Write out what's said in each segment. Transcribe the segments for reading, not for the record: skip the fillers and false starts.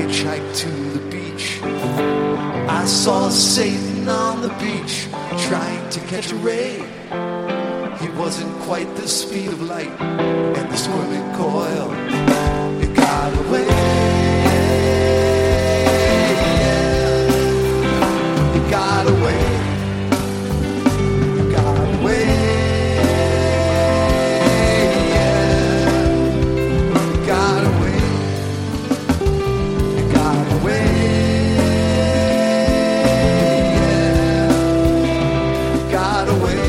hitchhiked to the beach. I saw Satan on the beach trying to catch a ray. He wasn't quite the speed of light, and the squirming coil, it got away. It got away. It got away. It got away. It got away. It got away.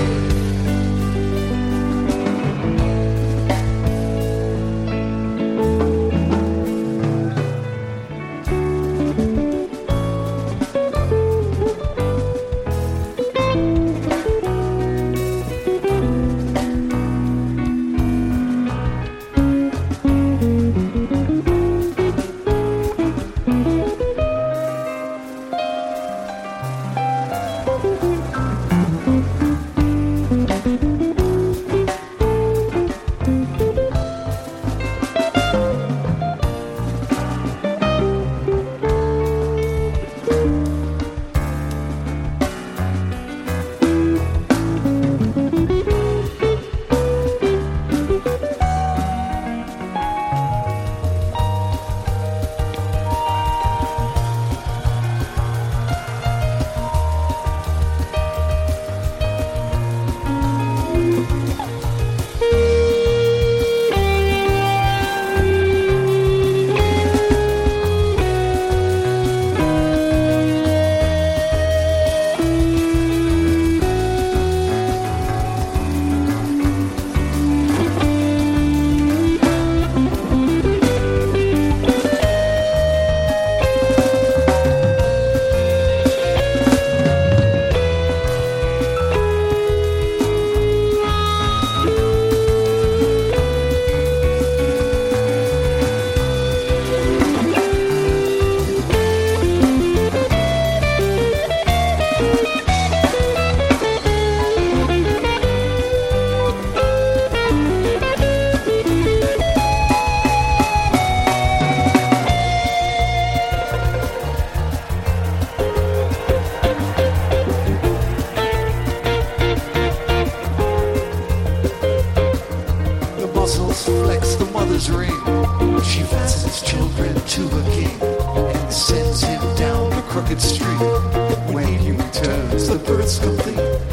Flex the mother's ring. She fastens children to a king and sends him down the crooked street. When he returns, the birth's complete.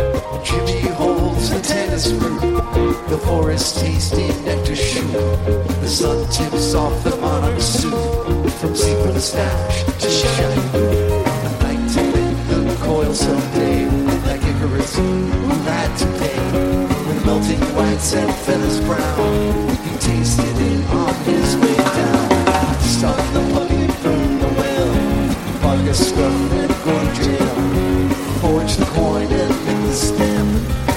Jimmy holds the tennis root, the forest tasting nectar shoot. The sun tips off the monarch suit, from secret stash to shiny boot. A night to live the coil someday, like Icarus, who had to pay. With melting whites and feathers brown, he tasted it on his way down. Stuck the puppy from the well, bug a scruff and go to jail. Forge the coin and lick the stem.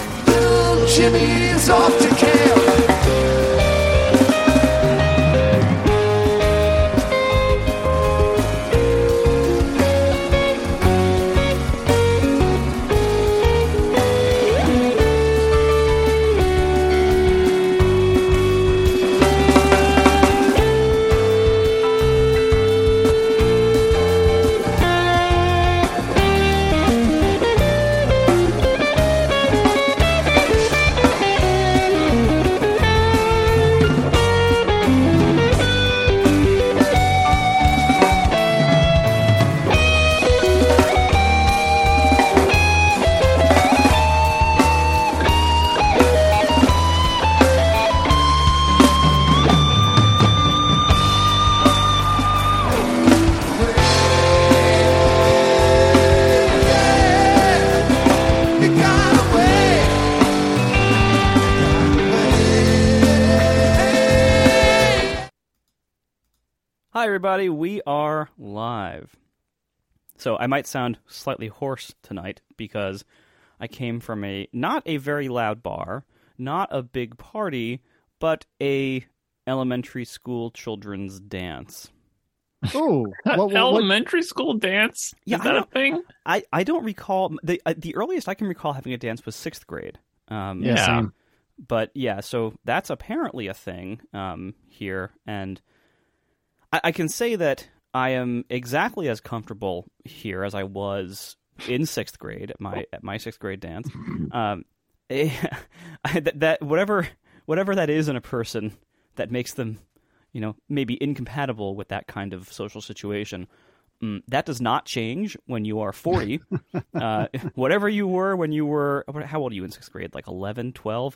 Little Jimmy's off to jail. Hi, everybody. We are live. So I might sound slightly hoarse tonight because I came from not a very loud bar, not a big party, but a elementary school children's dance. Oh, elementary school dance? Yeah, Is that a thing? I don't recall. The earliest I can recall having a dance was 6th grade. Yeah. Same. But yeah, so that's apparently a thing here, and I can say that I am exactly as comfortable here as I was in sixth grade at my sixth grade dance. That whatever that is in a person that makes them, maybe incompatible with that kind of social situation. That does not change when you are 40. Whatever you were when you were, how old are you in sixth grade? Like 11, 12?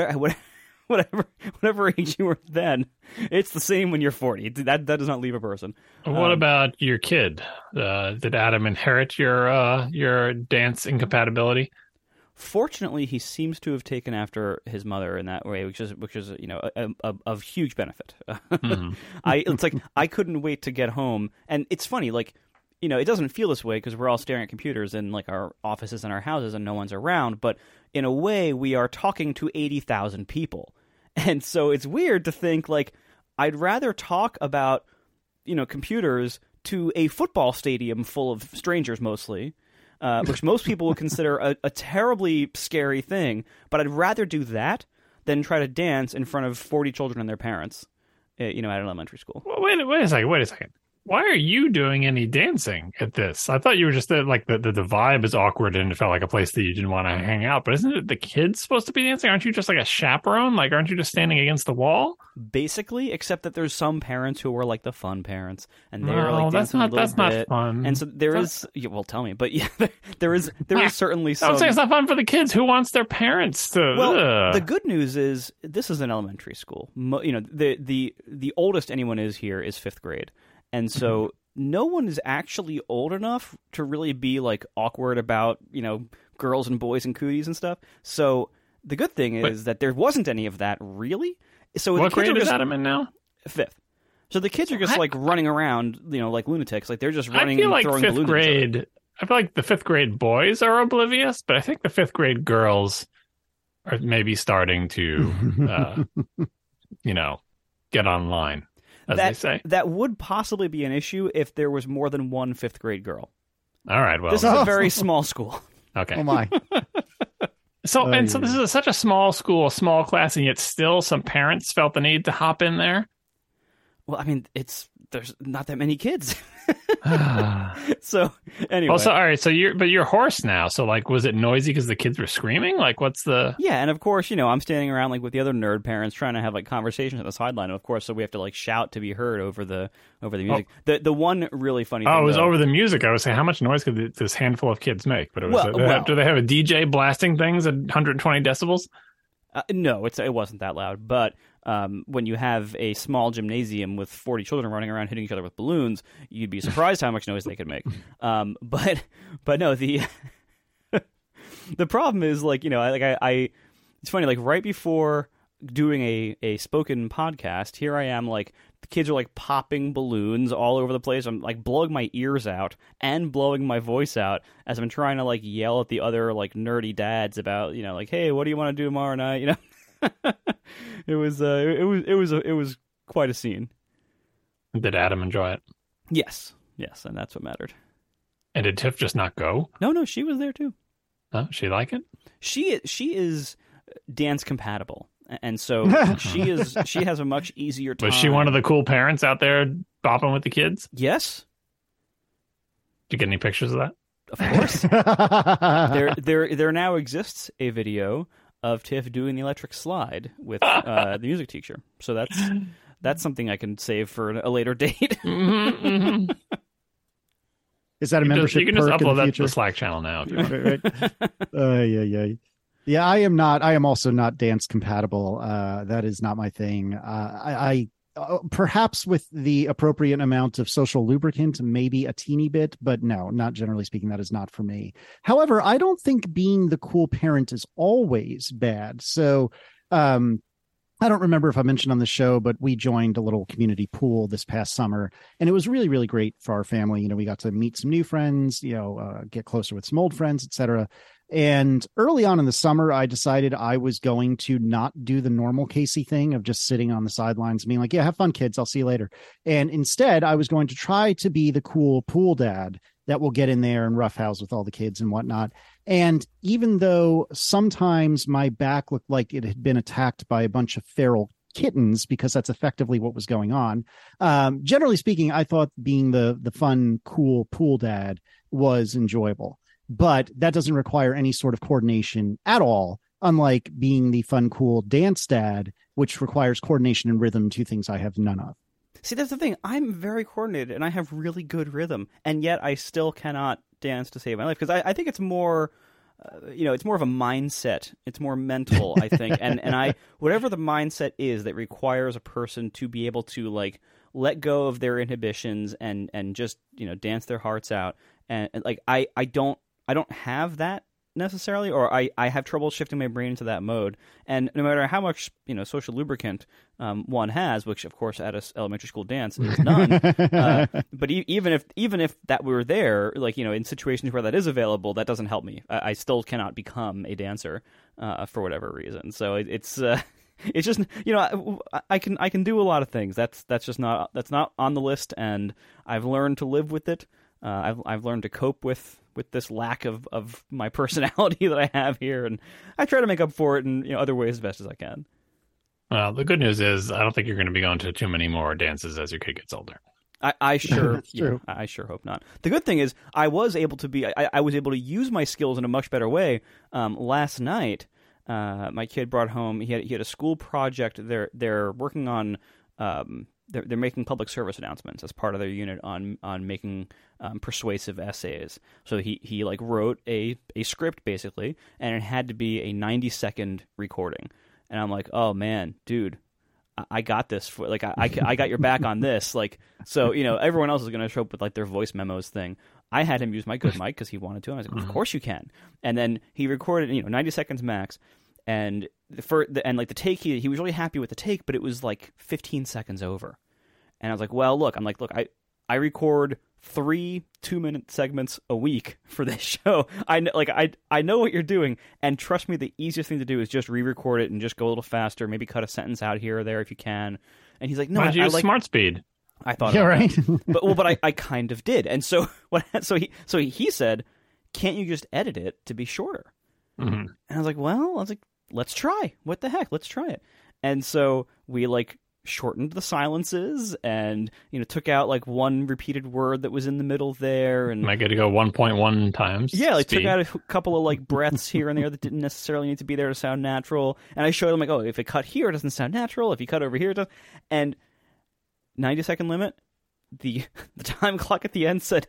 Whatever age you were then, it's the same when you're 40. That does not leave a person. What about your kid? Did Adam inherit your dance incompatibility? Fortunately, he seems to have taken after his mother in that way, which is of huge benefit. Mm-hmm. It's like I couldn't wait to get home, and it's funny, like it doesn't feel this way because we're all staring at computers in like our offices and our houses, and no one's around. But in a way, we are talking to 80,000 people, and so it's weird to think like I'd rather talk about computers to a football stadium full of strangers mostly. Which most people would consider a terribly scary thing, but I'd rather do that than try to dance in front of 40 children and their parents, at an elementary school. Well, wait a second. Why are you doing any dancing at this? I thought you were just like the vibe is awkward and it felt like a place that you didn't want to hang out. But isn't it the kids supposed to be dancing? Aren't you just like a chaperone? Like, aren't you just standing against the wall? Basically, except that there's some parents who are like the fun parents, and they're like dancing that's not fun. And so there is. Well, tell me, but yeah, there is certainly some. I'm saying it's not fun for the kids. Who wants their parents to? Well, the good news is this is an elementary school. The oldest anyone is here is fifth grade. And so no one is actually old enough to really be like awkward about, girls and boys and cooties and stuff. So the good thing is that there wasn't any of that really. So what grade is Adam in now? Fifth. So the kids are just like running around, like lunatics. Like they're just running I feel like and throwing fifth balloons grade. I feel like the fifth grade boys are oblivious, but I think the fifth grade girls are maybe starting to, get online. As they say. That would possibly be an issue if there was more than one fifth grade girl. All right, well. This is a very small school. Okay. Oh, my. So this is such a small school, a small class, and yet still some parents felt the need to hop in there? Well, I mean, there's not that many kids. So, anyway. Also, all right, so you're hoarse now. So, like, was it noisy because the kids were screaming? Like, what's the... Yeah, and of course, I'm standing around, like, with the other nerd parents trying to have, like, conversations at the sideline. And of course, so we have to, like, shout to be heard over the music. Oh. The one really funny thing, it was over the music. I was saying, how much noise could this handful of kids make? But it was, do they have a DJ blasting things at 120 decibels? No, it wasn't that loud. But when you have a small gymnasium with 40 children running around hitting each other with balloons, you'd be surprised how much noise they could make. But no, the the problem is like it's funny, like right before doing a spoken podcast, here I am, like the kids are like popping balloons all over the place. I'm like blowing my ears out and blowing my voice out as I'm trying to like yell at the other like nerdy dads about, like, hey, what do you want to do tomorrow night? It was quite a scene. Did Adam enjoy it? Yes, and that's what mattered. And did Tiff just not go? No, she was there too. Oh, she like it? She is dance compatible. And so she has a much easier time. Was she one of the cool parents out there bopping with the kids? Yes. Did you get any pictures of that? Of course. There now exists a video of Tiff doing the electric slide with the music teacher. So that's something I can save for a later date. Mm-hmm, mm-hmm. Is that a membership? You can just upload that to the Slack channel now. If you want. Yeah. Yeah, I am also not dance compatible. That is not my thing. I perhaps with the appropriate amount of social lubricant, maybe a teeny bit, but no, not generally speaking. That is not for me. However, I don't think being the cool parent is always bad. So, I don't remember if I mentioned on the show, but we joined a little community pool this past summer, and it was really, really great for our family. We got to meet some new friends, get closer with some old friends, etc. And early on in the summer, I decided I was going to not do the normal Casey thing of just sitting on the sidelines and being like, yeah, have fun, kids. I'll see you later. And instead, I was going to try to be the cool pool dad that will get in there and roughhouse with all the kids and whatnot. And even though sometimes my back looked like it had been attacked by a bunch of feral kittens, because that's effectively what was going on. Generally speaking, I thought being the fun, cool pool dad was enjoyable, but that doesn't require any sort of coordination at all, unlike being the fun, cool dance dad, which requires coordination and rhythm, two things I have none of. See, that's the thing. I'm very coordinated, and I have really good rhythm, and yet I still cannot dance to save my life, because I think it's more, it's more of a mindset. It's more mental, I think, and I whatever the mindset is that requires a person to be able to like let go of their inhibitions and just dance their hearts out, and like I don't have that necessarily, or I have trouble shifting my brain into that mode. And no matter how much social lubricant one has, which of course at a elementary school dance is none, but even if that were there, like in situations where that is available, that doesn't help me. I still cannot become a dancer for whatever reason. So it's just I can do a lot of things. That's not on the list, and I've learned to live with it. I've learned to cope with this lack of my personality that I have here, and I try to make up for it in other ways as best as I can. Well, the good news is I don't think you're going to be going to too many more dances as your kid gets older. I sure That's true. I sure hope not. The good thing is I was able to use my skills in a much better way. Last night, my kid brought home he had a school project. They're working on. They're making public service announcements as part of their unit on making persuasive essays. So he like wrote a script basically, and it had to be a 90-second recording. And I'm like, oh man, dude, I got this for like I got your back on this. Like, so everyone else is going to show up with like their voice memos thing. I had him use my good mic because he wanted to. And I was like, of course you can. And then he recorded 90 seconds max. And the take, he was really happy with the take, but it was like 15 seconds over. And I was like, well, look, I record 3 2-minute segments a week for this show. I know what you're doing, and trust me, the easiest thing to do is just re-record it and just go a little faster, maybe cut a sentence out here or there if you can. And he's like, no, Why'd you use Smart Speed? I thought, yeah, right. but I kind of did. And so he said, can't you just edit it to be shorter? Mm-hmm. And I was like, let's try. What the heck? Let's try it. And so we shortened the silences and took out one repeated word that was in the middle there, and might get to go 1.1 times. Yeah, speed. Took out a couple of breaths here and there that didn't necessarily need to be there to sound natural. And I showed them if it cut here, it doesn't sound natural. If you cut over here, it does. And 90-second limit. The time clock at the end said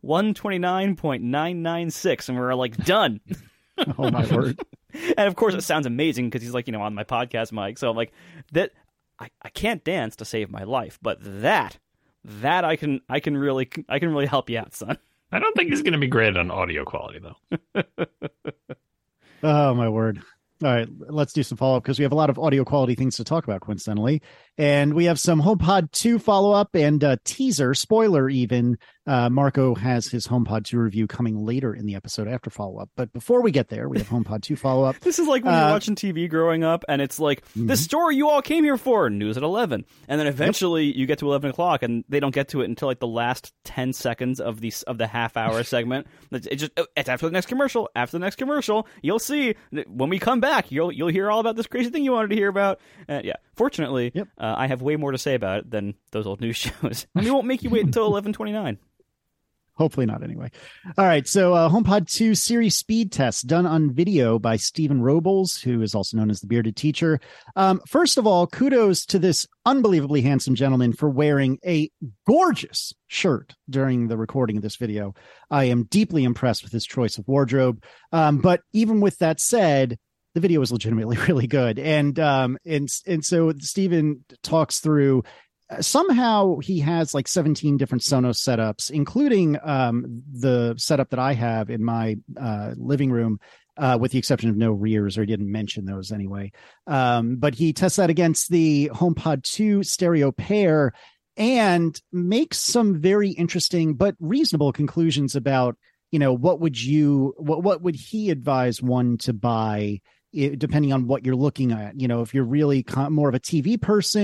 129.996, and we were done. Oh my word! And of course, it sounds amazing because he's on my podcast mic. So I'm like, that I can't dance to save my life, but that I can really help you out, son. I don't think he's going to be great on audio quality though. Oh my word! All right, let's do some follow-up because we have a lot of audio quality things to talk about, coincidentally. And we have some HomePod 2 follow-up and a teaser, spoiler even. Marco has his HomePod 2 review coming later in the episode after follow-up. But before we get there, we have HomePod 2 follow-up. This is like when you're watching TV growing up, and it's the story you all came here for, news at 11. And then eventually you get to 11 o'clock, and they don't get to it until the last 10 seconds of the half-hour segment. It's after the next commercial. After the next commercial, you'll see, when we come back, you'll hear all about this crazy thing you wanted to hear about. Fortunately, I have way more to say about it than those old news shows. And we won't make you wait until 11:29. Hopefully not, anyway. All right, so HomePod 2 series speed test done on video by Stephen Robles, who is also known as the Bearded Teacher. First of all, kudos to this unbelievably handsome gentleman for wearing a gorgeous shirt during the recording of this video. I am deeply impressed with his choice of wardrobe. But even with that said, the video is legitimately really good. And so Stephen talks through. Somehow he has 17 different Sonos setups, including the setup that I have in my living room, with the exception of no rears, or he didn't mention those anyway. But he tests that against the HomePod 2 stereo pair and makes some very interesting but reasonable conclusions about, what would he advise one to buy, depending on what you're looking at. If you're really more of a TV person,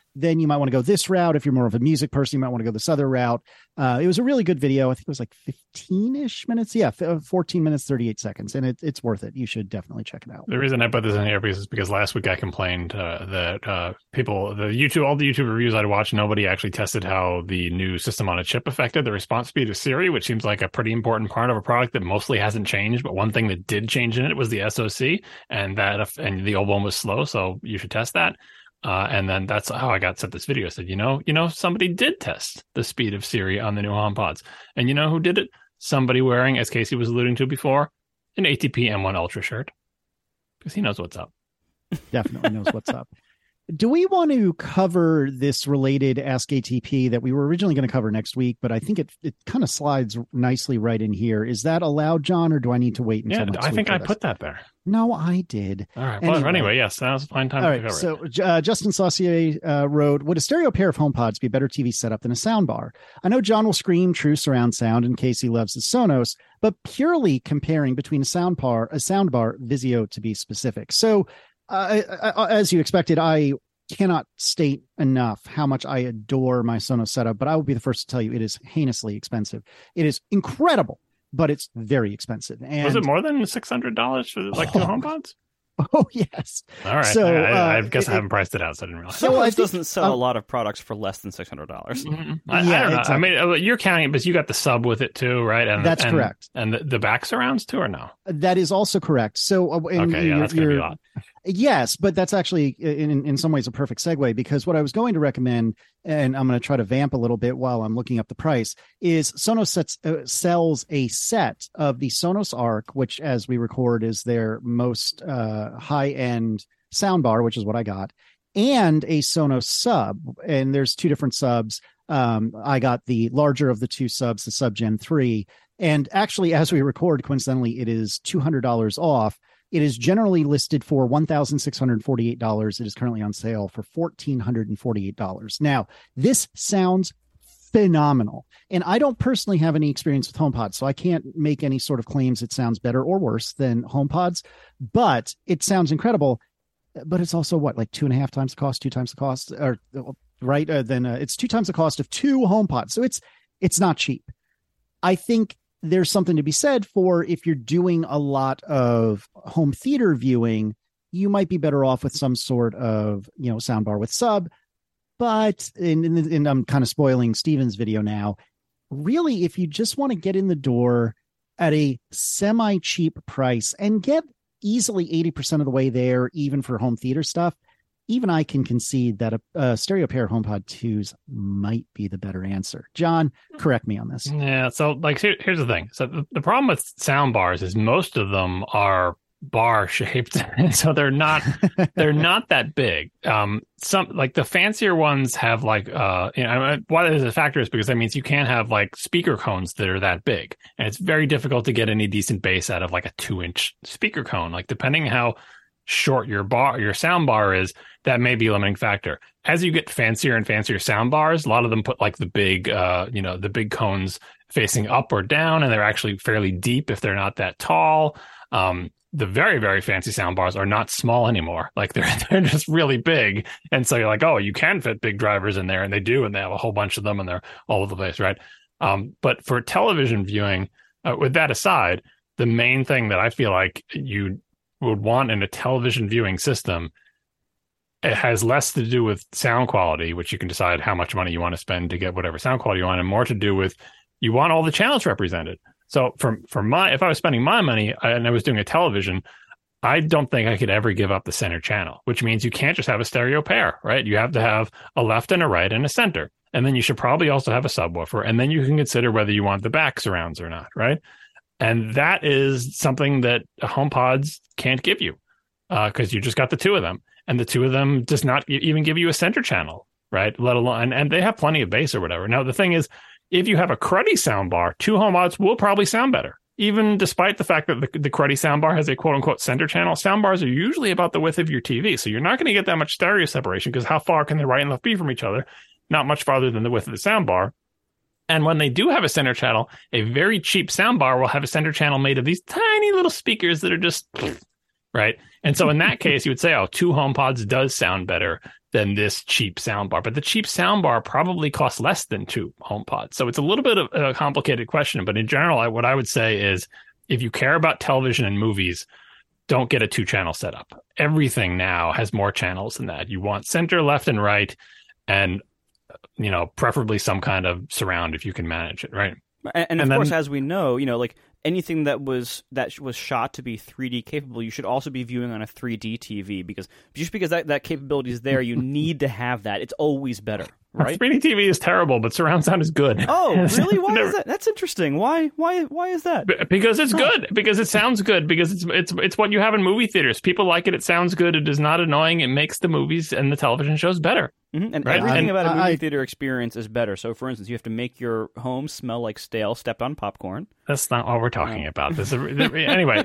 then you might want to go this route. If you're more of a music person, you might want to go this other route. It was a really good video. I think it was like 15-ish minutes. Yeah, 14 minutes, 38 seconds. And it's worth it. You should definitely check it out. The reason I put this in here is because last week I complained that all the YouTube reviews I'd watched, nobody actually tested how the new system on a chip affected the response speed of Siri, which seems like a pretty important part of a product that mostly hasn't changed. But one thing that did change in it was the SoC, and the old one was slow. So you should test that. And then that's how I got sent this video. I said, somebody did test the speed of Siri on the new HomePods. And you know who did it? Somebody wearing, as Casey was alluding to before, an ATP M1 Ultra shirt. Because he knows what's up. Definitely knows what's up. Do we want to cover this related Ask ATP that we were originally going to cover next week, but I think it kind of slides nicely right in here. Is that allowed, John, or do I need to wait until next week? I think I put that there. No, I did. All right. Well, anyway, yes, now's a fine time to cover it. So Justin Saucier wrote, would a stereo pair of HomePods be a better TV setup than a soundbar? I know John will scream true surround sound and Casey loves his Sonos, but purely comparing between a soundbar, Vizio to be specific. So as you expected, I cannot state enough how much I adore my Sonos setup, but I will be the first to tell you it is heinously expensive. It is incredible, but it's very expensive. And was it more than $600 for like two HomePods? Oh, yes. All right. So I guess I haven't priced it out, so I didn't realize. Sonos doesn't sell a lot of products for less than $600. Mm-hmm. I don't know. Exactly. I mean, you're counting it, but you got the sub with it too, right? And that's correct. And the back surrounds too, or no? That is also correct. So, okay, yeah, that's going to be a lot. Yes, but that's actually in some ways a perfect segue, because what I was going to recommend, and I'm going to try to vamp a little bit while I'm looking up the price, is Sonos sells a set of the Sonos Arc, which as we record is their most high-end soundbar, which is what I got, and a Sonos sub. And there's two different subs. I got the larger of the two subs, the Sub Gen 3. And actually, as we record, coincidentally, it is $200 off. It is generally listed for $1,648. It is currently on sale for $1,448. Now, this sounds phenomenal. And I don't personally have any experience with HomePods, so I can't make any sort of claims it sounds better or worse than HomePods, but it sounds incredible. But it's also like 2.5 times the cost, 2 times the cost, or right? Then it's 2 times the cost of two HomePods. So it's not cheap. I think there's something to be said for if you're doing a lot of home theater viewing, you might be better off with some sort of, soundbar with sub. But, and I'm kind of spoiling Steven's video now, really, if you just want to get in the door at a semi-cheap price and get easily 80% of the way there, even for home theater stuff, even I can concede that a stereo pair of HomePod 2s might be the better answer. John, correct me on this. Yeah, so here's the thing. So the problem with sound bars is most of them are bar shaped, and so they're not that big. Some like the fancier ones have why there's a factor is because that means you can't have like speaker cones that are that big, and it's very difficult to get any decent bass out of like a 2-inch speaker cone. Like depending how short your sound bar is, that may be a limiting factor. As you get fancier and fancier sound bars, a lot of them put like the big cones facing up or down, and they're actually fairly deep if they're not that tall. The very, very fancy sound bars are not small anymore. Like they're just really big. And so you're like, oh, you can fit big drivers in there, and they do, and they have a whole bunch of them, and they're all over the place, right? But for television viewing, with that aside, the main thing that I feel like you would want in a television viewing system, it has less to do with sound quality, which you can decide how much money you want to spend to get whatever sound quality you want, and more to do with you want all the channels represented. So if I was spending my money and I was doing a television, I don't think I could ever give up the center channel, which means you can't just have a stereo pair, right? You have to have a left and a right and a center. And then you should probably also have a subwoofer. And then you can consider whether you want the back surrounds or not, right? And that is something that HomePods can't give you because you just got the two of them. And the two of them does not even give you a center channel, right? Let alone, and they have plenty of bass or whatever. Now, the thing is, if you have a cruddy soundbar, two HomePods will probably sound better, even despite the fact that the cruddy soundbar has a quote-unquote center channel. Soundbars are usually about the width of your TV, so you're not going to get that much stereo separation because how far can the right and left be from each other? Not much farther than the width of the soundbar. And when they do have a center channel, a very cheap soundbar will have a center channel made of these tiny little speakers that are just right. And so in that case, you would say, oh, two HomePods does sound better than this cheap soundbar. But the cheap soundbar probably costs less than 2 HomePods. So it's a little bit of a complicated question. But in general, what I would say is if you care about television and movies, don't get a 2-channel setup. Everything now has more channels than that. You want center, left, and right, and preferably some kind of surround if you can manage it, right? And of course, as we know, like anything that was shot to be 3D capable, you should also be viewing on a 3D TV, because just because that capability is there, you need to have that. It's always better, right? 3D TV is terrible, but surround sound is good. Oh, really? Why is that? That's interesting. Why is that? Because it's good. Because it sounds good. Because it's what you have in movie theaters. People like it. It sounds good. It is not annoying. It makes the movies and the television shows better. Mm-hmm. And right? everything about a movie theater experience is better. So, for instance, you have to make your home smell like stale stepped-on popcorn. That's not what we're talking about. Anyway,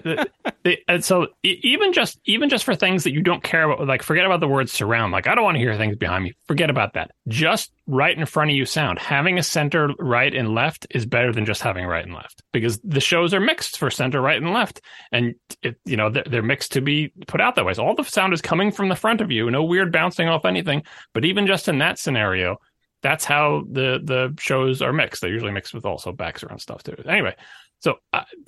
so even just for things that you don't care about, like forget about the word surround. Like I don't want to hear things behind me. Forget about that. Just right in front of you sound. Having a center, right, and left is better than just having right and left, because the shows are mixed for center, right, and left, and they're mixed to be put out that way. So all the sound is coming from the front of you. No weird bouncing off anything. But even just in that scenario, that's how the shows are mixed. They're usually mixed with also backs around stuff too. Anyway, so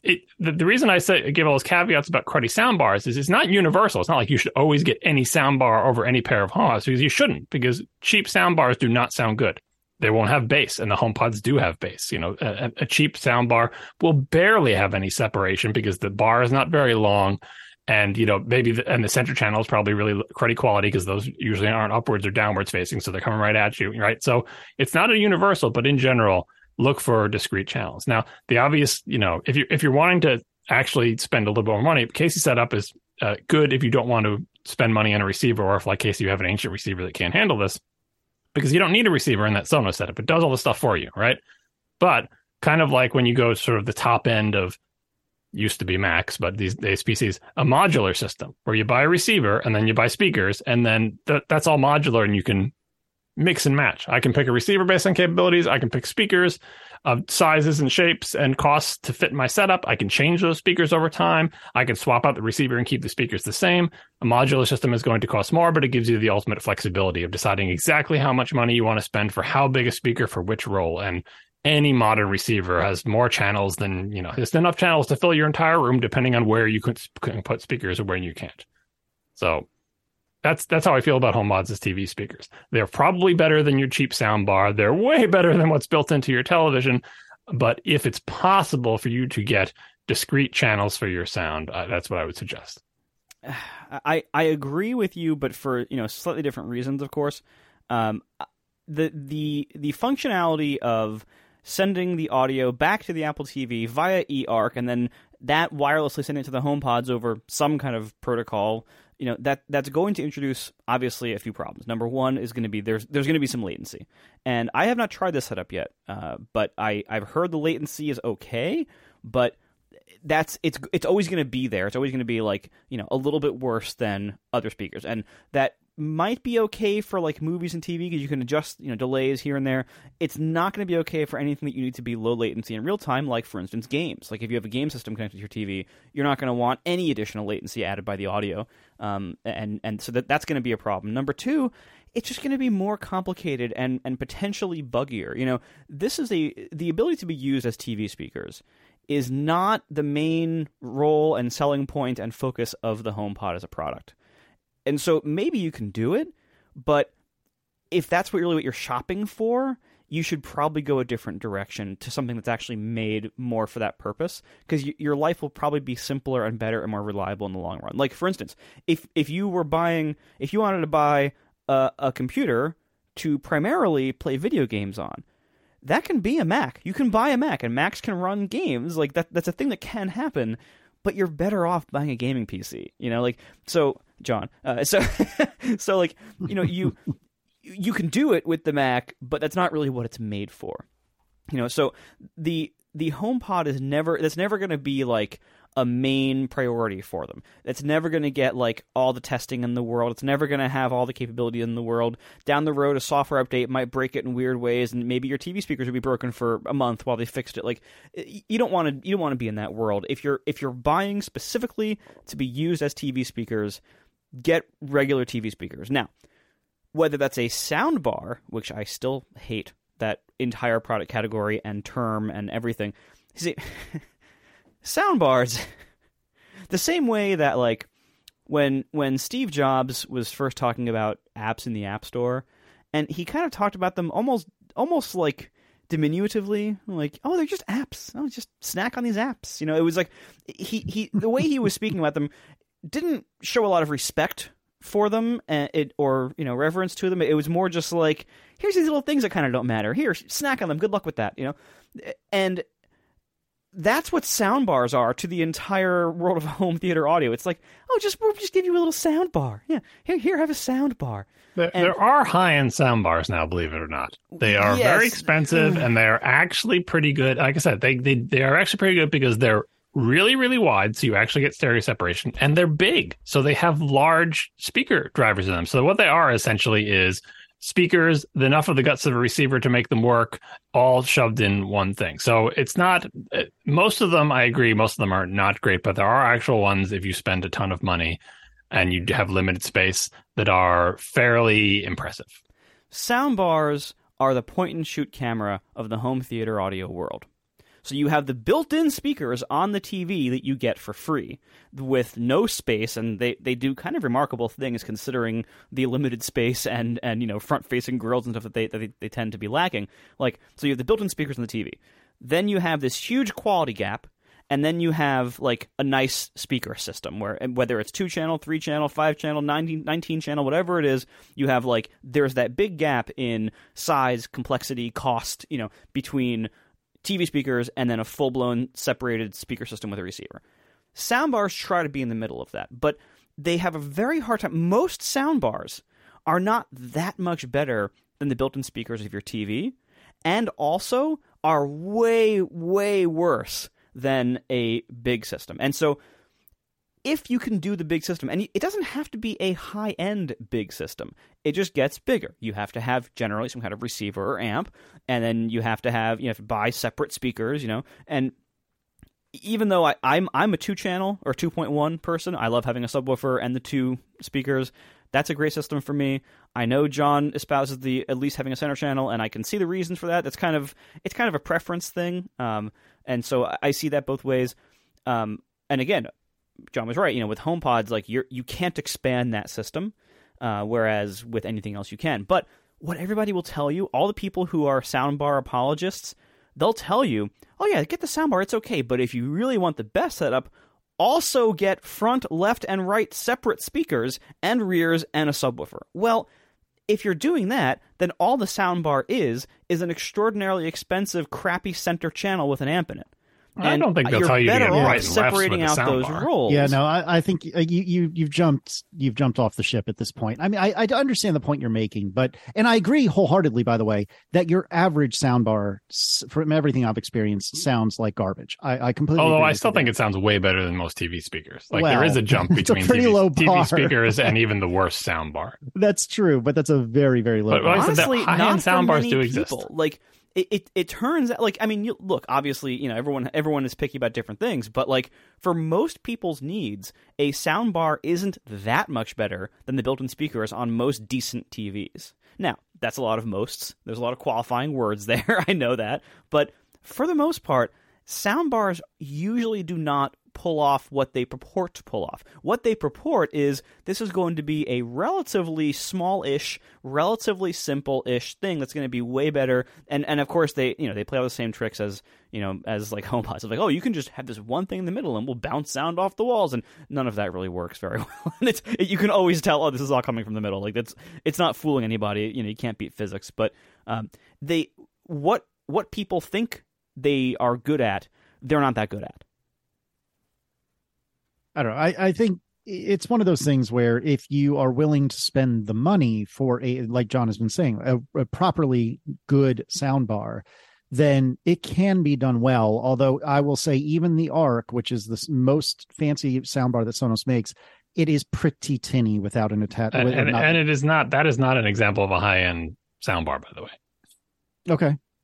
the reason I say give all those caveats about cruddy soundbars is it's not universal. It's not like you should always get any soundbar over any pair of HomePods, because you shouldn't, because cheap soundbars do not sound good. They won't have bass, and the HomePods do have bass. A cheap soundbar will barely have any separation because the bar is not very long. And, maybe the center channel is probably really cruddy quality because those usually aren't upwards or downwards facing. So they're coming right at you, right? So it's not a universal, but in general, look for discrete channels. Now, the obvious, if you're wanting to actually spend a little bit more money, Casey setup is good if you don't want to spend money on a receiver, or if, like Casey, you have an ancient receiver that can't handle this, because you don't need a receiver in that Sonos setup. It does all the stuff for you, right? But kind of like when you go sort of the top end of, used to be Macs, but these days PCs, a modular system where you buy a receiver and then you buy speakers, and then that's all modular, and you can mix and match. I can pick a receiver based on capabilities. I can pick speakers of sizes and shapes and costs to fit my setup. I can change those speakers over time. I can swap out the receiver and keep the speakers the same. A modular system is going to cost more, but it gives you the ultimate flexibility of deciding exactly how much money you want to spend for how big a speaker for which role. And any modern receiver has more channels than, there's enough channels to fill your entire room, depending on where you can put speakers or where you can't. So that's how I feel about HomePods as TV speakers. They're probably better than your cheap soundbar. They're way better than what's built into your television. But if it's possible for you to get discrete channels for your sound, that's what I would suggest. I agree with you, but for slightly different reasons, of course. The functionality of sending the audio back to the Apple TV via eARC, and then that wirelessly sending it to the HomePods over some kind of protocol, that's going to introduce, obviously, a few problems. Number one is going to be there's going to be some latency. And I have not tried this setup yet, but I've heard the latency is okay, but it's always going to be there. It's always going to be like, a little bit worse than other speakers. And that might be okay for like movies and TV, because you can adjust delays here and there. It's not going to be okay for anything that you need to be low latency in real time, like for instance games. Like if you have a game system connected to your TV, you're not going to want any additional latency added by the audio, and so that's going to be a problem. Number two, it's just going to be more complicated and potentially buggier. This is the ability to be used as TV speakers is not the main role and selling point and focus of the HomePod as a product. And so maybe you can do it, but if that's really what you're shopping for, you should probably go a different direction to something that's actually made more for that purpose, because your life will probably be simpler and better and more reliable in the long run. Like, for instance, if you wanted to buy a computer to primarily play video games on, that can be a Mac. You can buy a Mac, and Macs can run games. Like that's a thing that can happen, but you're better off buying a gaming PC. So John, so like, you can do it with the Mac, but that's not really what it's made for. So the HomePod is never going to be like a main priority for them. It's never going to get like all the testing in the world. It's never going to have all the capability in the world. Down the road, a software update might break it in weird ways, and maybe your TV speakers will be broken for a month while they fixed it. Like, you don't want to be in that world. If you're buying specifically to be used as TV speakers, get regular TV speakers. Now, whether that's a sound bar, which I still hate that entire product category and term and everything. See, sound bars, the same way that like when Steve Jobs was first talking about apps in the App Store, and he kind of talked about them almost like diminutively, like, oh, they're just apps. Oh, just snack on these apps. It was like he the way he was speaking about them didn't show a lot of respect for them, or reverence to them. It was more just like, here's these little things that kind of don't matter. Here, snack on them. Good luck with that. And that's what soundbars are to the entire world of home theater audio. It's like, oh, we'll just give you a little sound bar. Yeah, here, have a sound bar. There are high-end sound bars now, believe it or not. They are very expensive, and they're actually pretty good. Like I said, they are actually pretty good because they're really, really wide, so you actually get stereo separation, and they're big, so they have large speaker drivers in them. So what they are essentially is speakers, enough of the guts of a receiver to make them work, all shoved in one thing. So it's not, most of them, I agree, most of them are not great, but there are actual ones, if you spend a ton of money and you have limited space, that are fairly impressive. Soundbars are the point-and-shoot camera of the home theater audio world. So you have the built-in speakers on the TV that you get for free with no space, and they do kind of remarkable things considering the limited space and front-facing grills and stuff that they tend to be lacking. Like, so you have the built-in speakers on the TV. Then you have this huge quality gap, and then you have like a nice speaker system whether it's 2-channel, 3-channel, 5-channel, 19-channel, whatever it is, you have like, there's that big gap in size, complexity, cost, between TV speakers and then a full-blown separated speaker system with a receiver. Soundbars try to be in the middle of that, but they have a very hard time. Most soundbars are not that much better than the built-in speakers of your TV, and also are way, way worse than a big system. And so if you can do the big system, and it doesn't have to be a high-end big system, it just gets bigger. You have to have generally some kind of receiver or amp, and then you have to buy separate speakers, and even though I'm a 2-channel or 2.1 person, I love having a subwoofer and the 2 speakers. That's a great system for me. I know John espouses at least having a center channel, and I can see the reasons for that. It's kind of a preference thing, and so I see that both ways. And again, John was right. With HomePods, like you can't expand that system, whereas with anything else you can. But what everybody will tell you, all the people who are soundbar apologists, they'll tell you, oh yeah, get the soundbar, it's okay. But if you really want the best setup, also get front, left, and right separate speakers and rears and a subwoofer. Well, if you're doing that, then all the soundbar is an extraordinarily expensive, crappy center channel with an amp in it. I don't think they'll tell you to get right and separating out those roles. Yeah, no, I think you've jumped off the ship at this point. I mean, I understand the point you're making, and I agree wholeheartedly, by the way, that your average soundbar, from everything I've experienced, sounds like garbage. I completely. Although agree I still think it sounds way better than most TV speakers. Like, well, there is a jump between TV speakers and even the worst soundbar. That's true, but that's a very, very low. But bar. Honestly, high-end soundbars do exist. Like, It turns out, like, I mean, look, obviously, everyone is picky about different things, but like for most people's needs, a soundbar isn't that much better than the built-in speakers on most decent TVs. Now, that's a lot of mosts. There's a lot of qualifying words there. I know that, but for the most part, soundbars usually do not pull off what they purport to pull off. What they purport is this is going to be a relatively small-ish, relatively simple-ish thing that's going to be way better. And of course they play all the same tricks as like HomePods. It's like, oh, you can just have this one thing in the middle and we'll bounce sound off the walls, and none of that really works very well. And you can always tell, oh, this is all coming from the middle. Like it's not fooling anybody. You can't beat physics. But what people think they are good at, they're not that good at. I don't know. I think it's one of those things where if you are willing to spend the money for like John has been saying, a properly good soundbar, then it can be done well. Although I will say even the Arc, which is the most fancy soundbar that Sonos makes, it is pretty tinny without an attachment. And it is not, that is not an example of a high-end soundbar, by the way. Okay.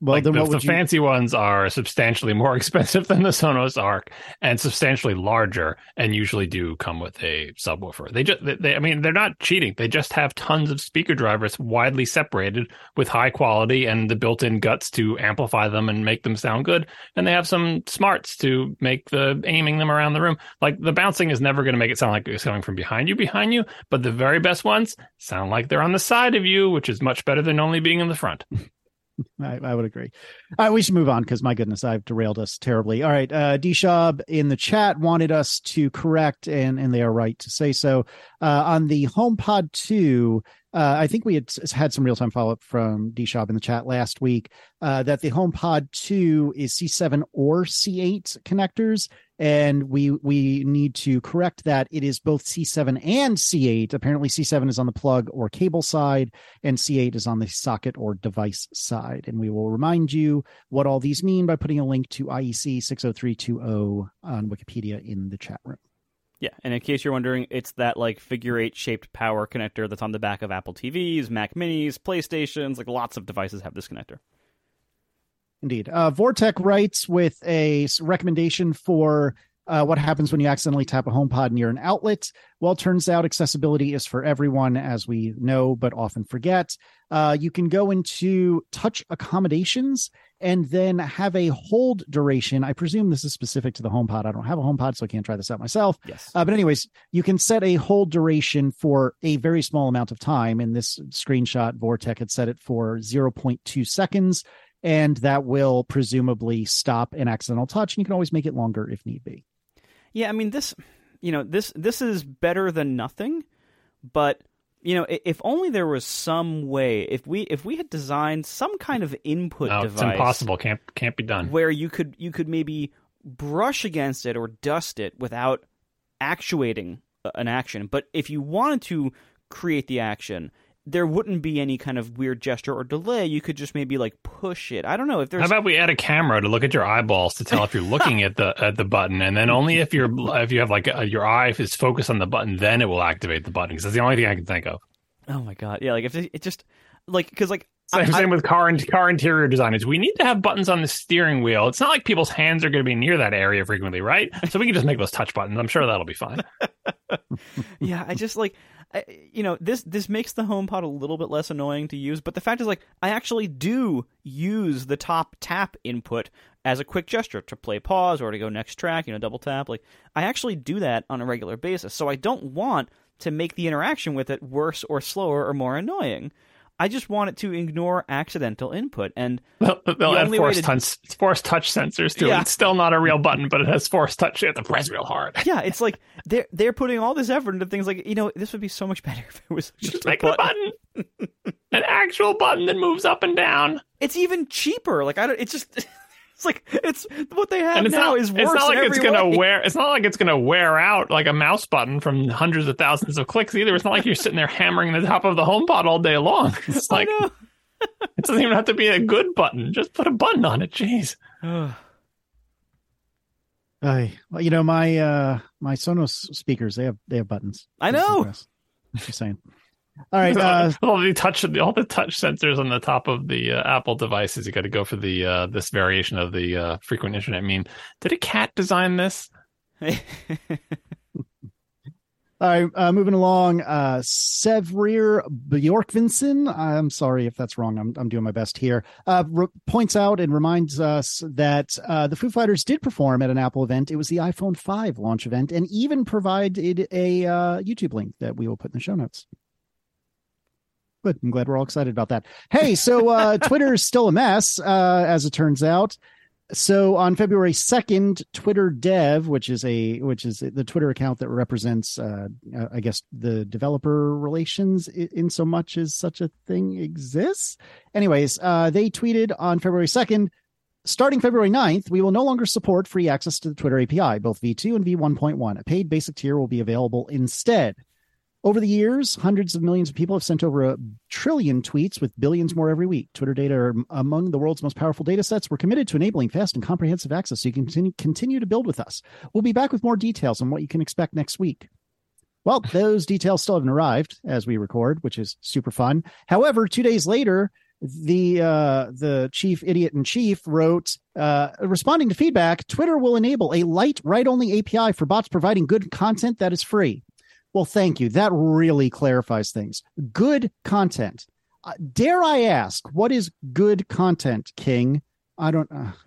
Well, Like then the what would you... fancy ones are substantially more expensive than the Sonos Arc and substantially larger, and usually do come with a subwoofer. I mean, they're not cheating. They just have tons of speaker drivers widely separated with high quality and the built-in guts to amplify them and make them sound good. And they have some smarts to make the aiming them around the room. Like the bouncing is never going to make it sound like it's coming from behind you, but the very best ones sound like they're on the side of you, which is much better than only being in the front. I would agree. All right, we should move on because my goodness, I've derailed us terribly. All right, D-Shab in the chat wanted us to correct, and they are right to say so. On the HomePod 2, I think we had some real-time follow-up from D-Shab in the chat last week that the HomePod 2 is C7 or C8 connectors, and we need to correct that. It is both C7 and C8. Apparently C7 is on the plug or cable side, and C8 is on the socket or device side. And we will remind you what all these mean by putting a link to IEC 60320 on Wikipedia in the chat room. Yeah, and in case you're wondering, it's that like figure 8 shaped power connector that's on the back of Apple TVs, Mac Minis, PlayStations. Like lots of devices have this connector. Indeed. Vortec writes with a recommendation for what happens when you accidentally tap a HomePod near an outlet. Well, turns out accessibility is for everyone, as we know, but often forget. You can go into touch accommodations and then have a hold duration. I presume this is specific to the HomePod. I don't have a HomePod, so I can't try this out myself. Yes. But anyways, you can set a hold duration for a very small amount of time. In this screenshot, Vortec had set it for 0.2 seconds. And that will presumably stop an accidental touch. And you can always make it longer if need be. Yeah, I mean, this is better than nothing. But, if only there was some way, if we had designed some kind of input device. It's impossible. Can't be done. Where you could maybe brush against it or dust it without actuating an action. But if you wanted to create the action, there wouldn't be any kind of weird gesture or delay. You could just maybe like push it. I don't know if there's. How about we add a camera to look at your eyeballs to tell if you're looking at the button, and then only if you have like your eye is focused on the button, then it will activate the button. Because that's the only thing I can think of. Oh my god! Yeah, like if it just like because like same with car interior designers. We need to have buttons on the steering wheel. It's not like people's hands are going to be near that area frequently, right? So we can just make those touch buttons. I'm sure that'll be fine. Yeah, I just like. This makes the HomePod a little bit less annoying to use, but the fact is, like, I actually do use the top tap input as a quick gesture to play pause or to go next track, double tap. Like, I actually do that on a regular basis, so I don't want to make the interaction with it worse or slower or more annoying. I just want it to ignore accidental input, and they'll add force touch sensors to it. It's still not a real button, but it has force touch. You have to press real hard. Yeah, it's like they're putting all this effort into things like this would be so much better if it was just make a button, an actual button that moves up and down. It's even cheaper. Like It's just. It's like it's what they have now is worse. It's not like in it's every gonna way. It's not like it's gonna wear out like a mouse button from hundreds of thousands of clicks either. It's not like you're sitting there hammering the top of the HomePod all day long. It's like it doesn't even have to be a good button. Just put a button on it. Jeez. My Sonos speakers they have buttons. I know. Just saying. All right. All the touch sensors on the top of the Apple devices. You got to go for the this variation of the frequent internet meme. Did a cat design this? All right, moving along. Sevrir Bjorkvinson, I'm sorry if that's wrong. I'm doing my best here. Points out and reminds us that the Foo Fighters did perform at an Apple event. It was the iPhone 5 launch event, and even provided a YouTube link that we will put in the show notes. Good. I'm glad we're all excited about that. Hey, so Twitter is still a mess, as it turns out. So on February 2nd, Twitter Dev, which is the Twitter account that represents, I guess, the developer relations in so much as such a thing exists. Anyways, they tweeted on February 2nd, starting February 9th, we will no longer support free access to the Twitter API, both V2 and V1.1. A paid basic tier will be available instead. Over the years, hundreds of millions of people have sent over 1 trillion tweets with billions more every week. Twitter data are among the world's most powerful data sets. We're committed to enabling fast and comprehensive access so you can continue to build with us. We'll be back with more details on what you can expect next week. Well, those details still haven't arrived as we record, which is super fun. However, 2 days later, The chief idiot in chief wrote, responding to feedback, Twitter will enable a light write-only API for bots providing good content that is free. Well, thank you. That really clarifies things. Good content. Dare I ask, what is good content, King? I don't.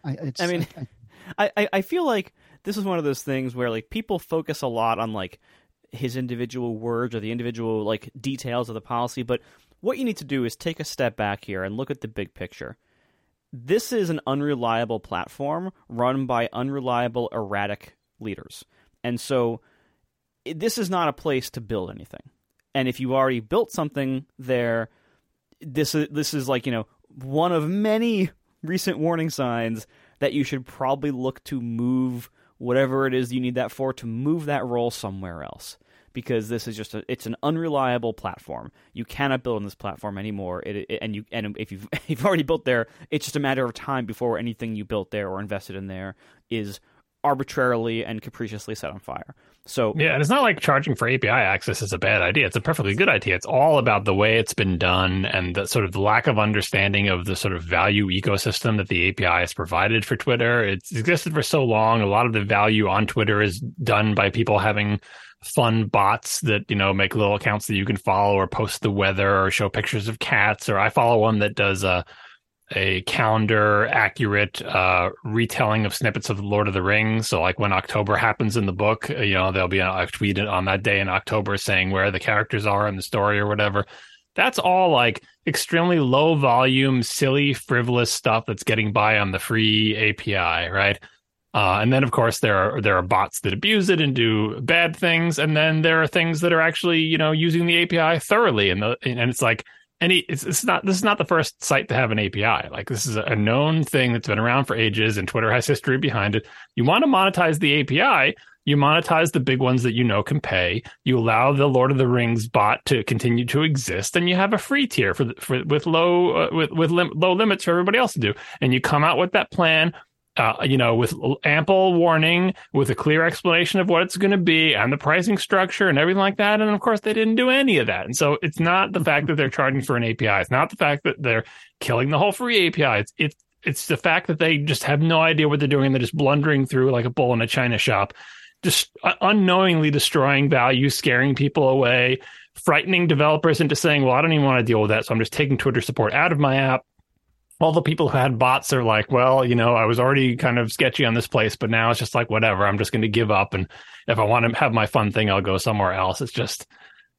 I feel like this is one of those things where like people focus a lot on like his individual words or the individual like details of the policy, but what you need to do is take a step back here and look at the big picture. This is an unreliable platform run by unreliable, erratic leaders. And so this is not a place to build anything. And if you already built something there, this is like, one of many recent warning signs that you should probably look to move whatever it is you need that for, to move that role somewhere else. Because this is it's an unreliable platform. You cannot build on this platform anymore. And if you've already built there, it's just a matter of time before anything you built there or invested in there is arbitrarily and capriciously set on fire. So yeah, and it's not like charging for API access is a bad idea. It's a perfectly good idea. It's all about the way it's been done and the sort of lack of understanding of the sort of value ecosystem that the API has provided for Twitter. It's existed for so long. A lot of the value on Twitter is done by people having fun bots that, make little accounts that you can follow or post the weather or show pictures of cats. Or I follow one that does a calendar accurate retelling of snippets of Lord of the Rings. So like when October happens in the book, there'll be a tweet on that day in October saying where the characters are in the story or whatever. That's all like extremely low volume, silly, frivolous stuff that's getting by on the free API, right? And then, of course, there are bots that abuse it and do bad things. And then there are things that are actually, using the API thoroughly. And it's like, this is not the first site to have an API. Like, this is a known thing that's been around for ages, and Twitter has history behind it. You want to monetize the API, you monetize the big ones that can pay. You allow the Lord of the Rings bot to continue to exist, and you have a free tier with low limits for everybody else to do. And you come out with that plan. With ample warning, with a clear explanation of what it's going to be and the pricing structure and everything like that. And of course, they didn't do any of that. And so it's not the fact that they're charging for an API. It's not the fact that they're killing the whole free API. It's the fact that they just have no idea what they're doing. They're just blundering through like a bull in a china shop, just unknowingly destroying value, scaring people away, frightening developers into saying, well, I don't even want to deal with that. So I'm just taking Twitter support out of my app. All the people who had bots are like, well, I was already kind of sketchy on this place, but now it's just like, whatever, I'm just going to give up. And if I want to have my fun thing, I'll go somewhere else. It's just,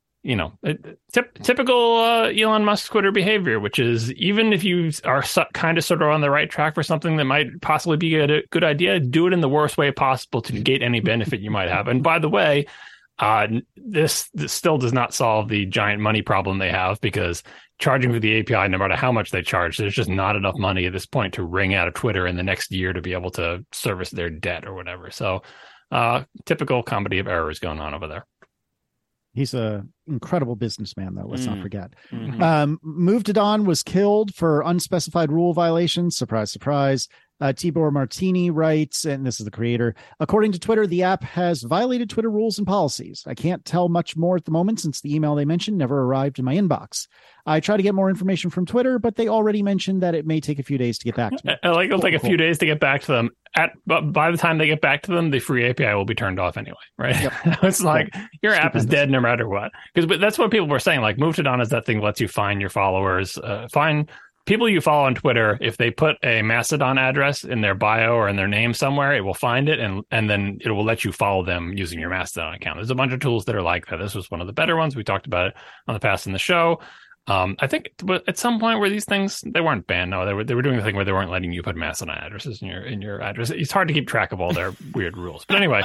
typical Elon Musk Twitter behavior, which is even if you are kind of sort of on the right track for something that might possibly be a good idea, do it in the worst way possible to negate any benefit you might have. And by the way, this still does not solve the giant money problem they have, because charging for the API, no matter how much they charge, there's just not enough money at this point to wring out of Twitter in the next year to be able to service their debt or whatever. So typical comedy of errors going on over there. He's an incredible businessman, though. Let's not forget. Mm-hmm. Move to Dawn was killed for unspecified rule violations. Surprise, surprise. Tibor Martini writes, and this is the creator, according to Twitter, the app has violated Twitter rules and policies. I can't tell much more at the moment since the email they mentioned never arrived in my inbox. I try to get more information from Twitter, but they already mentioned that it may take a few days to get back to me. It'll take a few days to get back to them. By the time they get back to them, the free API will be turned off anyway, right? Yep. It's like your app is dead no matter what. Because that's what people were saying. Like, Move to Dawn is that thing that lets you find your followers, find people you follow on Twitter. If they put a Mastodon address in their bio or in their name somewhere, it will find it, and then it will let you follow them using your Mastodon account. There's a bunch of tools that are like that. This was one of the better ones. We talked about it on the past in the show. I think at some point where these things, they weren't banned. No, they were doing the thing where they weren't letting you put Mastodon addresses in your address. It's hard to keep track of all their weird rules. But anyway,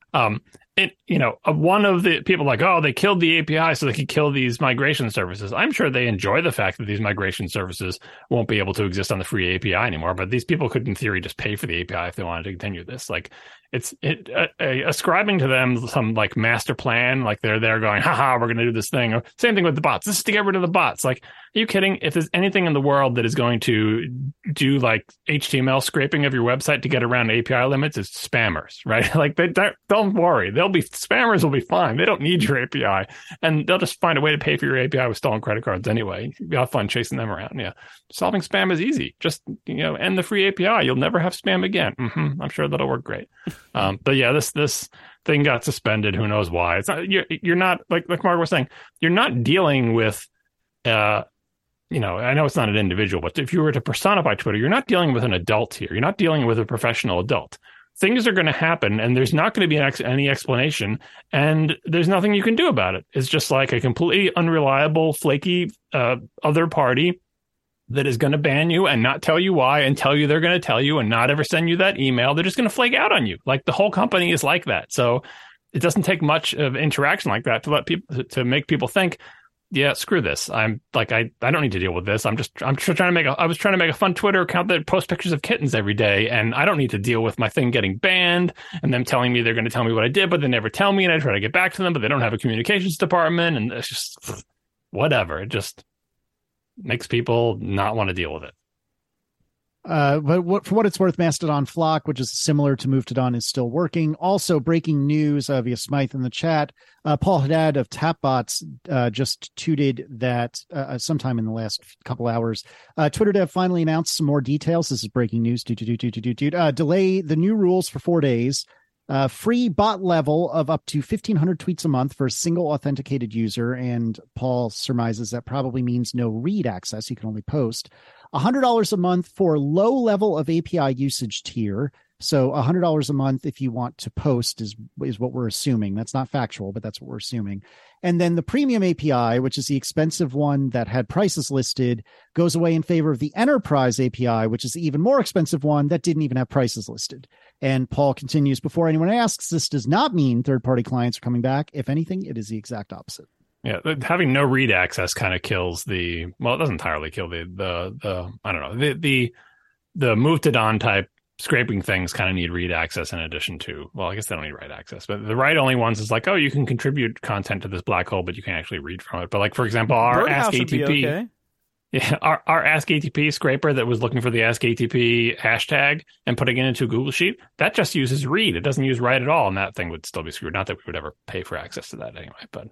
one of the people like, oh, they killed the API so they could kill these migration services. I'm sure they enjoy the fact that these migration services won't be able to exist on the free API anymore. But these people could, in theory, just pay for the API if they wanted to continue this. Like, ascribing to them some like master plan, like they're there going, haha, we're going to do this thing. Or same thing with the bots. This is to get rid of the bots. Like, Are you kidding? If there's anything in the world that is going to do like HTML scraping of your website to get around API limits, it's spammers, right? Like don't worry. Spammers will be fine. They don't need your API, and they'll just find a way to pay for your API with stolen credit cards anyway. You'll have fun chasing them around. Yeah. Solving spam is easy. Just, end the free API. You'll never have spam again. I'm sure that'll work great. But yeah, this thing got suspended. Who knows why? It's not, you're not like Mark was saying, you're not dealing with, I know it's not an individual, but if you were to personify Twitter, you're not dealing with an adult here. You're not dealing with a professional adult. Things are going to happen, and there's not going to be any explanation, and there's nothing you can do about it. It's just like a completely unreliable, flaky other party that is going to ban you and not tell you why and tell you they're going to tell you and not ever send you that email. They're just going to flake out on you. Like the whole company is like that. So it doesn't take much of interaction like that to make people think, yeah, screw this. I don't need to deal with this. I was trying to make a fun Twitter account that posts pictures of kittens every day, and I don't need to deal with my thing getting banned and them telling me they're going to tell me what I did, but they never tell me, and I try to get back to them, but they don't have a communications department, and it's just whatever. It just makes people not want to deal with it. But for what it's worth, Mastodon Flock, which is similar to Move2Dawn, is still working. Also, breaking news via Smythe in the chat. Paul Haddad of Tapbots just tweeted that sometime in the last couple hours, Twitter Dev finally announced some more details. This is breaking news. Delay the new rules for 4 days. Free bot level of up to 1,500 tweets a month for a single authenticated user. And Paul surmises that probably means no read access. You can only post. $100 a month for low level of API usage tier. So $100 a month if you want to post is what we're assuming. That's not factual, but that's what we're assuming. And then the premium API, which is the expensive one that had prices listed, goes away in favor of the enterprise API, which is the even more expensive one that didn't even have prices listed. And Paul continues, before anyone asks, this does not mean third-party clients are coming back. If anything, it is the exact opposite. Yeah, having no read access kind of kills it doesn't entirely kill the I don't know, the Move2Dawn type scraping things kind of need read access in addition to, well, I guess they don't need write access, but the write only ones is like, oh, you can contribute content to this black hole, but you can't actually read from it. But like, for example, our Ask ATP, okay. Yeah, our Ask ATP scraper that was looking for the Ask ATP hashtag and putting it into a Google Sheet, that just uses read. It doesn't use write at all, and that thing would still be screwed. Not that we would ever pay for access to that anyway, but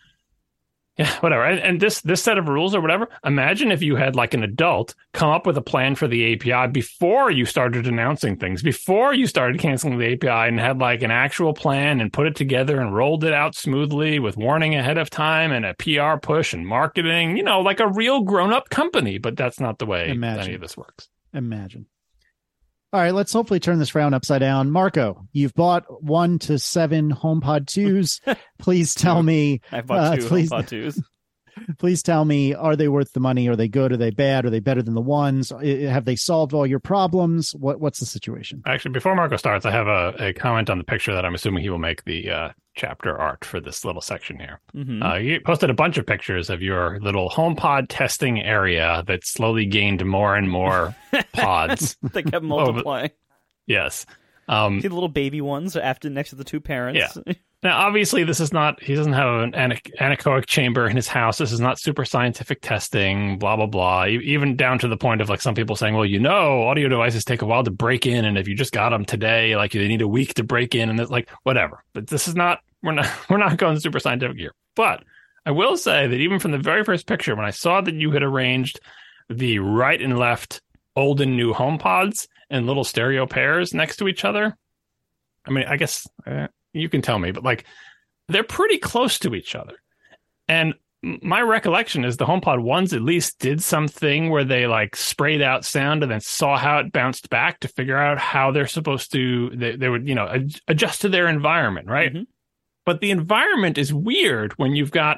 yeah, whatever. And this set of rules or whatever, imagine if you had like an adult come up with a plan for the API before you started announcing things, before you started canceling the API, and had like an actual plan and put it together and rolled it out smoothly with warning ahead of time and a PR push and marketing, like a real grown-up company. But that's not the way any of this works. Imagine. All right, let's hopefully turn this round upside down. Marco, you've bought 1 to 7 HomePod 2s. Please tell me. I bought 2 HomePod 2s. Please tell me, are they worth the money? Are they good? Are they bad? Are they better than the ones? Have they solved all your problems? What's the situation? Actually, before Marco starts, I have a comment on the picture that I'm assuming he will make the chapter art for this little section here. Mm-hmm. You posted a bunch of pictures of your little HomePod testing area that slowly gained more and more pods. They kept multiplying. Yes. See the little baby ones next to the 2 parents. Yeah. Now, obviously, this is not, he doesn't have an anechoic chamber in his house. This is not super scientific testing, blah, blah, blah. Even down to the point of like some people saying, well, audio devices take a while to break in. And if you just got them today, like they need a week to break in, and it's like, whatever. But this is not, we're not going super scientific here. But I will say that even from the very first picture, when I saw that you had arranged the right and left old and new HomePods in little stereo pairs next to each other, I mean, I guess you can tell me, but like they're pretty close to each other. And my recollection is the HomePod 1s at least did something where they like sprayed out sound and then saw how it bounced back to figure out how they're supposed to, they would, adjust to their environment, right? Mm-hmm. But the environment is weird when you've got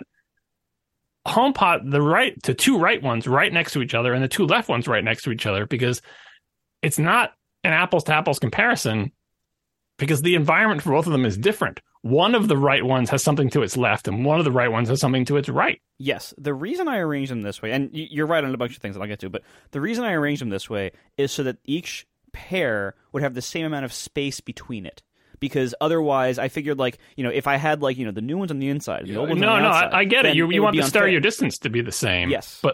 HomePod, the 2 right ones right next to each other and the 2 left ones right next to each other, because it's not an apples to apples comparison, because the environment for both of them is different. One of the right ones has something to its left, and one of the right ones has something to its right. Yes. The reason I arranged them this way, and you're right on a bunch of things that I'll get to, but the reason I arranged them this way is so that each pair would have the same amount of space between it. Because otherwise, I figured, like, if I had, like, the new ones on the inside and the old ones on the outside. I get it. You want the stereo distance to be the same. Yes. But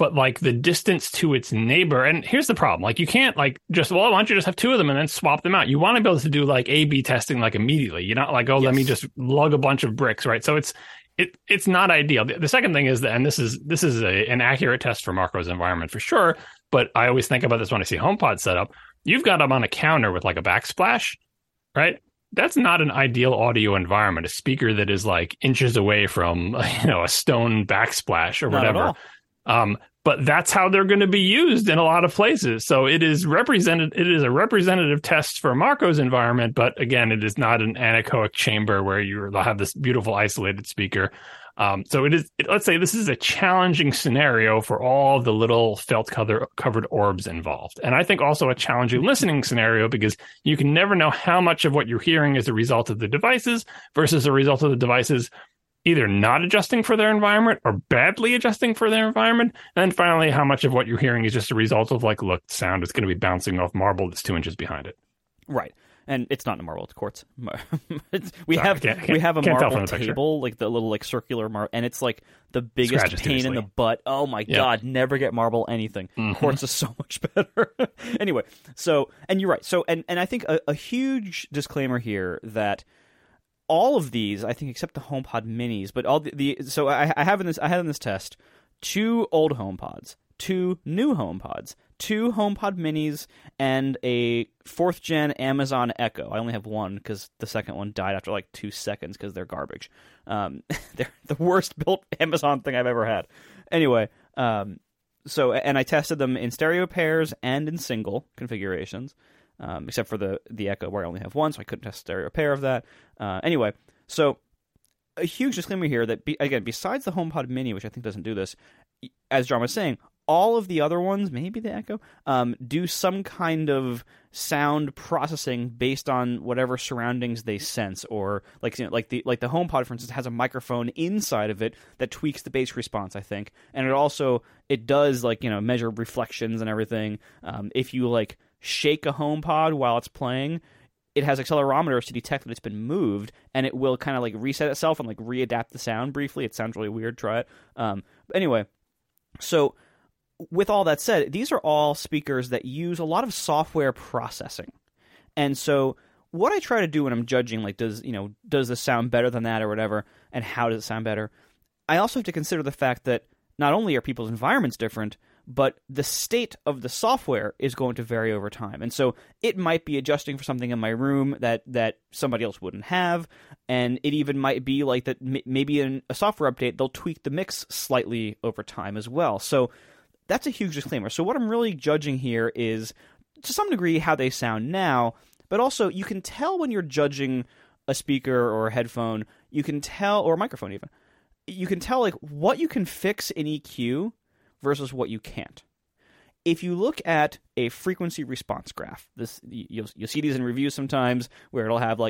but like the distance to its neighbor. And here's the problem. Like you can't like just, well, why don't you just have two of them and then swap them out? You want to be able to do like A/B testing like immediately. You're not like, oh, let me just lug a bunch of bricks, right? So it's not ideal. The second thing is that, and this is an accurate test for Marco's environment for sure, but I always think about this when I see HomePod set up. You've got them on a counter with like a backsplash, right? That's not an ideal audio environment. A speaker that is like inches away from, a stone backsplash or whatever. But that's how they're going to be used in a lot of places. So it is a representative test for Marco's environment, but again, it is not an anechoic chamber where you'll have this beautiful isolated speaker. So let's say this is a challenging scenario for all the little felt covered orbs involved. And I think also a challenging listening scenario because you can never know how much of what you're hearing is a result of the devices versus a result of the devices either not adjusting for their environment or badly adjusting for their environment. And then finally, how much of what you're hearing is just a result of like, look, sound is going to be bouncing off marble that's 2 inches behind it. Right. And it's not in a marble, it's quartz. We have a marble table, like the little like circular marble, and it's like the biggest pain in the butt. Oh my God, never get marble anything. Mm-hmm. Quartz is so much better. Anyway, so, and you're right. So, and I think a huge disclaimer here that all of these, I think, except the HomePod minis, but all so I had in this test 2 old HomePods, 2 new HomePods, 2 HomePod minis, and a 4th gen Amazon Echo. I only have one because the second one died after like 2 seconds because they're garbage. They're the worst built Amazon thing I've ever had. Anyway, so and I tested them in stereo pairs and in single configurations. Except for the Echo where I only have one, so I couldn't test a stereo pair of that. Anyway, so a huge disclaimer here that, again, besides the HomePod Mini, which I think doesn't do this, as John was saying, all of the other ones, maybe the Echo, do some kind of sound processing based on whatever surroundings they sense, or like the HomePod, for instance, has a microphone inside of it that tweaks the bass response, I think, and it does measure reflections and everything. If you shake a HomePod while it's playing, it has accelerometers to detect that it's been moved, and it will kind of reset itself and readapt the sound briefly. It sounds really weird. Try it. But anyway, so with all that said, these are all speakers that use a lot of software processing. And so what I try to do when I'm judging, does this sound better than that or whatever, and how does it sound better, I also have to consider the fact that not only are people's environments different, but the state of the software is going to vary over time. And so it might be adjusting for something in my room that somebody else wouldn't have, and it even might be that maybe in a software update, they'll tweak the mix slightly over time as well. So that's a huge disclaimer. So what I'm really judging here is, to some degree, how they sound now, but also you can tell when you're judging a speaker or a headphone, you can tell, or a microphone even, you can tell what you can fix in EQ versus what you can't. If you look at a frequency response graph, you'll see these in reviews sometimes where it'll have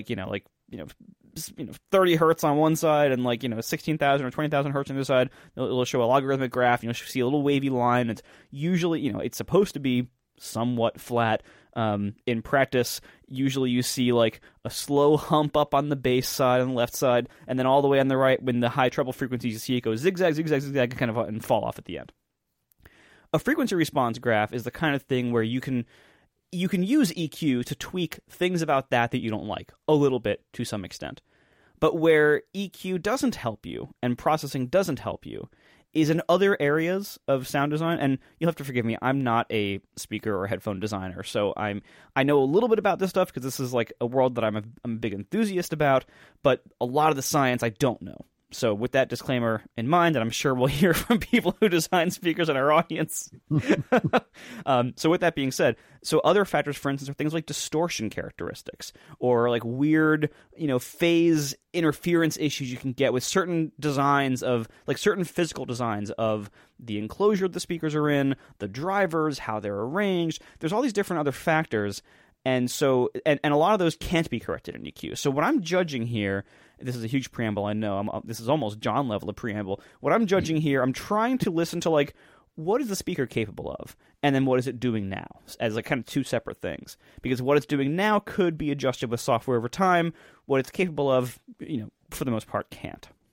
30 hertz on one side and 16,000 or 20,000 hertz on the other side. It'll show a logarithmic graph. You'll see a little wavy line. It's usually it's supposed to be somewhat flat. In practice, usually you see a slow hump up on the bass side on the left side, and then all the way on the right, when the high treble frequencies, you see it go zigzag, zigzag, zigzag, kind of and fall off at the end. A frequency response graph is the kind of thing where you can use EQ to tweak things about that you don't like a little bit to some extent. But where EQ doesn't help you and processing doesn't help you is in other areas of sound design. And you'll have to forgive me, I'm not a speaker or headphone designer, so I know a little bit about this stuff because this is a world that I'm a big enthusiast about, but a lot of the science I don't know. So with that disclaimer in mind, and I'm sure we'll hear from people who design speakers in our audience. So with that being said, so other factors, for instance, are things like distortion characteristics or weird, phase interference issues you can get with certain designs of, certain physical designs of the enclosure the speakers are in, the drivers, how they're arranged. There's all these different other factors. And so, and a lot of those can't be corrected in EQ. So what I'm judging here, this is a huge preamble, I know, this is almost John level of preamble. What I'm judging here, I'm trying to listen to what is the speaker capable of? And then what is it doing now? As kind of two separate things. Because what it's doing now could be adjusted with software over time. What it's capable of, for the most part, can't.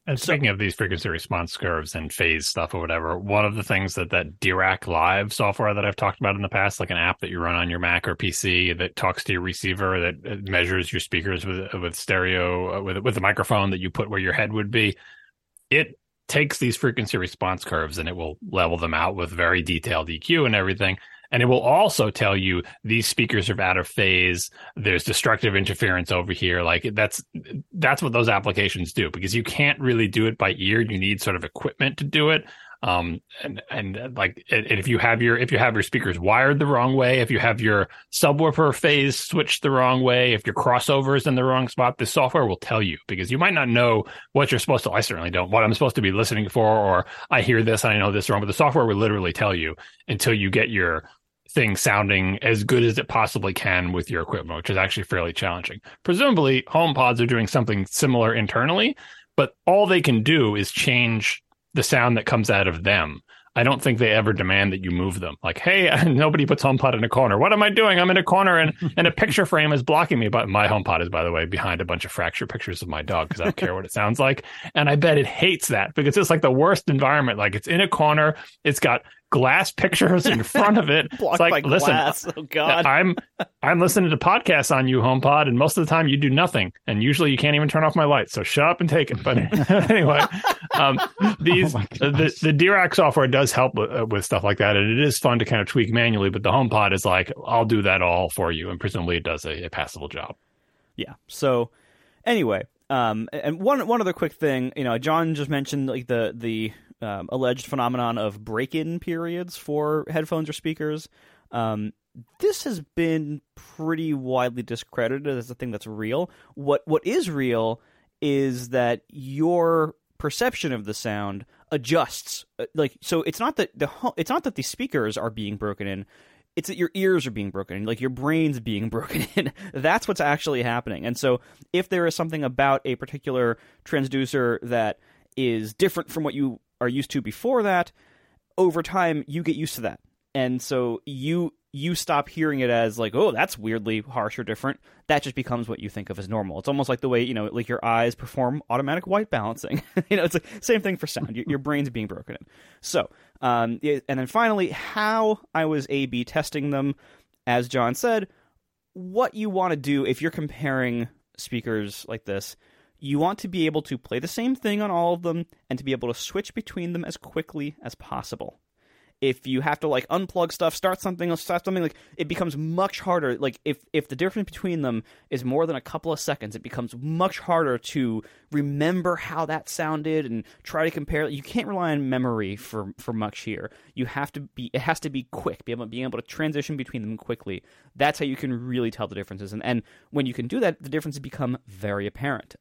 And speaking of these frequency response curves and phase stuff or whatever, one of the things that Dirac Live software that I've talked about in the past, like an app that you run on your Mac or PC that talks to your receiver, that measures your speakers with stereo, with a microphone that you put where your head would be, it takes these frequency response curves and it will level them out with very detailed EQ and everything. And it will also tell you these speakers are out of phase. There's destructive interference over here. Like that's what those applications do, because you can't really do it by ear. You need sort of equipment to do it. And if you have your speakers wired the wrong way, if you have your subwoofer phase switched the wrong way, if your crossover is in the wrong spot, the software will tell you, because you might not know what you're supposed to. I certainly don't. What I'm supposed to be listening for, or I hear this and I know this wrong, but the software will literally tell you until you get your thing sounding as good as it possibly can with your equipment, which is actually fairly challenging. Presumably, HomePods are doing something similar internally, but all they can do is change the sound that comes out of them. I don't think they ever demand that you move them. Like, hey, nobody puts HomePod in a corner. What am I doing? I'm in a corner and a picture frame is blocking me. But my HomePod is, by the way, behind a bunch of fractured pictures of my dog because I don't care what it sounds like. And I bet it hates that because it's like the worst environment. Like it's in a corner. It's got glass pictures in front of it. Blocked it's like, by listen, glass. Oh God. I'm listening to podcasts on you, HomePod, and most of the time you do nothing. And usually you can't even turn off my lights. So shut up and take it. But anyway, the Dirac software does help with stuff like that. And it is fun to kind of tweak manually. But the HomePod is like, I'll do that all for you. And presumably it does a passable job. Yeah. So anyway, and one other quick thing, John just mentioned like the alleged phenomenon of break-in periods for headphones or speakers. This has been pretty widely discredited as a thing that's real. What is real is that your perception of the sound adjusts. So it's not that the speakers are being broken in. It's that your ears are being broken in, like your brain's being broken in. That's what's actually happening. And so if there is something about a particular transducer that is different from what you are used to before that, over time you get used to that. And so you stop hearing it as like, oh, that's weirdly harsh or different. That just becomes what you think of as normal. It's almost like the way, like your eyes perform automatic white balancing. It's the same thing for sound. Your brain's being broken in. So, and then finally, how I was A/B testing them, as John said, what you want to do if you're comparing speakers like this, you want to be able to play the same thing on all of them and to be able to switch between them as quickly as possible. If you have to like unplug stuff, start something else, like it becomes much harder. Like if the difference between them is more than a couple of seconds, it becomes much harder to remember how that sounded and try to compare. You can't rely on memory for much here. It has to be quick, being able to transition between them quickly. That's how you can really tell the differences. And when you can do that, the differences become very apparent.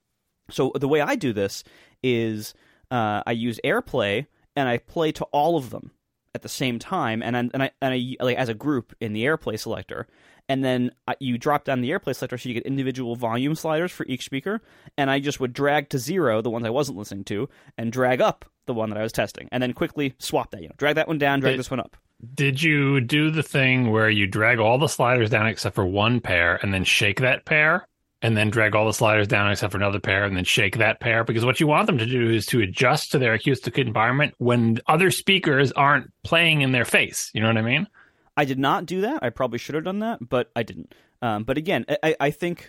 So the way I do this is I use AirPlay and I play to all of them at the same time, and I like as a group in the AirPlay selector, and then you drop down the AirPlay selector so you get individual volume sliders for each speaker, and I just would drag to 0 the ones I wasn't listening to, and drag up the one that I was testing, and then quickly swap that. Drag that one down, drag this one up. Did you do the thing where you drag all the sliders down except for one pair, and then shake that pair? And then drag all the sliders down except for another pair and then shake that pair? Because what you want them to do is to adjust to their acoustic environment when other speakers aren't playing in their face. You know what I mean? I did not do that. I probably should have done that, but I didn't. But again, I think,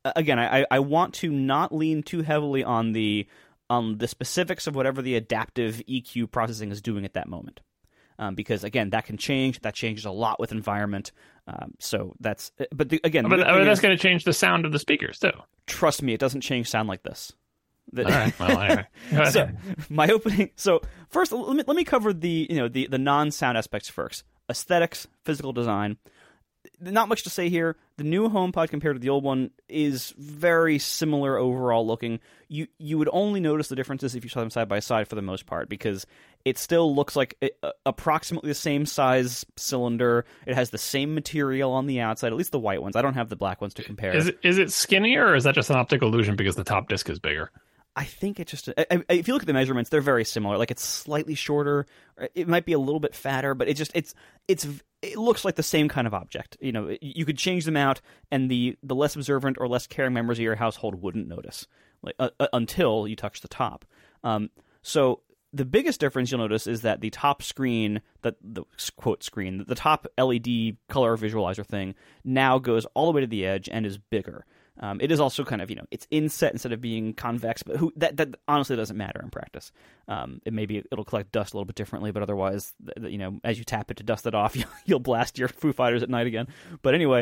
I want to not lean too heavily on the specifics of whatever the adaptive EQ processing is doing at that moment. Because again, that can change. That changes a lot with environment. So that's. But that's going to change the sound of the speakers too. Trust me, it doesn't change sound like this. All right. Well, all right. So my opening. So first, let me cover the non-sound aspects first. Aesthetics, physical design. Not much to say here. The new HomePod compared to the old one is very similar overall looking. You would only notice the differences if you saw them side by side for the most part, because it still looks like approximately the same size cylinder. It has the same material on the outside, at least the white ones. I don't have the black ones to compare. Is it skinnier, or is that just an optical illusion because the top disc is bigger? I think it's just if you look at the measurements, they're very similar. Like it's slightly shorter, it might be a little bit fatter, but it looks like the same kind of object. You know, you could change them out, and the less observant or less caring members of your household wouldn't notice, like until you touch the top. So the biggest difference you'll notice is that the top screen, the quote screen, the top LED color visualizer thing now goes all the way to the edge and is bigger. It is also kind of, it's inset instead of being convex, but that honestly doesn't matter in practice. It'll collect dust a little bit differently, but otherwise, as you tap it to dust it off, you'll blast your Foo Fighters at night again. But anyway,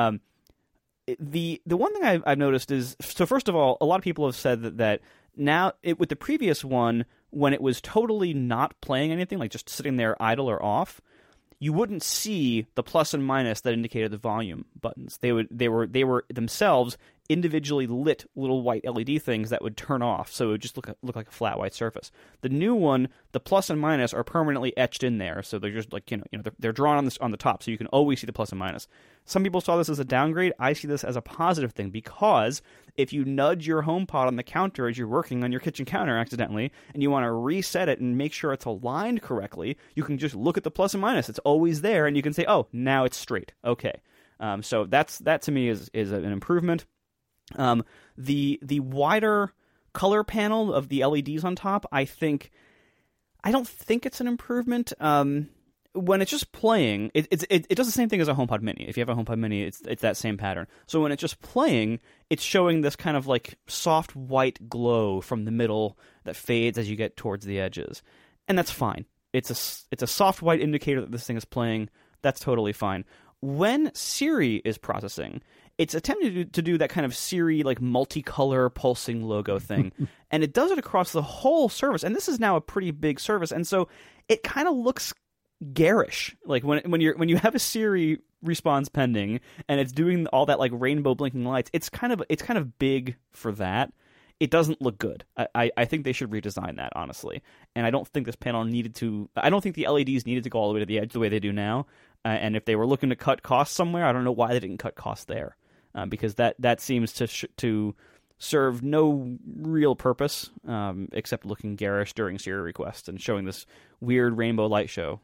the one thing I've noticed is, so first of all, a lot of people have said that now with the previous one, when it was totally not playing anything, like just sitting there idle or off, you wouldn't see the plus and minus that indicated the volume buttons. They were themselves individually lit little white LED things that would turn off, so it would just look like a flat white surface. The new one, the plus and minus are permanently etched in there, so they're just like they're drawn on the top, so you can always see the plus and minus. Some people saw this as a downgrade. I see this as a positive thing, because if you nudge your HomePod on the counter as you're working on your kitchen counter accidentally, and you want to reset it and make sure it's aligned correctly, you can just look at the plus and minus. It's always there, and you can say, "Oh, now it's straight." Okay, so that to me is an improvement. The wider color panel of the LEDs on top, I don't think it's an improvement. When it's just playing, it does the same thing as a HomePod Mini. If you have a HomePod Mini, it's that same pattern. So when it's just playing, it's showing this kind of like soft white glow from the middle that fades as you get towards the edges, and that's fine. It's a soft white indicator that this thing is playing. That's totally fine. When Siri is processing, it's attempting to do that kind of Siri like multicolor pulsing logo thing, and it does it across the whole service. And this is now a pretty big service, and so it kind of looks garish. Like when you have a Siri response pending and it's doing all that like rainbow blinking lights, it's kind of big for that. It doesn't look good. I think they should redesign that, honestly. And I don't think this panel I don't think the LEDs needed to go all the way to the edge the way they do now. And if they were looking to cut costs somewhere, I don't know why they didn't cut costs there. Because that seems to serve no real purpose except looking garish during Siri requests and showing this weird rainbow light show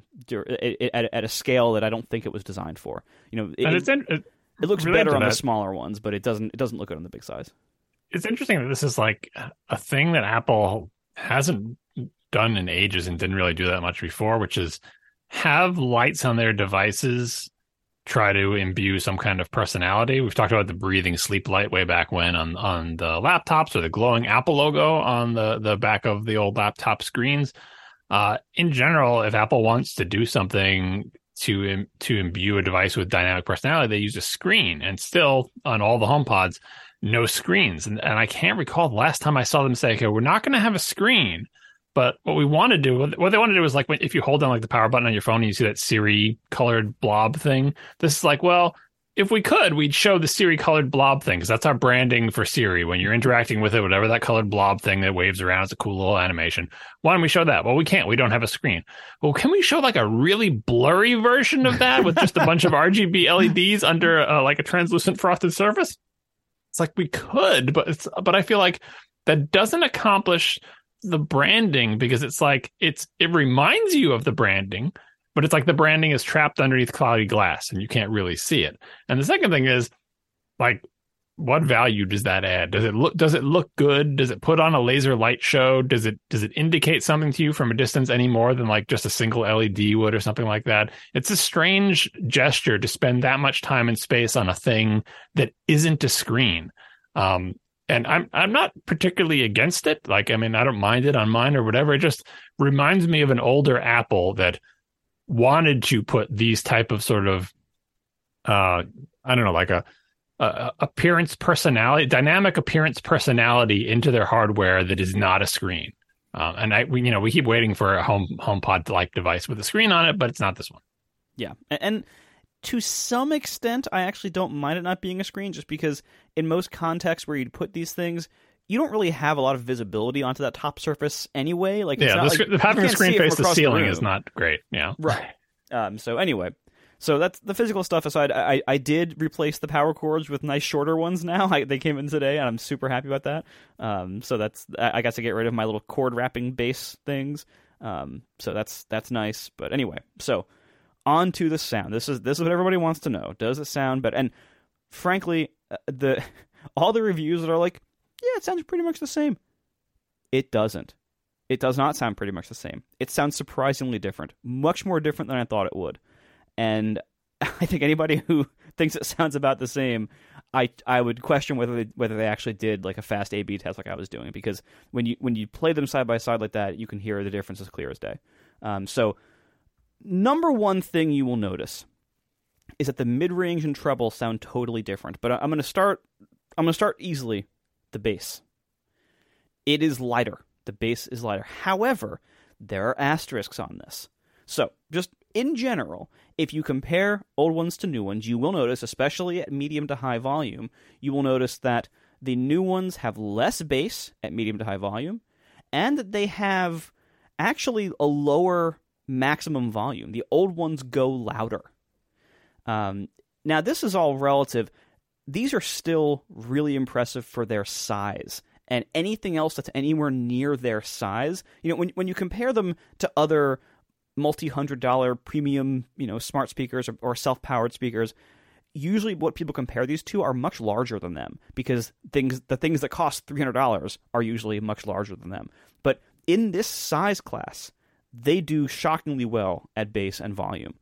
at a scale that I don't think it was designed for. It looks better on the smaller ones, but it doesn't look good on the big size. It's interesting that this is like a thing that Apple hasn't done in ages and didn't really do that much before, which is have lights on their devices try to imbue some kind of personality. We've talked about the breathing sleep light way back when on the laptops, or the glowing Apple logo on the back of the old laptop screens. In general, if Apple wants to do something to imbue a device with dynamic personality, they use a screen. And still, on all the HomePods, no screens. And I can't recall the last time I saw them say, okay, we're not going to have a screen. But what they want to do is like if you hold down like the power button on your phone and you see that Siri colored blob thing, this is like, well, if we could, we'd show the Siri colored blob thing, because that's our branding for Siri. When you're interacting with it, whatever that colored blob thing that waves around is a cool little animation. Why don't we show that? Well, we can't. We don't have a screen. Well, can we show like a really blurry version of that with just a bunch of RGB LEDs under like a translucent frosted surface? It's like we could, but I feel like that doesn't accomplish the branding, because it's like it reminds you of the branding, but it's like the branding is trapped underneath cloudy glass and you can't really see it. And the second thing is, like, what value does that add? Does it look good? Does it put on a laser light show? Does it indicate something to you from a distance any more than like just a single LED would or something like that? It's a strange gesture to spend that much time and space on a thing that isn't a screen. And I'm not particularly against it. Like, I mean, I don't mind it on mine or whatever. It just reminds me of an older Apple that wanted to put these type of sort of, I don't know, like a appearance personality, dynamic appearance personality into their hardware that is not a screen. And we keep waiting for a HomePod like device with a screen on it, but it's not this one. Yeah, and to some extent, I actually don't mind it not being a screen, just because in most contexts where you'd put these things, you don't really have a lot of visibility onto that top surface anyway. Like, yeah, it's not having a screen face the ceiling is not great. Yeah, right. So anyway, So that's the physical stuff aside. I did replace the power cords with nice shorter ones now. They came in today, and I'm super happy about that. So I got to get rid of my little cord wrapping bass things. So that's nice. But anyway, so on to the sound. This is what everybody wants to know. Does it sound better? And frankly, all the reviews that are like, yeah, it sounds pretty much the same. It doesn't. It does not sound pretty much the same. It sounds surprisingly different. Much more different than I thought it would. And I think anybody who thinks it sounds about the same, I would question whether they actually did like a fast A/B test like I was doing, because when you play them side by side like that, you can hear the difference as clear as day. So number one thing you will notice is that the mid-range and treble sound totally different. But I'm going to start easily. The bass. It is lighter. The bass is lighter. However, there are asterisks on this. So just in general, if you compare old ones to new ones, you will notice, especially at medium to high volume, you will notice that the new ones have less bass at medium to high volume, and that they have actually a lower maximum volume. The old ones go louder. Now, this is all relative. These are still really impressive for their size. And anything else that's anywhere near their size, when you compare them to other multi-$100 premium, smart speakers or self-powered speakers, usually what people compare these to are much larger than them, because the things that cost $300 are usually much larger than them. But in this size class, they do shockingly well at bass and volume.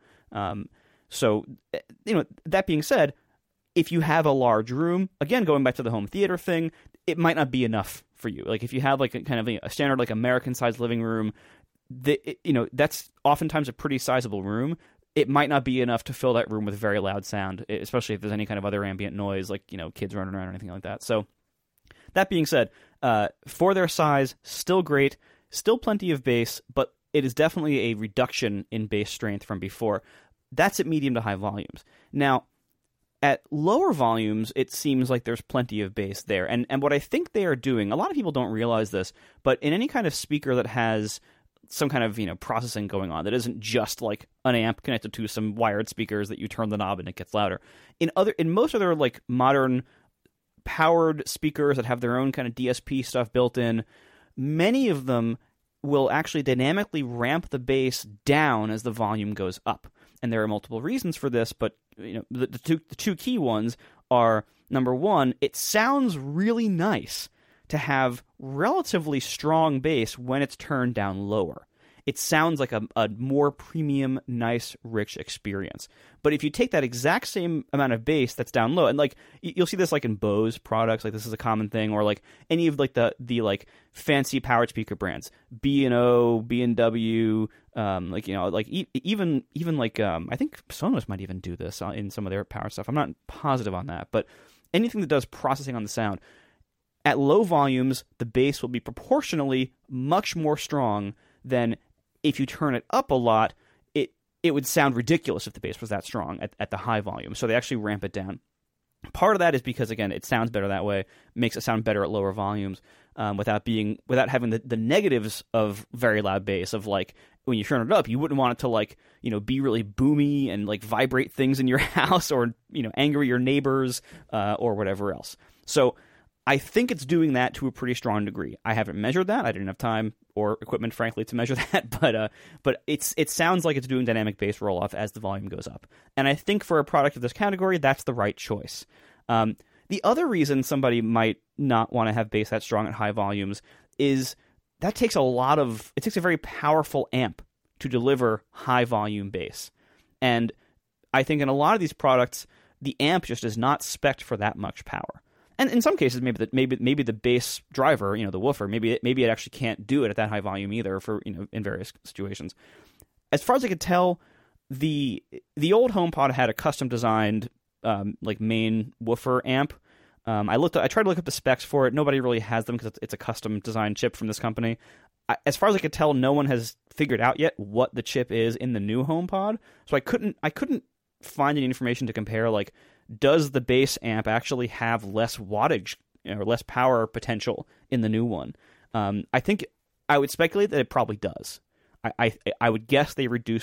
So that being said, if you have a large room, again, going back to the home theater thing, it might not be enough for you. Like if you have like a standard like American-sized living room, that's oftentimes a pretty sizable room. It might not be enough to fill that room with very loud sound, especially if there's any kind of other ambient noise, like kids running around or anything like that. So that being said, for their size, still great, still plenty of bass, but it is definitely a reduction in bass strength from before. That's at medium to high volumes. Now, at lower volumes, it seems like there's plenty of bass there. And what I think they are doing, a lot of people don't realize this, but in any kind of speaker that has some kind of processing going on, that isn't just like an amp connected to some wired speakers that you turn the knob and it gets louder. In most other like modern powered speakers that have their own kind of DSP stuff built in, many of them will actually dynamically ramp the bass down as the volume goes up. And there are multiple reasons for this, but the two key ones are, number one, it sounds really nice to have relatively strong bass when it's turned down lower. It sounds like a more premium, nice, rich experience. But if you take that exact same amount of bass that's down low, and like you'll see this like in Bose products, like this is a common thing, or like any of like the like fancy powered speaker brands, B&O, B&W, even like I think Sonos might even do this in some of their power stuff. I'm not positive on that, but anything that does processing on the sound, at low volumes, the bass will be proportionally much more strong than if you turn it up a lot. It would sound ridiculous if the bass was that strong at the high volume. So they actually ramp it down. Part of that is because, again, it sounds better that way, makes it sound better at lower volumes, without having the negatives of very loud bass, of like when you turn it up, you wouldn't want it to like, be really boomy and like vibrate things in your house, or, anger your neighbors, or whatever else. So I think it's doing that to a pretty strong degree. I haven't measured that. I didn't have time or equipment, frankly, to measure that. But it sounds like it's doing dynamic bass roll-off as the volume goes up. And I think for a product of this category, that's the right choice. The other reason somebody might not want to have bass that strong at high volumes is that takes it takes a very powerful amp to deliver high volume bass. And I think in a lot of these products, the amp just is not spec'd for that much power. And in some cases, maybe the bass driver, the woofer, maybe it actually can't do it at that high volume either, for in various situations. As far as I could tell, the old HomePod had a custom designed like main woofer amp. I tried to look up the specs for it. Nobody really has them because it's a custom designed chip from this company. As far as I could tell, no one has figured out yet what the chip is in the new HomePod. So I couldn't find any information to compare, like, does the bass amp actually have less wattage or less power potential in the new one? I think I would speculate that it probably does. I would guess they reduced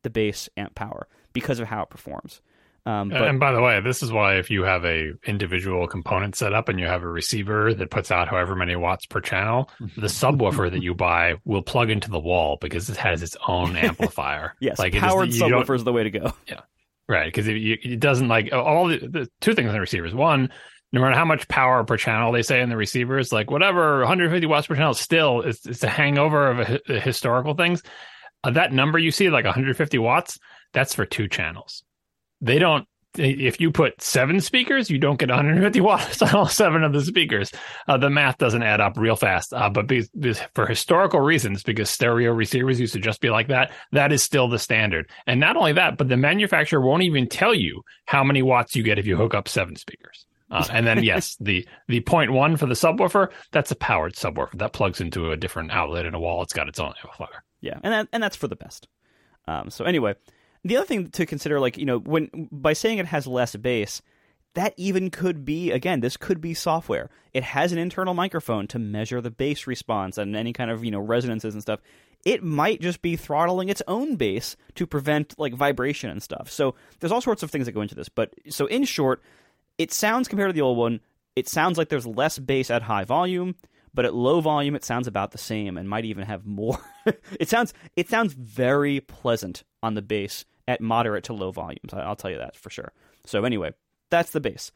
the bass amp power because of how it performs. But And by the way, this is why if you have a individual component set up and you have a receiver that puts out however many watts per channel, the subwoofer that you buy will plug into the wall because it has its own amplifier. yes, like powered subwoofer is the way to go. Yeah, right. Because it doesn't like all the two things in the receivers. One, no matter how much power per channel they say in the receivers, like whatever 150 watts per channel, still it's a hangover of historical things. That number you see, like 150 watts, that's for 2 channels. They don't, if you put 7 speakers, you don't get 150 watts on all 7 of the speakers. The math doesn't add up real fast. But for historical reasons, because stereo receivers used to just be like that, that is still the standard. And not only that, but the manufacturer won't even tell you how many watts you get if you hook up 7 speakers. And then, yes, the 0.1 for the subwoofer, that's a powered subwoofer. That plugs into a different outlet in a wall. It's got its own amplifier. Yeah, and that's for the best. So anyway, the other thing to consider, like, when by saying it has less bass, that even could be, again, this could be software. It has an internal microphone to measure the bass response and any kind of, resonances and stuff. It might just be throttling its own bass to prevent, like, vibration and stuff. So there's all sorts of things that go into this. But so in short, it sounds, compared to the old one, it sounds like there's less bass at high volume, but at low volume it sounds about the same and might even have more. It sounds very pleasant on the bass at moderate to low volumes. I'll tell you that for sure. So anyway, that's the bass.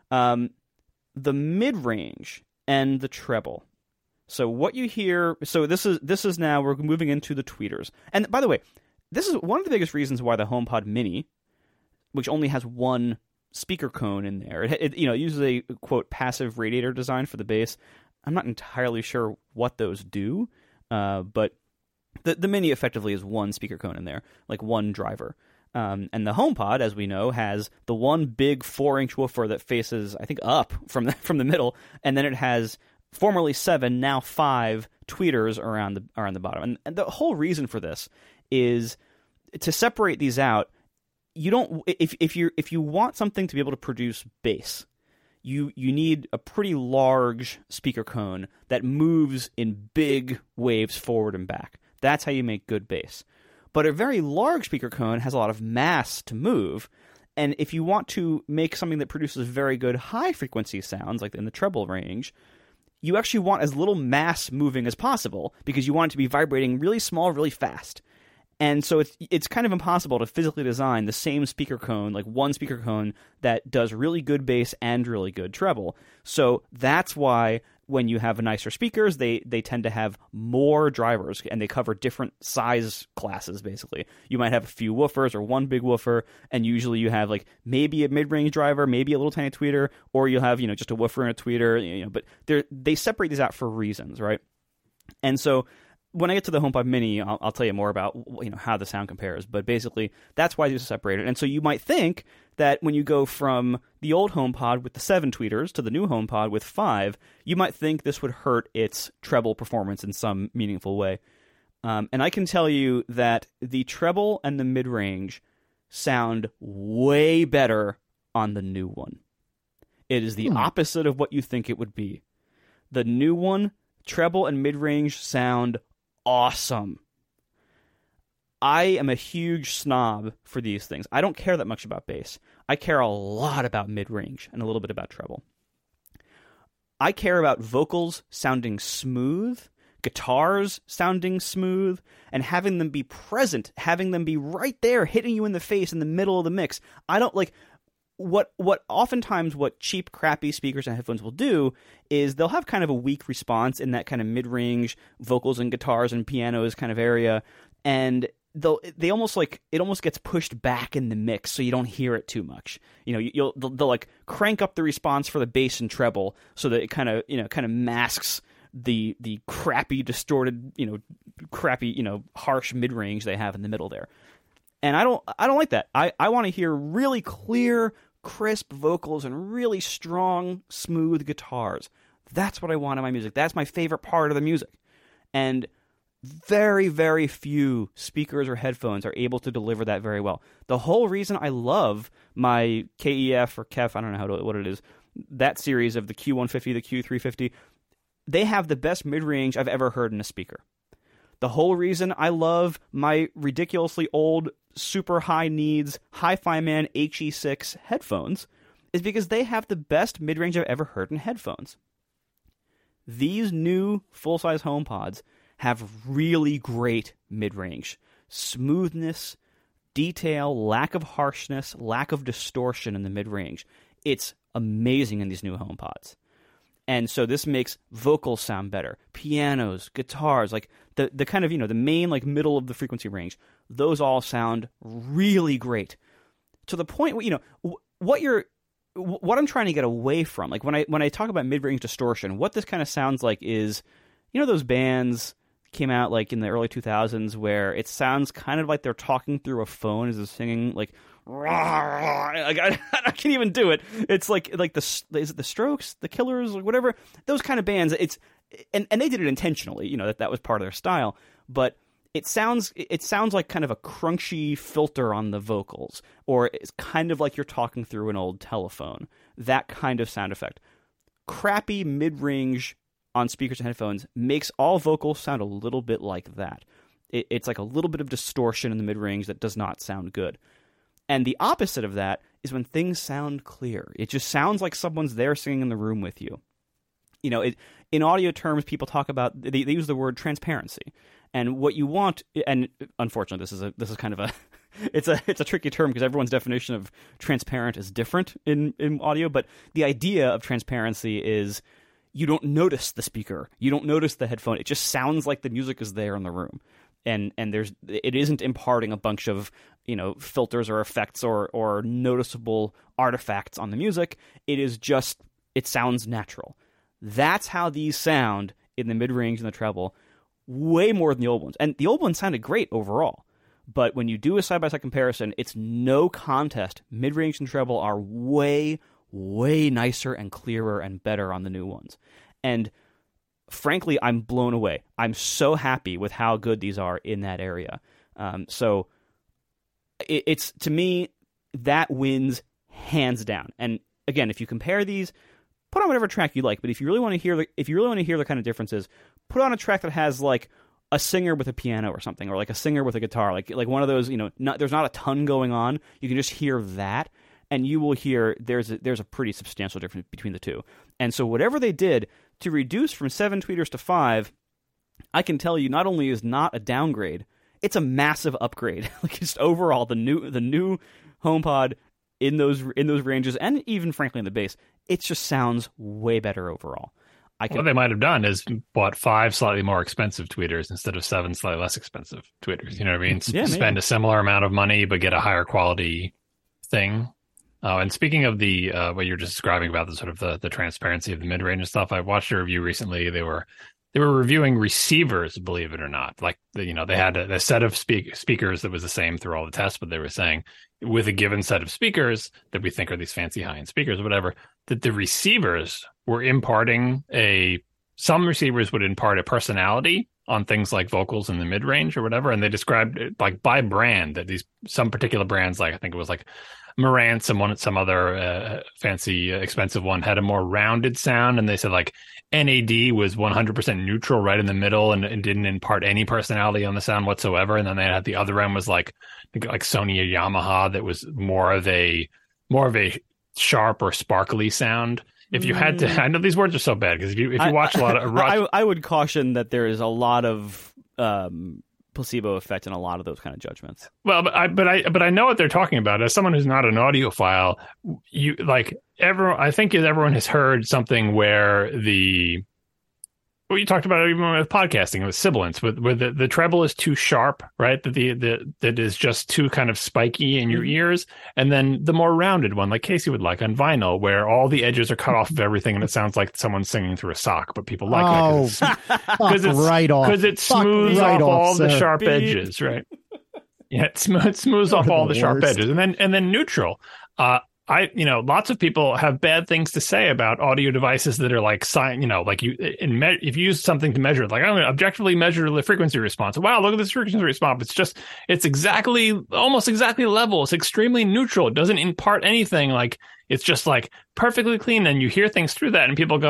The mid-range and the treble. So what you hear, so this is now, we're moving into the tweeters. And by the way, this is one of the biggest reasons why the HomePod Mini, which only has one speaker cone in there, it uses a, quote, passive radiator design for the bass. I'm not entirely sure what those do, but the Mini effectively is one speaker cone in there, like one driver. And the HomePod, as we know, has the one big 4-inch woofer that faces, I think, up from the middle, and then it has formerly 7, now 5 tweeters around the bottom. And the whole reason for this is to separate these out. You don't, if you want something to be able to produce bass, you need a pretty large speaker cone that moves in big waves forward and back. That's how you make good bass. But a very large speaker cone has a lot of mass to move, and if you want to make something that produces very good high-frequency sounds, like in the treble range, you actually want as little mass moving as possible, because you want it to be vibrating really small, really fast. And so it's kind of impossible to physically design the same speaker cone, like one speaker cone that does really good bass and really good treble. So that's why when you have nicer speakers, they tend to have more drivers, and they cover different size classes, basically. You might have a few woofers or one big woofer, and usually you have like maybe a mid-range driver, maybe a little tiny tweeter, or you'll have, just a woofer and a tweeter, but they separate these out for reasons, right? And so when I get to the HomePod Mini, I'll tell you more about how the sound compares. But basically, that's why these are separated. And so you might think that when you go from the old HomePod with the 7 tweeters to the new HomePod with 5, you might think this would hurt its treble performance in some meaningful way. And I can tell you that the treble and the mid-range sound way better on the new one. It is the opposite of what you think it would be. The new one, treble and mid-range sound awesome. I am a huge snob for these things. I don't care that much about bass. I care a lot about mid-range and a little bit about treble. I care about vocals sounding smooth, guitars sounding smooth, and having them be present, having them be right there, hitting you in the face in the middle of the mix. I don't like what oftentimes what cheap, crappy speakers and headphones will do is they'll have kind of a weak response in that kind of mid-range vocals and guitars and pianos kind of area, and they almost like it almost gets pushed back in the mix so you don't hear it too much. They'll like crank up the response for the bass and treble so that it kind of masks the crappy, distorted, crappy, harsh mid-range they have in the middle there. And I don't like that. I want to hear really clear, crisp vocals and really strong, smooth guitars. That's what I want in my music. That's my favorite part of the music. And very, very few speakers or headphones are able to deliver that very well. The whole reason I love my KEF or KEF, I don't know what it is, that series of the Q150, the Q350, they have the best mid-range I've ever heard in a speaker. The whole reason I love my ridiculously old super high needs Hi-Fi Man HE6 headphones is because they have the best mid-range I've ever heard in headphones. These new full-size HomePods have really great mid-range. Smoothness, detail, lack of harshness, lack of distortion in the mid-range. It's amazing in these new HomePods. And so this makes vocals sound better. Pianos, guitars, like the kind of, the main like middle of the frequency range, those all sound really great. To the point where, what I'm trying to get away from, like when I talk about mid-range distortion, what this kind of sounds like is, those bands came out like in the early 2000s where it sounds kind of like they're talking through a phone as they're singing, like I can't even do it. It's like is it the Strokes, the Killers, or whatever, those kind of bands. It's and they did it intentionally, that was part of their style, but it sounds like kind of a crunchy filter on the vocals, or it's kind of like you're talking through an old telephone. That kind of sound effect. Crappy mid-range on speakers and headphones makes all vocals sound a little bit like that. It's like a little bit of distortion in the mid-range that does not sound good. And the opposite of that is when things sound clear. It just sounds like someone's there singing in the room with you. In audio terms, people talk about, they use the word transparency. And what you want, and unfortunately, this is kind of a it's a tricky term because everyone's definition of transparent is different in audio. But the idea of transparency is you don't notice the speaker, you don't notice the headphone. It just sounds like the music is there in the room, and it isn't imparting a bunch of filters or effects or noticeable artifacts on the music. It sounds natural. That's how these sound in the mid-range and the treble, way more than the old ones. And the old ones sounded great overall. But when you do a side-by-side comparison, it's no contest. Mid-range and treble are way, way nicer and clearer and better on the new ones. And frankly, I'm blown away. I'm so happy with how good these are in that area. So it's, to me, that wins hands down. And again, if you compare these, put on whatever track you like. But if you really want to hear the kind of differences, put on a track that has like a singer with a piano or something, or like a singer with a guitar, like one of those. There's not a ton going on. You can just hear that, and you will hear there's a pretty substantial difference between the two. And so whatever they did to reduce from 7 tweeters to 5, I can tell you not only is not a downgrade, it's a massive upgrade. Like just overall, the new HomePod in those ranges, and even frankly in the bass, it just sounds way better overall. What they might have done is bought 5 slightly more expensive tweeters instead of 7 slightly less expensive tweeters. You know what I mean? Yeah, spend a similar amount of money but get a higher quality thing. And speaking of the what you're just describing about the sort of the transparency of the mid-range and stuff, I watched a review recently. They were reviewing receivers, believe it or not. Like they had a set of speakers that was the same through all the tests, but they were saying with a given set of speakers that we think are these fancy high-end speakers or whatever, that the receivers were imparting some receivers would impart a personality on things like vocals in the mid-range or whatever. And they described it like by brand that some particular brands, like I think it was like Marantz and some other fancy expensive one had a more rounded sound. And they said like NAD was 100% neutral right in the middle and didn't impart any personality on the sound whatsoever. And then they had the other end was like Sony or Yamaha that was more of a sharp or sparkly sound. If you had to, I know these words are so bad because if you watch a lot of I would caution that there is a lot of placebo effect in a lot of those kind of judgments. Well, but I know what they're talking about. As someone who's not an audiophile, I think everyone has heard something where what you talked about even with podcasting, with sibilance, where the treble is too sharp, right? That is just too kind of spiky in your ears, and then the more rounded one, like Casey would like on vinyl, where all the edges are cut off of everything, and it sounds like someone's singing through a sock. But people like that because it smooths off all the sharp edges, right? Yeah, it smooths off all the sharp edges, and then neutral. Lots of people have bad things to say about audio devices that are like, if you use something to measure it, like I'm going to objectively measure the frequency response. Wow, look at this frequency response. It's almost exactly level. It's extremely neutral. It doesn't impart anything. Like it's just like perfectly clean. And you hear things through that and people go,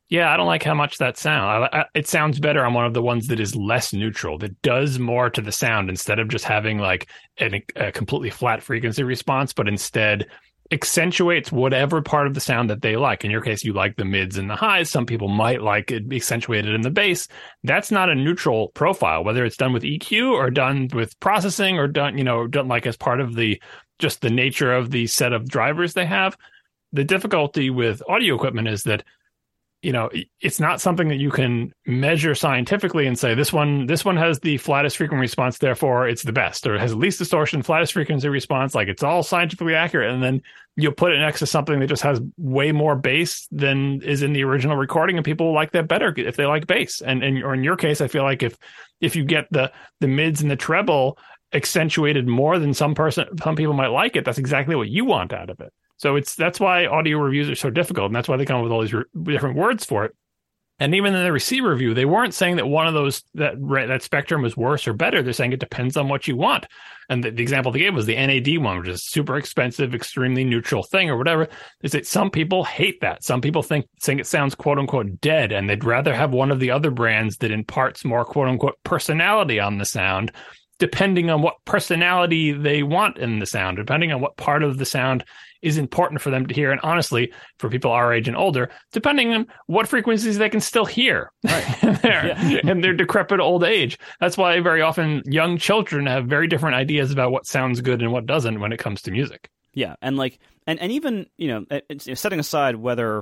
Yeah, I don't like how much that sound. It sounds better on one of the ones that is less neutral, that does more to the sound instead of just having like a completely flat frequency response, but instead accentuates whatever part of the sound that they like. In your case, you like the mids and the highs. Some people might like it accentuated in the bass. That's not a neutral profile, whether it's done with EQ or done with processing or done like as part of just the nature of the set of drivers they have. The difficulty with audio equipment is that it's not something that you can measure scientifically and say this one has the flattest frequency response, therefore it's the best, or it has the least distortion, flattest frequency response. Like it's all scientifically accurate, and then you'll put it next to something that just has way more bass than is in the original recording, and people will like that better if they like bass. Or in your case, I feel like if you get the mids and the treble accentuated more than some people might like it, that's exactly what you want out of it. So that's why audio reviews are so difficult, and that's why they come up with all these different words for it. And even in the receiver review, they weren't saying that one of those that spectrum was worse or better. They're saying it depends on what you want. And the example they gave was the NAD one, which is a super expensive, extremely neutral thing or whatever. Is that some people hate that. Some people think it sounds quote unquote dead, and they'd rather have one of the other brands that imparts more quote unquote personality on the sound, depending on what personality they want in the sound, depending on what part of the sound is important for them to hear. And honestly, for people our age and older, depending on what frequencies they can still hear in their decrepit old age. That's why very often young children have very different ideas about what sounds good and what doesn't when it comes to music. Yeah. And even, setting aside whether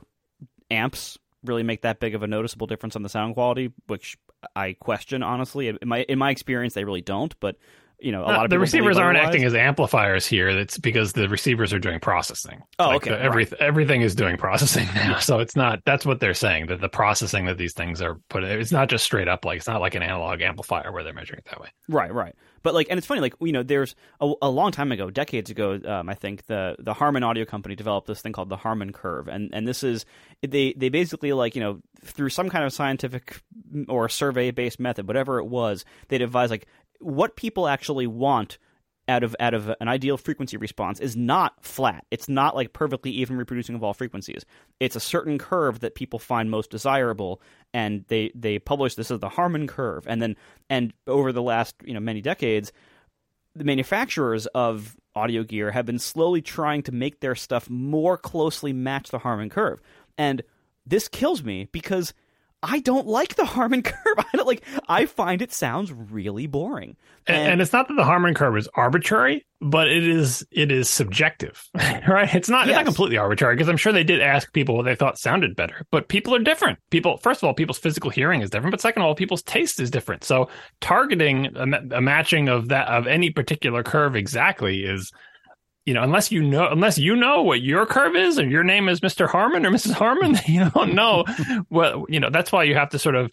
amps really make that big of a noticeable difference on the sound quality, which I question, honestly. In my experience, they really don't, but a lot of the receivers aren't otherwise. acting as amplifiers here. That's because the receivers are doing processing. Oh, okay. Everything is doing processing now. So it's not, that's what they're saying, that the processing that these things are put in, it's not just straight up, like it's not like an analog amplifier where they're measuring it that way. Right. But and it's funny, there's a long time ago, decades ago, I think the Harman Audio Company developed this thing called the Harman curve, and this is they basically through some kind of scientific or survey based method, whatever it was, they devised what people actually want out of an ideal frequency response is not flat. It's not perfectly even reproducing of all frequencies. It's a certain curve that people find most desirable, and they publish this as the Harman curve. And over the last many decades, the manufacturers of audio gear have been slowly trying to make their stuff more closely match the Harman curve. And this kills me because I don't like the Harman curve. I find it sounds really boring. And it's not that the Harman curve is arbitrary, but it is subjective, right? It's not completely arbitrary, because I'm sure they did ask people what they thought sounded better, but people are different. First of all, people's physical hearing is different, but second of all, people's taste is different. So targeting a matching of any particular curve exactly is, unless you know what your curve is, or your name is Mr. Harman or Mrs. Harman, you don't know. Well, that's why you have to sort of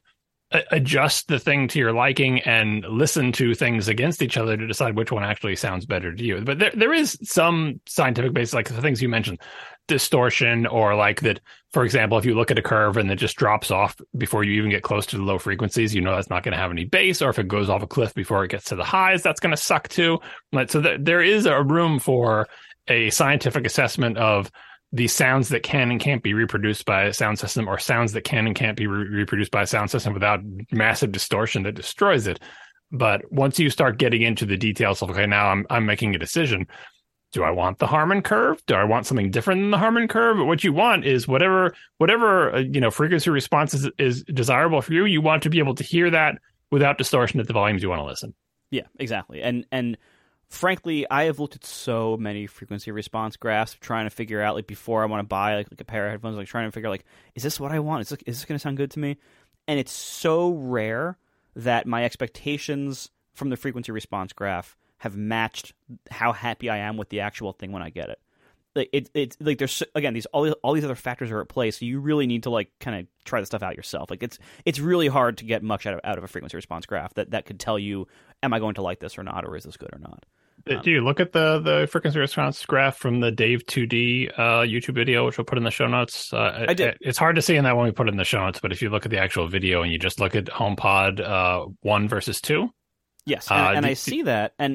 adjust the thing to your liking and listen to things against each other to decide which one actually sounds better to you. But there is some scientific basis, like the things you mentioned, distortion, or that, for example, if you look at a curve and it just drops off before you even get close to the low frequencies, that's not going to have any bass. Or if it goes off a cliff before it gets to the highs, that's going to suck too. So there is a room for a scientific assessment of the sounds that can and can't be reproduced by a sound system, or sounds that can and can't be reproduced by a sound system without massive distortion that destroys it. But once you start getting into the details of, okay, now I'm making a decision. Do I want the Harman curve? Do I want something different than the Harman curve? What you want is whatever frequency response is desirable for you. You want to be able to hear that without distortion at the volumes you want to listen. Yeah, exactly. And frankly, I have looked at so many frequency response graphs trying to figure out, before I want to buy a pair of headphones, trying to figure is this what I want? Is this going to sound good to me? And it's so rare that my expectations from the frequency response graph have matched how happy I am with the actual thing when I get it. It's there's, again, all these other factors are at play, so you really need to kind of try the stuff out yourself. It's really hard to get much out of a frequency response graph that could tell you, am I going to like this or not, or is this good or not? Do you look at the frequency response graph from the Dave 2D YouTube video, which we'll put in the show notes? I did. It's hard to see in that when we put it in the show notes, but if you look at the actual video and you just look at HomePod 1 versus 2. Yes, and I see that, and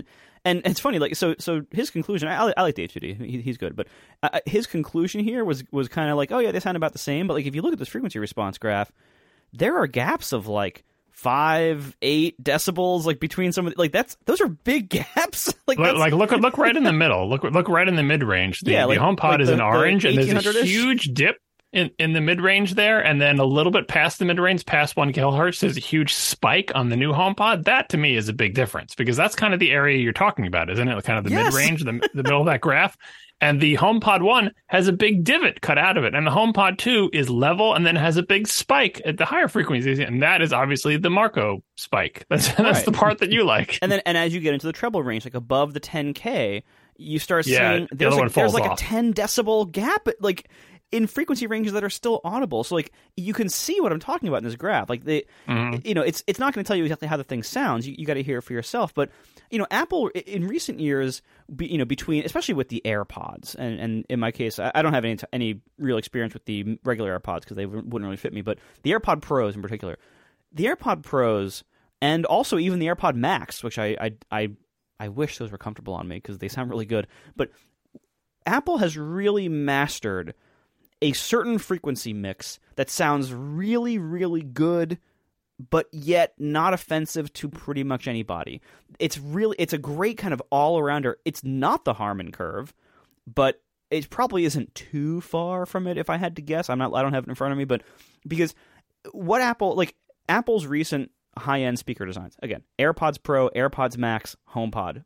And it's funny, like so his conclusion. I like Dave Judy, he's good, but his conclusion here was kind of like, oh yeah, they sound about the same. But like if you look at this frequency response graph, there are gaps of like 5, 8 decibels, like between some of the, like those are big gaps. Like look right in the middle. Look right in the mid range. The HomePod is an orange, and there's a huge dip in the mid range there, and then a little bit past the mid range, past 1 kilohertz, there's a huge spike on the new HomePod. That to me is a big difference because that's kind of the area you're talking about, isn't it? Kind of the mid range, the middle of that graph. And the HomePod 1 has a big divot cut out of it. And the HomePod 2 is level and then has a big spike at the higher frequencies. And that is obviously the Marco spike. That's the part that you like. And as you get into the treble range, like above the 10K, you start seeing there's like a 10 decibel gap, like in frequency ranges that are still audible. So like you can see what I'm talking about in this graph. Like it's not going to tell you exactly how the thing sounds. You got to hear it for yourself. But Apple in recent years, between especially with the AirPods, and in my case, I don't have any real experience with the regular AirPods because they wouldn't really fit me. But the AirPod Pros in particular, the AirPod Pros, and also even the AirPod Max, which I wish those were comfortable on me because they sound really good. But Apple has really mastered a certain frequency mix that sounds really, really good, but yet not offensive to pretty much anybody. It's a great kind of all-arounder. It's not the Harman curve, but it probably isn't too far from it if I had to guess. I don't have it in front of me, but because what Apple's recent high-end speaker designs, again, AirPods Pro, AirPods Max, HomePod,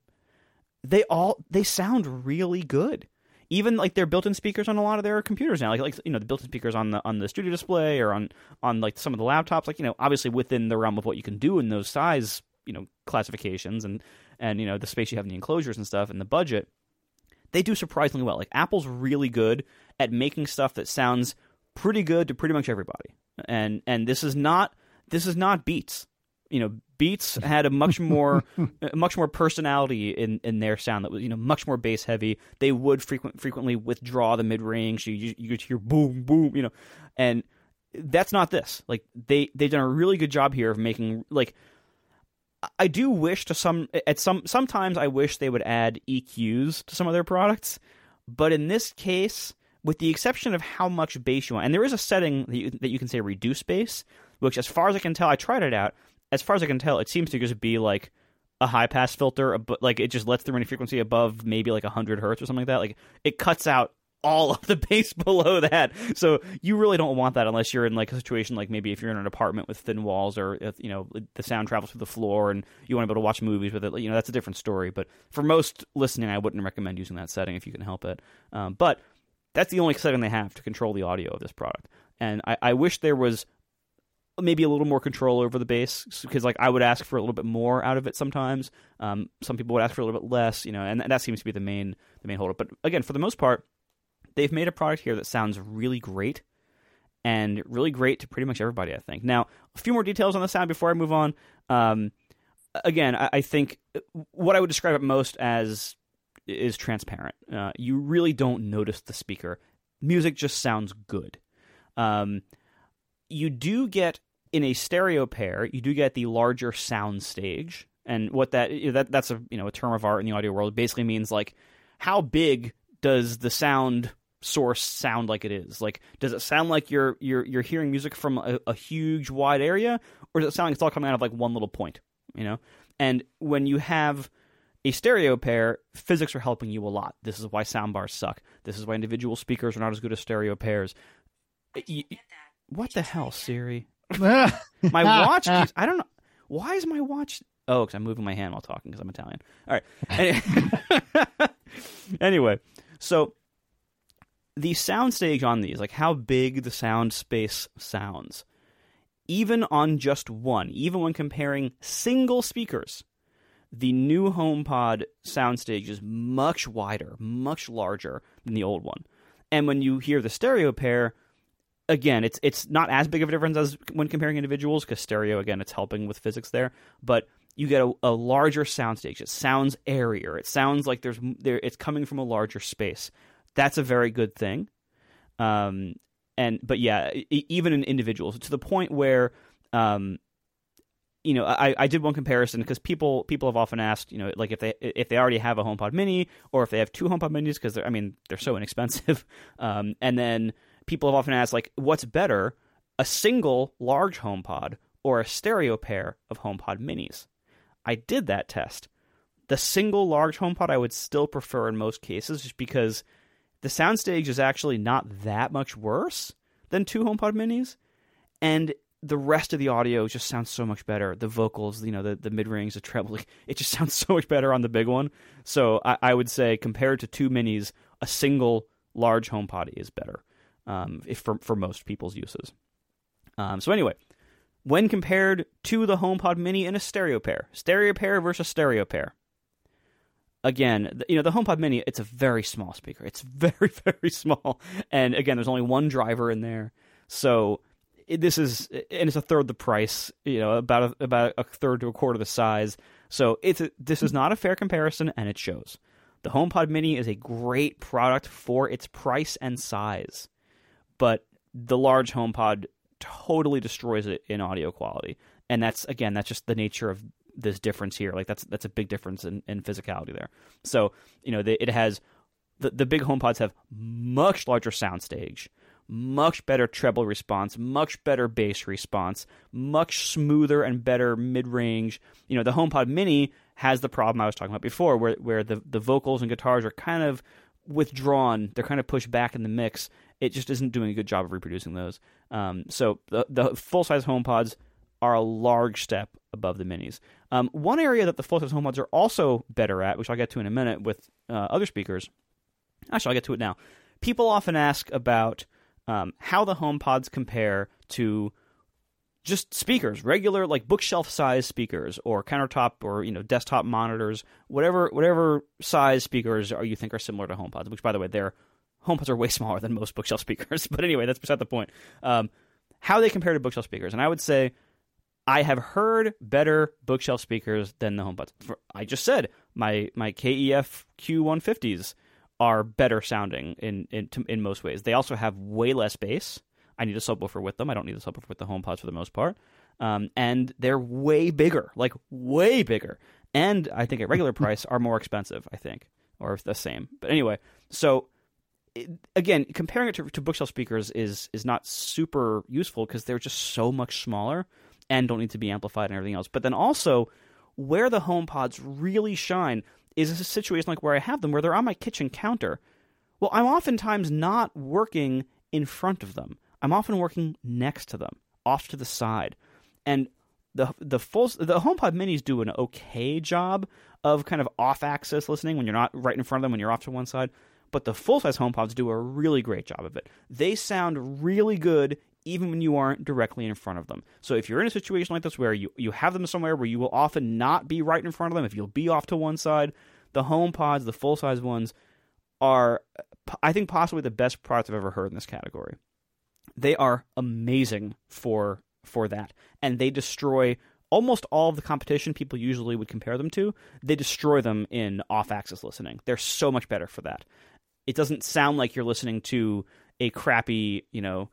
they sound really good. Even like their built-in speakers on a lot of their computers now, like the built-in speakers on the studio display or on like some of the laptops, like obviously within the realm of what you can do in those size classifications and the space you have in the enclosures and stuff and the budget, they do surprisingly well. Like Apple's really good at making stuff that sounds pretty good to pretty much everybody, and this is not Beats. Beats had a much more personality in their sound that was much more bass heavy. They would frequently withdraw the mid range. You could hear boom boom, and that's not this. Like they've done a really good job here of making like. I do wish sometimes I wish they would add EQs to some of their products, but in this case, with the exception of how much bass you want, and there is a setting that you can say reduce bass, which as far as I can tell, I tried it out. As far as I can tell, it seems to just be like a high-pass filter, but like it just lets through any frequency above maybe like 100 hertz or something like that. Like it cuts out all of the bass below that. So you really don't want that unless you're in like a situation like maybe if you're in an apartment with thin walls or if, the sound travels through the floor and you want to be able to watch movies with it. That's a different story. But for most listening, I wouldn't recommend using that setting if you can help it. But that's the only setting they have to control the audio of this product. And I wish there was maybe a little more control over the bass because like I would ask for a little bit more out of it sometimes. Some people would ask for a little bit less, and that seems to be the main holdup. But again, for the most part, they've made a product here that sounds really great and really great to pretty much everybody, I think. Now, a few more details on the sound before I move on. Again, I think what I would describe it most as is transparent. You really don't notice the speaker. Music just sounds good. You do get, in a stereo pair, you do get the larger sound stage. And what that's a term of art in the audio world. It basically means like how big does the sound source sound like it is? Like, does it sound like you're hearing music from a huge wide area, or does it sound like it's all coming out of like one little point? And when you have a stereo pair, physics are helping you a lot. This is why soundbars suck. This is why individual speakers are not as good as stereo pairs. What the hell, Siri? My watch keeps... I don't know. Why is my watch... Oh, because I'm moving my hand while talking because I'm Italian. All right. Anyway, so the soundstage on these, like how big the sound space sounds, even on just one, even when comparing single speakers, the new HomePod soundstage is much wider, much larger than the old one. And when you hear the stereo pair, again, it's not as big of a difference as when comparing individuals, because stereo, again, it's helping with physics there, but you get a larger soundstage. It sounds airier. It sounds like it's coming from a larger space. That's a very good thing. But yeah, even in individuals, to the point where I did one comparison because people have often asked, like if they already have a HomePod Mini or if they have two HomePod Minis because they're so inexpensive. And then people have often asked, like, what's better, a single large HomePod or a stereo pair of HomePod Minis? I did that test. The single large HomePod I would still prefer in most cases, just because the soundstage is actually not that much worse than two HomePod Minis, and the rest of the audio just sounds so much better. The vocals, the mid-range, the treble, it just sounds so much better on the big one. So I would say, compared to two minis, a single large HomePod is better for most people's uses. So anyway, when compared to the HomePod Mini in a stereo pair versus stereo pair, again, the HomePod Mini, it's a very small speaker. It's very, very small. And again, there's only one driver in there. So it's a third the price, about a third to a quarter the size. So this is not a fair comparison, and it shows. The HomePod Mini is a great product for its price and size, but the large HomePod totally destroys it in audio quality. And that's just the nature of this difference here. Like that's a big difference in physicality there. So, it has the big HomePods have much larger soundstage, much better treble response, much better bass response, much smoother and better mid-range. The HomePod Mini has the problem I was talking about before, where the vocals and guitars are kind of withdrawn. They're kind of pushed back in the mix. It just isn't doing a good job of reproducing those. So the full-size HomePods are a large step above the minis. One area that the full-size HomePods are also better at, which I'll get to in a minute with other speakers. Actually, I'll get to it now. People often ask about how the HomePods compare to just speakers, regular like bookshelf-size speakers or countertop or desktop monitors, whatever size speakers you think are similar to HomePods. Which, by the way, HomePods are way smaller than most bookshelf speakers. But anyway, that's beside the point. How they compare to bookshelf speakers, and I would say I have heard better bookshelf speakers than the HomePods. I just said my KEF Q150s are better sounding in most ways. They also have way less bass. I need a subwoofer with them. I don't need a subwoofer with the HomePods for the most part. And they're way bigger, like way bigger. And I think at regular price are more expensive, I think, or the same. But anyway, so again, comparing it to bookshelf speakers is not super useful because they're just so much smaller and don't need to be amplified and everything else. But then also, where the HomePods really shine is a situation like where I have them, where they're on my kitchen counter. Well, I'm oftentimes not working in front of them. I'm often working next to them, off to the side. And the HomePod Minis do an okay job of kind of off-axis listening when you're not right in front of them, when you're off to one side. But the full-size HomePods do a really great job of it. They sound really good even when you aren't directly in front of them. So if you're in a situation like this where you have them somewhere where you will often not be right in front of them, if you'll be off to one side, the HomePods, the full-size ones, are, I think, possibly the best products I've ever heard in this category. They are amazing for that. And they destroy almost all of the competition people usually would compare them to. They destroy them in off-axis listening. They're so much better for that. It doesn't sound like you're listening to a crappy,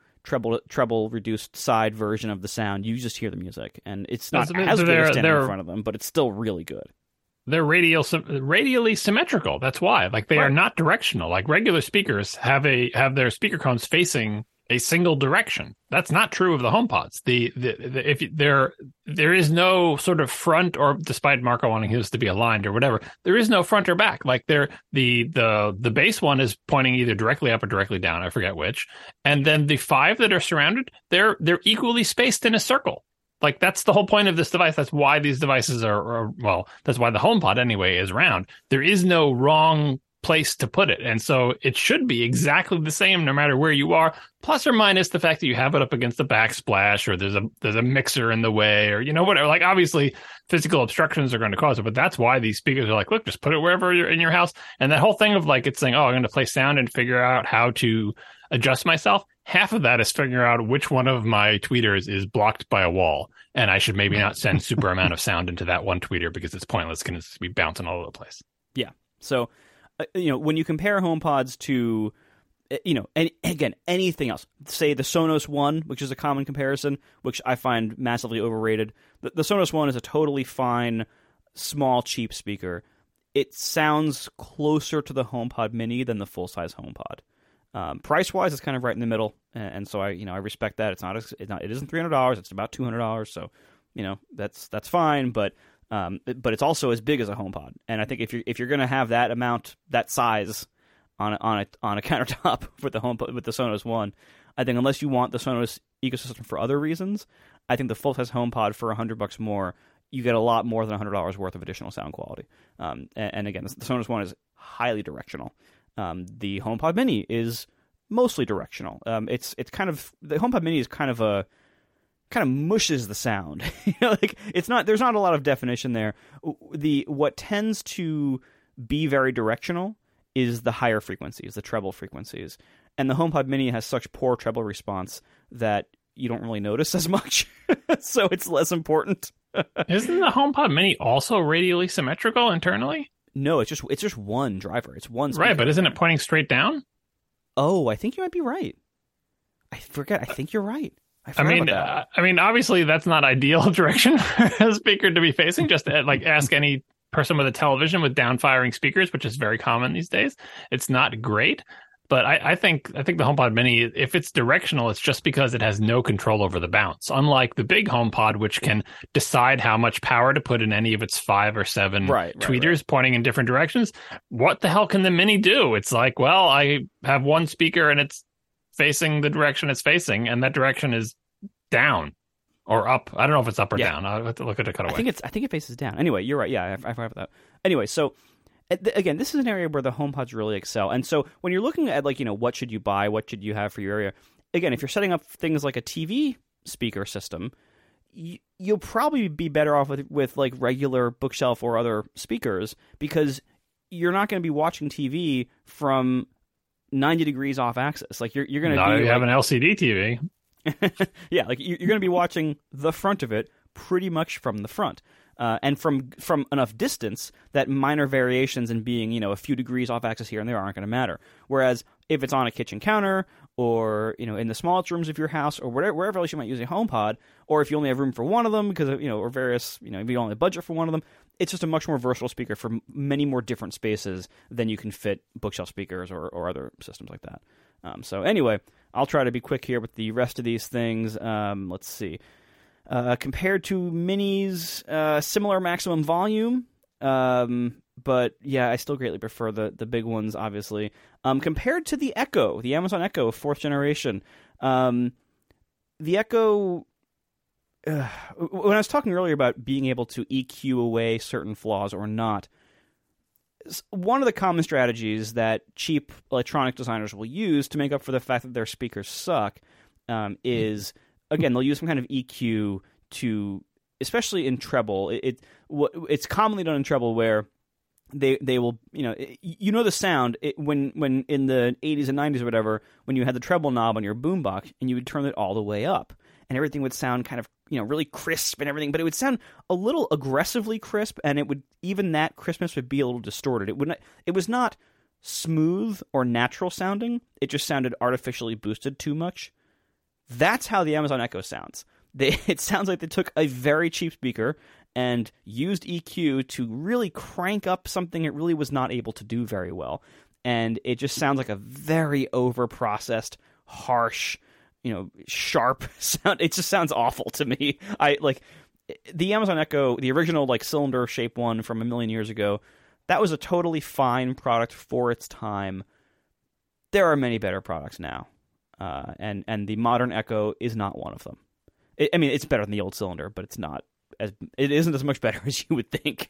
treble reduced side version of the sound. You just hear the music, and it's not as good as standing in front of them, but it's still really good. They're radially symmetrical. That's why, like, they are not directional. Like regular speakers have their speaker cones facing a single direction. That's not true of the HomePods. If there is no sort of front, or despite Marco wanting his to be aligned or whatever, there is no front or back. Like the base one is pointing either directly up or directly down. I forget which. And then the 5 that are surrounded, they're equally spaced in a circle. Like, that's the whole point of this device. That's why these devices that's why the HomePod anyway is round. There is no wrong place to put it. And so it should be exactly the same no matter where you are, plus or minus the fact that you have it up against the backsplash, or there's a mixer in the way, or whatever. Like, obviously physical obstructions are going to cause it, but that's why these speakers are like, look, just put it wherever you're in your house. And that whole thing of like, it's saying, oh, I'm going to play sound and figure out how to adjust myself. Half of that is figuring out which one of my tweeters is blocked by a wall, and I should maybe not send super amount of sound into that one tweeter because it's pointless. It's going to be bouncing all over the place. Yeah. So, when you compare HomePods to and again, anything else. Say the Sonos One, which is a common comparison, which I find massively overrated. The Sonos One is a totally fine, small, cheap speaker. It sounds closer to the HomePod Mini than the full-size HomePod. Price-wise, it's kind of right in the middle, and so I respect that. It isn't $300. It's about $200. So, that's fine, but it's also as big as a HomePod. And I think if you're going to have that size on a countertop with the HomePod, with the Sonos One, I think unless you want the Sonos ecosystem for other reasons, I think the full-size HomePod for $100 more, you get a lot more than $100 worth of additional sound quality. And again, the Sonos One is highly directional. The HomePod Mini is mostly directional. It's kind of, the HomePod Mini is kind of mushes the sound. There's not a lot of definition there. What tends to be very directional is the higher frequencies, the treble frequencies. And the HomePod Mini has such poor treble response that you don't really notice as much. So it's less important. Isn't the HomePod Mini also radially symmetrical internally? No, it's just one driver. It's one speaker. Right, but isn't it pointing straight down? Oh, I think you might be right. I forget. I think you're right. I mean, obviously that's not ideal direction for a speaker to be facing. Just ask any person with a television with down-firing speakers, which is very common these days. It's not great, but I think the HomePod Mini, if it's directional, it's just because it has no control over the bounce. Unlike the big HomePod, which can decide how much power to put in any of its 5 or 7 tweeters pointing in different directions. What the hell can the Mini do? It's like, well, I have one speaker and it's facing the direction it's facing, and that direction is down or up. I don't know if it's up or down. I'll have to look at the cutaway. I think it faces down. Anyway, you're right. Yeah, I forgot about that. Anyway, so again, this is an area where the HomePods really excel. And so when you're looking at what should you buy, what should you have for your area? Again, if you're setting up things like a TV speaker system, you'll probably be better off with like regular bookshelf or other speakers, because you're not going to be watching TV from 90 degrees off axis. Like you're going to have an LCD TV. Yeah, like you're going to be watching the front of it pretty much from the front. And from enough distance that minor variations in being, a few degrees off axis here and there aren't going to matter. Whereas if it's on a kitchen counter or, in the smallest rooms of your house or wherever else you might use a HomePod, or if you only have room for one of them because of, or various, if you only have budget for one of them, it's just a much more versatile speaker for many more different spaces than you can fit bookshelf speakers or other systems like that. So anyway, I'll try to be quick here with the rest of these things. Let's see. Compared to Minis, similar maximum volume, but yeah, I still greatly prefer the big ones, obviously. Compared to the Echo, the Amazon Echo 4th generation, the Echo, when I was talking earlier about being able to EQ away certain flaws or not, one of the common strategies that cheap electronic designers will use to make up for the fact that their speakers suck is... Again, they'll use some kind of EQ to, especially in treble. It's commonly done in treble where they will, the sound when in the 80s and 90s or whatever, when you had the treble knob on your boombox and you would turn it all the way up, and everything would sound kind of really crisp and everything, but it would sound a little aggressively crisp, and even that crispness would be a little distorted. It was not smooth or natural sounding. It just sounded artificially boosted too much. That's how the Amazon Echo sounds. It sounds like they took a very cheap speaker and used EQ to really crank up something it really was not able to do very well. And it just sounds like a very over-processed, harsh, sharp sound. It just sounds awful to me. The Amazon Echo, the original cylinder-shaped one from a million years ago, that was a totally fine product for its time. There are many better products now. And the modern Echo is not one of them. It's better than the old cylinder, but it isn't as much better as you would think.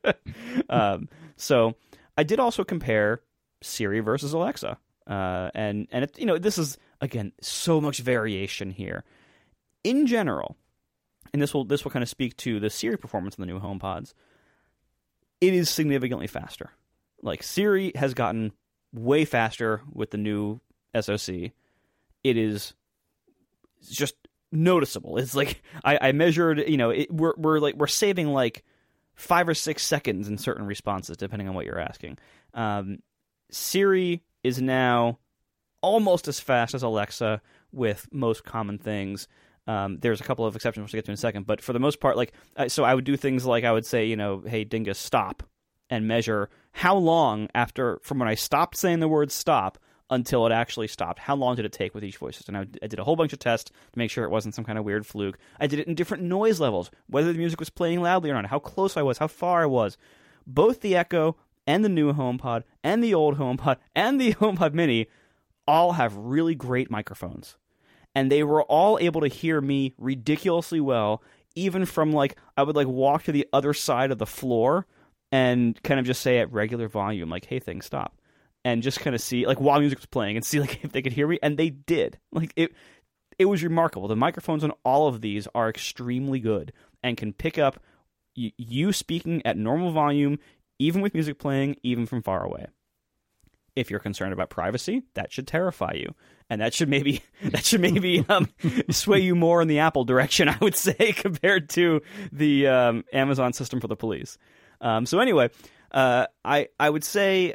So I did also compare Siri versus Alexa, and this is again so much variation here. In general, and this will kind of speak to the Siri performance in the new HomePods. It is significantly faster. Like Siri has gotten way faster with the new SoC. It is just noticeable. It's like I measured, we're saving 5 or 6 seconds in certain responses depending on what you're asking. Siri is now almost as fast as Alexa with most common things. There's a couple of exceptions which we'll get to in a second, but for the most part, like, so I would do things like I would say, you know, hey, Dingus, stop, and measure how long from when I stopped saying the word stop until it actually stopped. How long did it take with each voice? And I did a whole bunch of tests to make sure it wasn't some kind of weird fluke. I did it in different noise levels, whether the music was playing loudly or not, how close I was, how far I was. Both the Echo and the new HomePod and the old HomePod and the HomePod Mini all have really great microphones. And they were all able to hear me ridiculously well, even from, like, I would, like, walk to the other side of the floor and kind of just say at regular volume, like, hey, thing, stop. And just kind of see, like, while music was playing, and see, like, if they could hear me. And they did. Like, it was remarkable. The microphones on all of these are extremely good and can pick up you speaking at normal volume, even with music playing, even from far away. If you're concerned about privacy, that should terrify you. And that should maybe sway you more in the Apple direction, I would say, compared to the Amazon system for the police. So anyway, I would say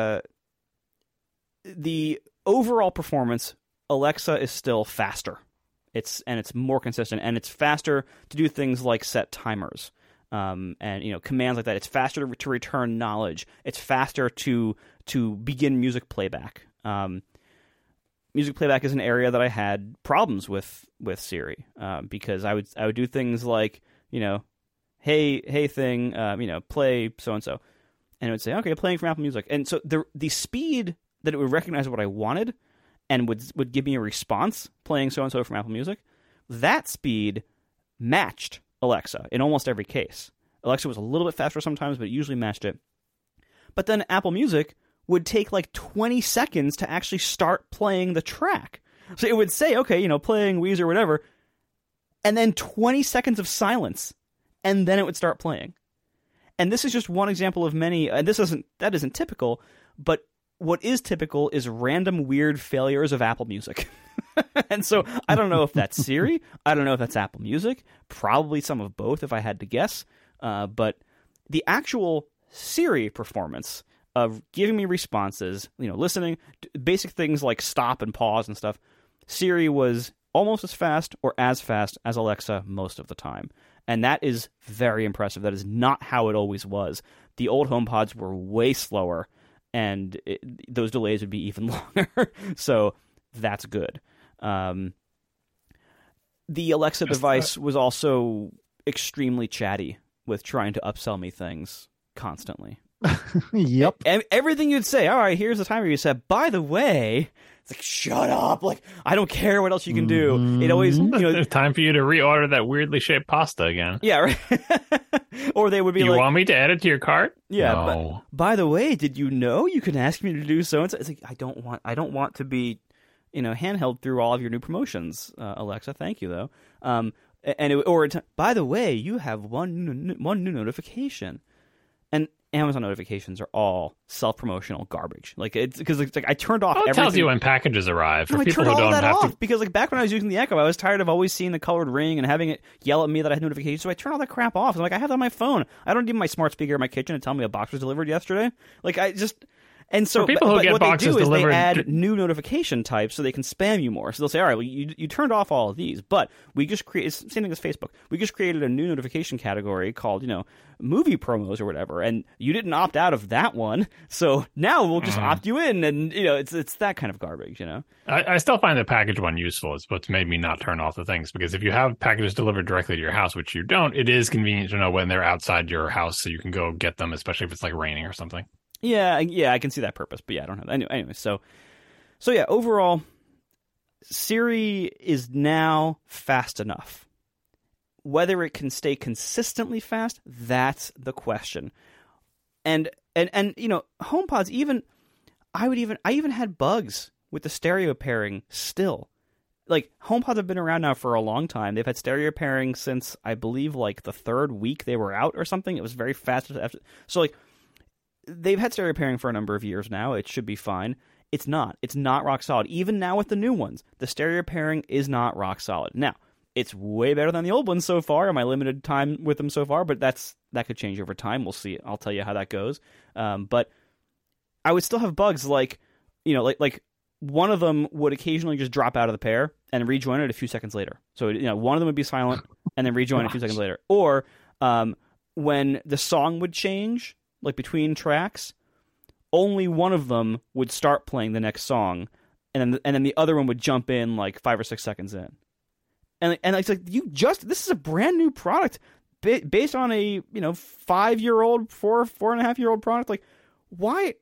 the overall performance, Alexa is still faster. It's more consistent, and it's faster to do things like set timers, and, you know, commands like that. It's faster to return knowledge. It's faster to begin music playback. Music playback is an area that I had problems with Siri, because I would do things like, you know, hey thing, you know, play so and so, and it would say, okay, playing from Apple Music, and so the speed that it would recognize what I wanted and would give me a response playing so and so from Apple Music, that speed matched Alexa in almost every case. Alexa was a little bit faster sometimes, but it usually matched it. But then Apple Music would take like 20 seconds to actually start playing the track. So it would say, okay, you know, playing Weezer or whatever, and then 20 seconds of silence, and then it would start playing. And this is just one example of many, and that isn't typical, but what is typical is random weird failures of Apple Music. And so I don't know if that's Siri, I don't know if that's Apple Music, probably some of both if I had to guess, but the actual Siri performance of giving me responses, you know, listening, basic things like stop and pause and stuff, Siri was almost as fast or as fast as Alexa most of the time. And that is very impressive. That is not how it always was. The old HomePods were way slower, and those delays would be even longer. So that's good. The Alexa device was also extremely chatty with trying to upsell me things constantly. Yep. Everything you'd say, all right, here's the timer you said. By the way, it's like, shut up. Like, I don't care what else you can do. It always, you know. It's time for you to reorder that weirdly shaped pasta again. Yeah, right. Or they would be you like, want me to add it to your cart? Yeah. No. But, by the way, did you know you can ask me to do so and so? It's like, I don't want to be, you know, handheld through all of your new promotions, Alexa. Thank you, though. By the way, you have one new notification. And Amazon notifications are all self-promotional garbage. Like, it's because it's like I turned off everything. It tells you when packages arrive for people who don't have to. Because like back when I was using the Echo, I was tired of always seeing the colored ring and having it yell at me that I had notifications. So I turned all that crap off. I'm like, I have that on my phone. I don't need my smart speaker in my kitchen to tell me a box was delivered yesterday. Like, I just. And so, for people who get what boxes they do is delivered, they add new notification types so they can spam you more. So they'll say, all right, well, you turned off all of these, but we just created, same thing as Facebook, we just created a new notification category called, you know, movie promos or whatever, and you didn't opt out of that one, so now we'll just opt you in, and, you know, it's that kind of garbage, you know? I still find the package one useful. It's what's made me not turn off the things, because if you have packages delivered directly to your house, which you don't, it is convenient to know when they're outside your house so you can go get them, especially if it's like raining or something. Yeah, I can see that purpose, but yeah, I don't have that. Anyway, so yeah, overall, Siri is now fast enough. Whether it can stay consistently fast, that's the question. And you know, HomePods I even had bugs with the stereo pairing still. Like, HomePods have been around now for a long time. They've had stereo pairing since, I believe, like the third week they were out or something. It was very fast. So like, they've had stereo pairing for a number of years now. It should be fine. It's not. It's not rock solid. Even now with the new ones, the stereo pairing is not rock solid. Now, it's way better than the old ones so far in my limited time with them so far, but that could change over time. We'll see. I'll tell you how that goes. But I would still have bugs like, you know, like one of them would occasionally just drop out of the pair and rejoin it a few seconds later. So, one of them would be silent and then rejoin a few seconds later. Or when the song would change, like between tracks, only one of them would start playing the next song, and then the other one would jump in like 5 or 6 seconds in. And it's like, this is a brand new product based on a 5-year-old, 4.5-year-old product. Like, why?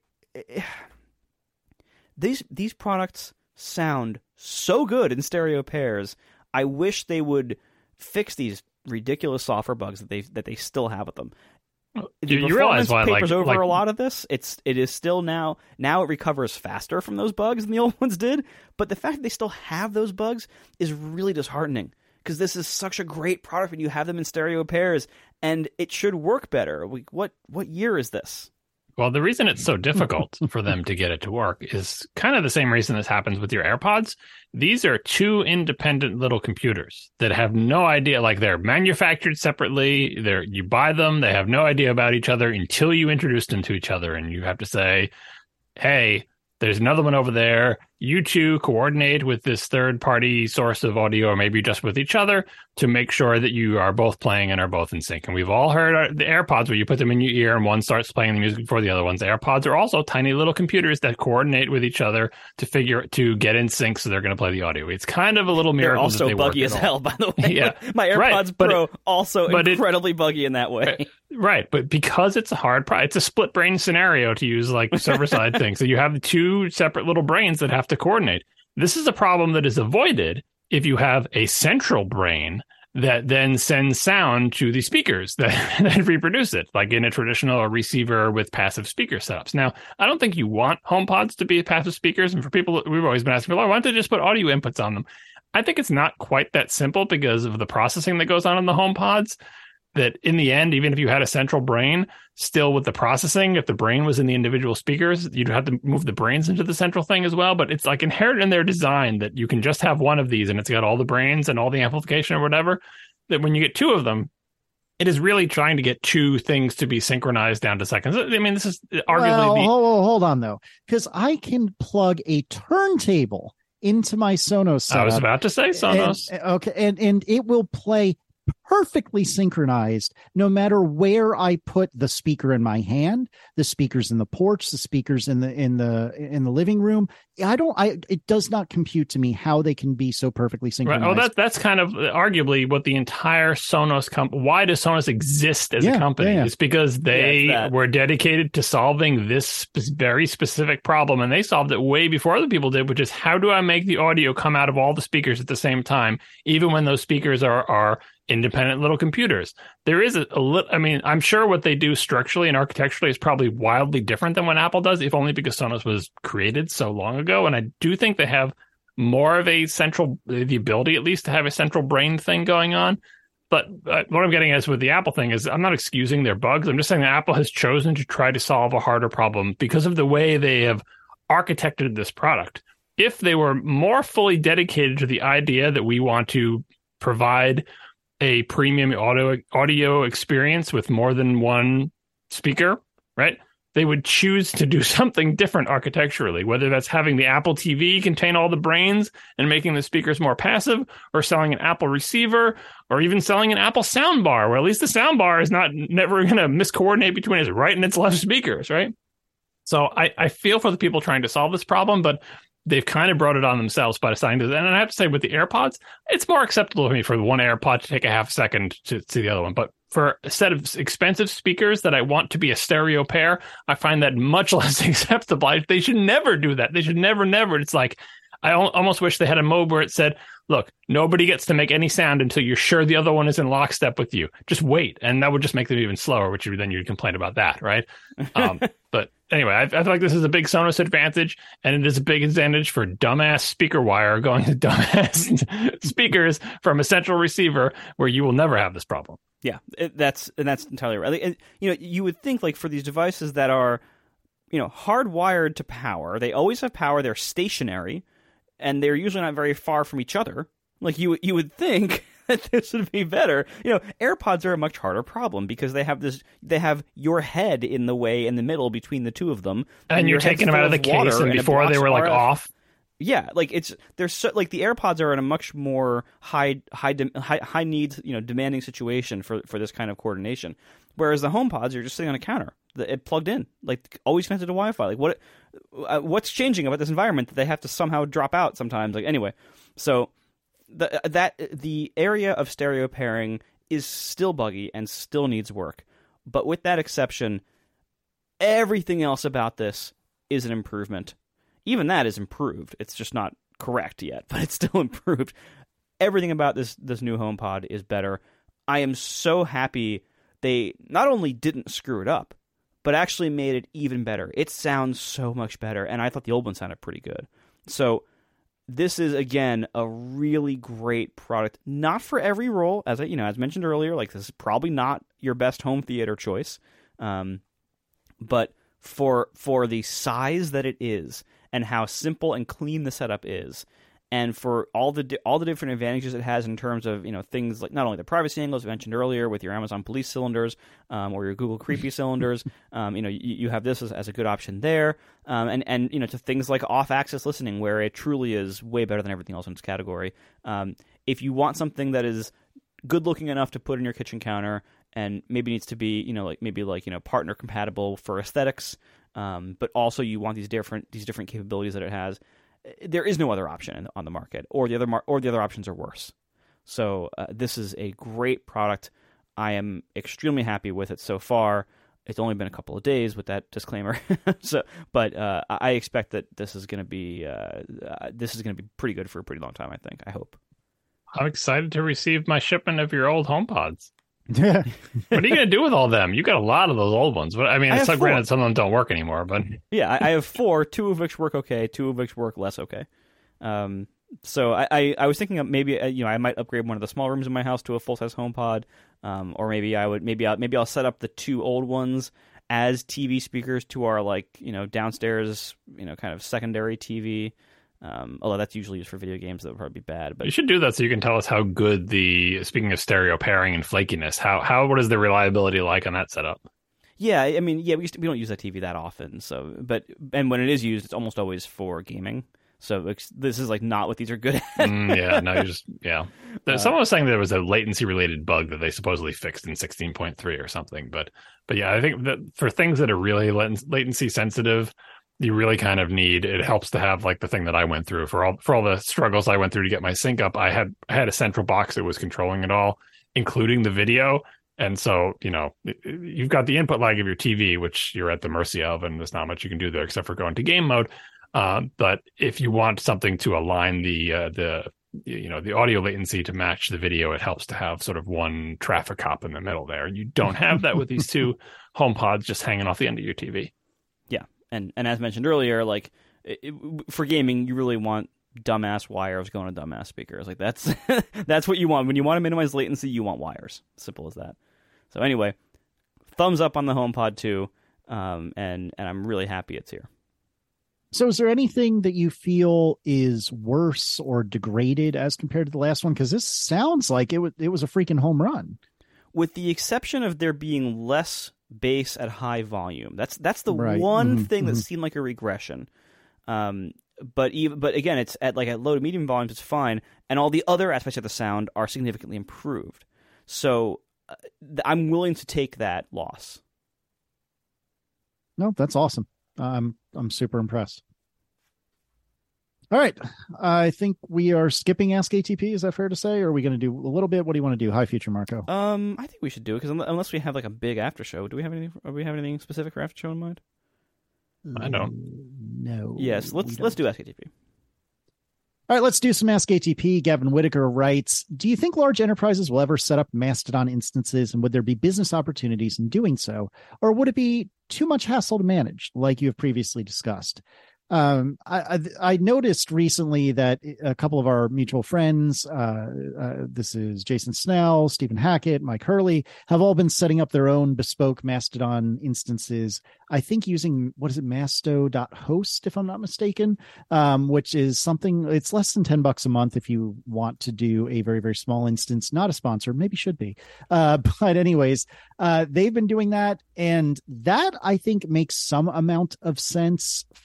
These products sound so good in stereo pairs. I wish they would fix these ridiculous software bugs that they still have with them. You realize why papers over a lot of this. It is still now it recovers faster from those bugs than the old ones did. But the fact that they still have those bugs is really disheartening, because this is such a great product when you have them in stereo pairs, and it should work better. What year is this? Well, the reason it's so difficult for them to get it to work is kind of the same reason this happens with your AirPods. These are two independent little computers that have no idea, like they're manufactured separately. You buy them, they have no idea about each other until you introduce them to each other. And you have to say, hey, there's another one over there. You two coordinate with this third-party source of audio, or maybe just with each other, to make sure that you are both playing and are both in sync. And we've all heard the AirPods, where you put them in your ear and one starts playing the music before the other one's. The AirPods are also tiny little computers that coordinate with each other to get in sync, so they're going to play the audio. It's kind of a little miracle. They're also buggy as hell, by the way. Yeah. My AirPods Pro also incredibly buggy in that way. Right, but because it's a hard it's a split brain scenario, to use like server-side thing. So you have two separate little brains that have to coordinate. This is a problem that is avoided if you have a central brain that then sends sound to the speakers that reproduce it, like in a traditional receiver with passive speaker setups. Now, I don't think you want HomePods to be passive speakers, and for people, we've always been asking, why don't they just put audio inputs on them? I think it's not quite that simple because of the processing that goes on in the HomePods. That in the end, even if you had a central brain, still with the processing, if the brain was in the individual speakers, you'd have to move the brains into the central thing as well. But it's like inherent in their design that you can just have one of these and it's got all the brains and all the amplification or whatever, that when you get two of them, it is really trying to get two things to be synchronized down to seconds. I mean, this is arguably... Hold on, though, because I can plug a turntable into my Sonos setup. I was about to say Sonos. And it will play perfectly synchronized no matter where I put the speaker in my hand, the speakers in the porch, the speakers in the living room. It does not compute to me how they can be so perfectly synchronized. Right. Oh, that's kind of arguably what the entire Sonos why does Sonos exist as a company? Yeah. It's because they were dedicated to solving this very specific problem, and they solved it way before other people did, which is, how do I make the audio come out of all the speakers at the same time, even when those speakers are independent little computers? There is I'm sure what they do structurally and architecturally is probably wildly different than what Apple does, if only because Sonos was created so long ago. And I do think they have more of the ability at least to have a central brain thing going on. But what I'm getting at with the Apple thing is, I'm not excusing their bugs. I'm just saying that Apple has chosen to try to solve a harder problem because of the way they have architected this product. If they were more fully dedicated to the idea that we want to provide a premium audio experience with more than one speaker, right? They would choose to do something different architecturally, whether that's having the Apple TV contain all the brains and making the speakers more passive, or selling an Apple receiver, or even selling an Apple soundbar, where at least the soundbar is never going to miscoordinate between its right and its left speakers, right? So I feel for the people trying to solve this problem, but they've kind of brought it on themselves by deciding to. And I have to say, with the AirPods, it's more acceptable to me for one AirPod to take a half second to see the other one. But for a set of expensive speakers that I want to be a stereo pair, I find that much less acceptable. They should never do that. They should never. It's like, I almost wish they had a mode where it said, look, nobody gets to make any sound until you're sure the other one is in lockstep with you. Just wait. And that would just make them even slower, which then you'd complain about that, right? But anyway, I feel like this is a big Sonos advantage, and it is a big advantage for dumbass speaker wire going to dumbass speakers from a central receiver, where you will never have this problem. Yeah, that's entirely right. And, you would think, like, for these devices that are, hardwired to power, they always have power, they're stationary, and they're usually not very far from each other. Like, you would think that this would be better. AirPods are a much harder problem because they have your head in the way in the middle between the two of them, and you're taking them out of the case, and before they were like off. Yeah, like there's so, like the AirPods are in a much more high needs, demanding situation for this kind of coordination. Whereas the HomePods, you're just sitting on a counter, it plugged in, like always connected to Wi-Fi. Like what's changing about this environment that they have to somehow drop out sometimes? Like anyway, so the area of stereo pairing is still buggy and still needs work. But with that exception, everything else about this is an improvement. Even that is improved. It's just not correct yet, but it's still improved. Everything about this new HomePod is better. I am so happy they not only didn't screw it up, but actually made it even better. It sounds so much better, and I thought the old one sounded pretty good. So this is, again, a really great product. Not for every role, as mentioned earlier. Like, this is probably not your best home theater choice, but for the size that it is, and how simple and clean the setup is, and for all the different advantages it has in terms of things like not only the privacy angles mentioned earlier with your Amazon Police cylinders or your Google Creepy cylinders, you have this as a good option there, and to things like off-axis listening where it truly is way better than everything else in its category. If you want something that is good looking enough to put in your kitchen counter and maybe needs to be partner compatible for aesthetics, but also you want these different capabilities that it has. There is no other option on the market, or the other options are worse. So this is a great product. I am extremely happy with it so far. It's only been a couple of days with that disclaimer. But I expect that this is going to be pretty good for a pretty long time. I hope. I'm excited to receive my shipment of your old HomePods. Yeah. What are you going to do with all of them? You got a lot of those old ones. But I mean, it's like granted some of them don't work anymore, but yeah, I have 4, 2 of which work okay, 2 of which work less okay. So I was thinking of maybe I might upgrade one of the small rooms in my house to a full size HomePod, or maybe I'll set up the 2 old ones as TV speakers to our downstairs kind of secondary TV. Although that's usually used for video games, that would probably be bad. But you should do that so you can tell us how good speaking of stereo pairing and flakiness, what is the reliability like on that setup? Yeah, I mean, we don't use that TV that often. So, and when it is used, it's almost always for gaming. So this is not what these are good at. Someone was saying there was a latency related bug that they supposedly fixed in 16.3 or something. But yeah, I think that for things that are really latency sensitive, you really kind of need, it helps to have the thing that I went through for all the struggles I went through to get my sync up. I had a central box that was controlling it all, including the video. And so, you've got the input lag of your TV, which you're at the mercy of, and there's not much you can do there except for go into game mode. But if you want something to align the audio latency to match the video, it helps to have sort of one traffic cop in the middle there. And you don't have that with these 2 HomePods just hanging off the end of your TV. Yeah. And as mentioned earlier, for gaming, you really want dumbass wires going to dumbass speakers. That's that's what you want. When you want to minimize latency, you want wires. Simple as that. So anyway, thumbs up on the HomePod 2, and I'm really happy it's here. So is there anything that you feel is worse or degraded as compared to the last one? Because this sounds like it was a freaking home run. With the exception of there being less bass at high volume. That's the right. one thing that seemed like a regression. But again, it's at low to medium volumes, it's fine, and all the other aspects of the sound are significantly improved. So I'm willing to take that loss. No, that's awesome. I'm super impressed. All right. I think we are skipping Ask ATP. Is that fair to say? Or are we going to do a little bit? What do you want to do? High future, Marco. I think we should do it because unless we have a big after show, do we have anything specific for after show in mind? I don't. No. Yes. Let's do Ask ATP. All right, let's do some Ask ATP. Gavin Whitaker writes, do you think large enterprises will ever set up Mastodon instances, and would there be business opportunities in doing so? Or would it be too much hassle to manage, like you have previously discussed? I noticed recently that a couple of our mutual friends, this is Jason Snell, Stephen Hackett, Mike Hurley, have all been setting up their own bespoke Mastodon instances. I think using, masto.host, if I'm not mistaken, which is something, it's less than $10 a month if you want to do a very, very small instance. Not a sponsor, maybe should be. But anyways, they've been doing that. And that I think makes some amount of sense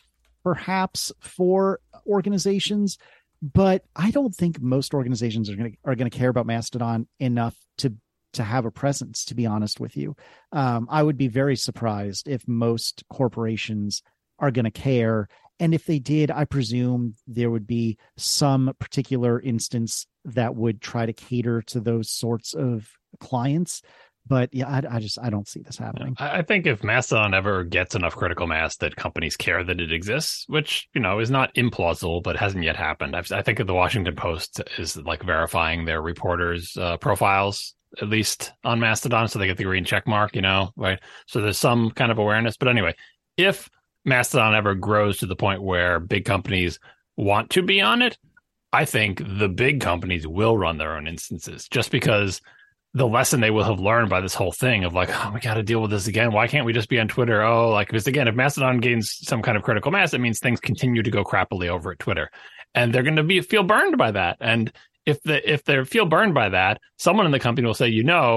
perhaps for organizations, but I don't think most organizations are going to care about Mastodon enough to have a presence, to be honest with you. I would be very surprised if most corporations are going to care. And if they did, I presume there would be some particular instance that would try to cater to those sorts of clients. But yeah, I don't see this happening. I think if Mastodon ever gets enough critical mass that companies care that it exists, which, is not implausible, but hasn't yet happened. I think the Washington Post is like verifying their reporters' profiles, at least on Mastodon, so they get the green check mark, right? So there's some kind of awareness. But anyway, if Mastodon ever grows to the point where big companies want to be on it, I think the big companies will run their own instances, just because the lesson they will have learned by this whole thing of like, oh, we got to deal with this again. Why can't we just be on Twitter? Oh, like, because again, if Mastodon gains some kind of critical mass, it means things continue to go crappily over at Twitter, and they're going to feel burned by that. And if they feel burned by that, someone in the company will say,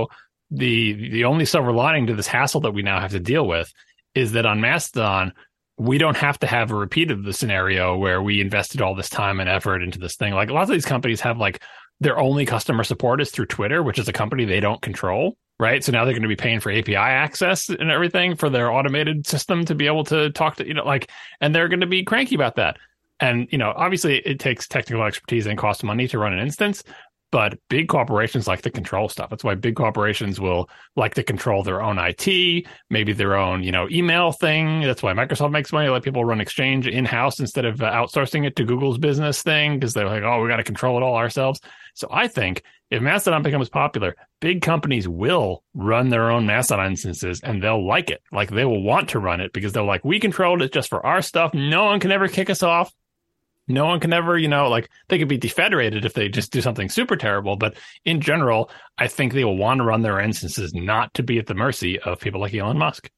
the only silver lining to this hassle that we now have to deal with is that on Mastodon, we don't have to have a repeat of the scenario where we invested all this time and effort into this thing. Like, a lot of these companies have like their only customer support is through Twitter, which is a company they don't control, right? So now they're going to be paying for API access and everything for their automated system to be able to talk to, and they're going to be cranky about that. And, obviously it takes technical expertise and costs money to run an instance, but big corporations like to control stuff. That's why big corporations will like to control their own IT, maybe their own, email thing. That's why Microsoft makes money. Let people run Exchange in-house instead of outsourcing it to Google's business thing, because they're like, oh, we got to control it all ourselves. So I think if Mastodon becomes popular, big companies will run their own Mastodon instances, and they'll like it. Like, they will want to run it because they're like, we controlled it just for our stuff. No one can ever kick us off. No one can ever, they could be defederated if they just do something super terrible. But in general, I think they will want to run their instances not to be at the mercy of people like Elon Musk.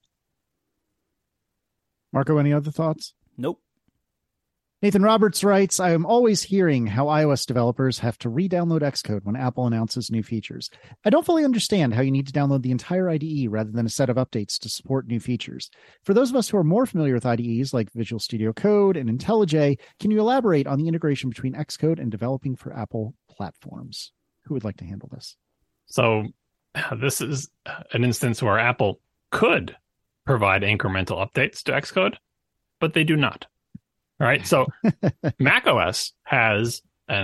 Marco, any other thoughts? Nope. Nathan Roberts writes, I am always hearing how iOS developers have to re-download Xcode when Apple announces new features. I don't fully understand how you need to download the entire IDE rather than a set of updates to support new features. For those of us who are more familiar with IDEs like Visual Studio Code and IntelliJ, can you elaborate on the integration between Xcode and developing for Apple platforms? Who would like to handle this? So this is an instance where Apple could provide incremental updates to Xcode, but they do not. All right. So macOS has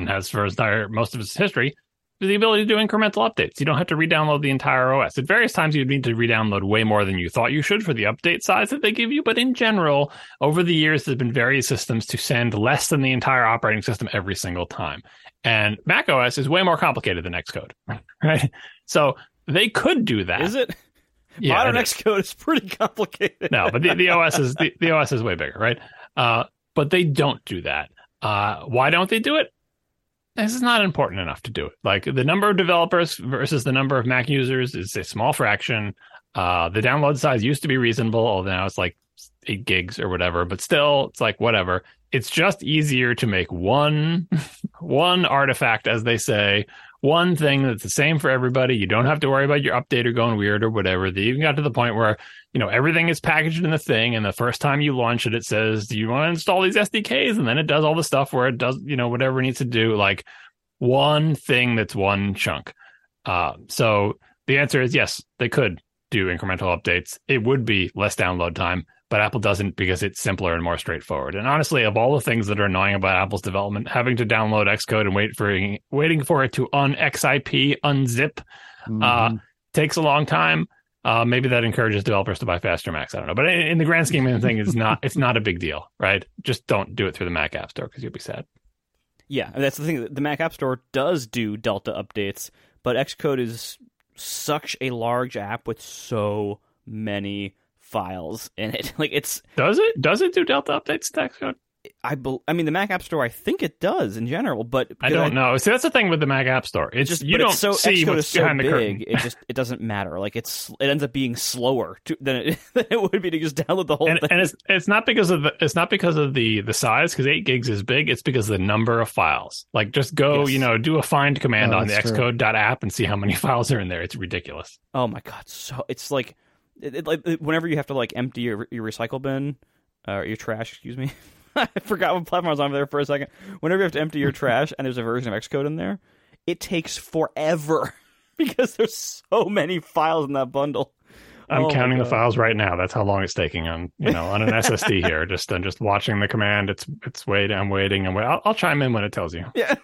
for most of its history, the ability to do incremental updates. You don't have to re-download the entire OS. At various times, you'd need to re-download way more than you thought you should for the update size that they give you. But in general, over the years, there's been various systems to send less than the entire operating system every single time. And macOS is way more complicated than Xcode. Right. So they could do that. Is it? Yeah, Modern Xcode is pretty complicated. No, but the OS is the OS is way bigger, right? But they don't do that. Why don't they do it? This is not important enough to do it. Like, the number of developers versus the number of Mac users is a small fraction. The download size used to be reasonable, although now it's like 8 gigs or whatever. But still, it's like whatever. It's just easier to make one artifact, as they say, one thing that's the same for everybody. You don't have to worry about your updater going weird or whatever. They even got to the point where, everything is packaged in the thing, and the first time you launch it, it says, do you want to install these SDKs? And then it does all the stuff where it does, whatever it needs to do, like one thing that's one chunk. So the answer is yes, they could do incremental updates. It would be less download time, but Apple doesn't, because it's simpler and more straightforward. And honestly, of all the things that are annoying about Apple's development, having to download Xcode and waiting for it to unXIP, unzip, takes a long time. Maybe that encourages developers to buy faster Macs. I don't know. But in the grand scheme of the thing, it's not a big deal, right? Just don't do it through the Mac App Store, because you'll be sad. Yeah, that's the thing. The Mac App Store does do Delta updates, but Xcode is such a large app with so many files in it. Like, it's does it do Delta updates to Xcode? I mean, the Mac App Store, I think it does in general, but I don't know. See, that's the thing with the Mac App Store. It's just, you don't see Xcode what's is so behind the big. curtain. It doesn't matter. Like, it ends up being slower than it would be to just download the whole thing. And it's not because of the size, because 8 gigs is big. It's because of the number of files. Like, just go, do a find command on the Xcode.app and see how many files are in there. It's ridiculous. Oh my god! So it's like, whenever you have to like empty your recycle bin, your trash, excuse me. I forgot what platform I was on there for a second. Whenever you have to empty your trash and there's a version of Xcode in there, it takes forever because there's so many files in that bundle. I'm counting the files right now. That's how long it's taking on an SSD here. I'm just watching the command. It's waiting. I'm waiting. I'll chime in when it tells you. Yeah.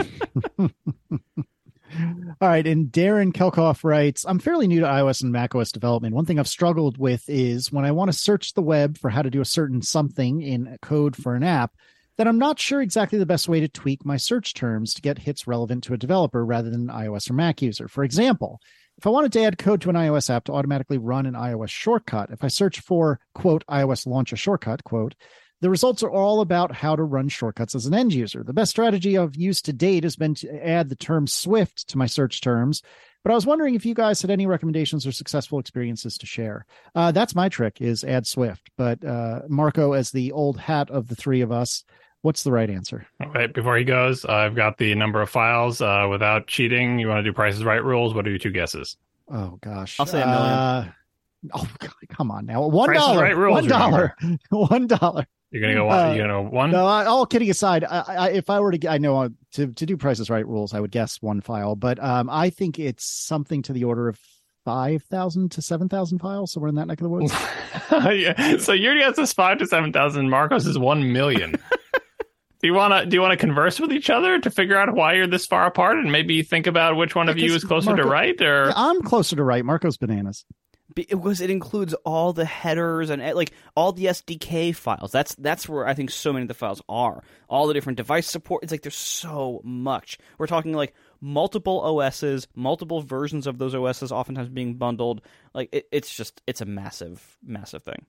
All right. And Darren Kelkoff writes, I'm fairly new to iOS and macOS development. One thing I've struggled with is when I want to search the web for how to do a certain something in code for an app, that I'm not sure exactly the best way to tweak my search terms to get hits relevant to a developer rather than an iOS or Mac user. For example, if I wanted to add code to an iOS app to automatically run an iOS shortcut, if I search for, quote, iOS launch a shortcut, quote, the results are all about how to run shortcuts as an end user. The best strategy I've used to date has been to add the term Swift to my search terms, but I was wondering if you guys had any recommendations or successful experiences to share. That's my trick, is add Swift. But Marco, as the old hat of the three of us, what's the right answer? All right, before he goes, I've got the number of files. Without cheating, you want to do Price is Right rules. What are your two guesses? Oh, gosh. I'll say $1 million. Oh, God, come on now. $1. Price is Right rules, $1. $1. You're going to go one? You're going to go one? No, all kidding aside, if I were to, I know to do Price is Right rules, I would guess one file, but I think it's something to the order of 5,000 to 7,000 files, somewhere in that neck of the woods. Yeah. So your guess is 5,000 to 7,000. Marcos is 1 million. Do you want to converse with each other to figure out why you're this far apart and maybe think about which one of you is closer to right? Or yeah, I'm closer to right. Marco's bananas. Because it includes all the headers and like all the SDK files. That's where I think so many of the files are. All the different device support. It's like there's so much. We're talking like multiple OSs, multiple versions of those OSs, oftentimes being bundled. Like it's a massive, massive thing.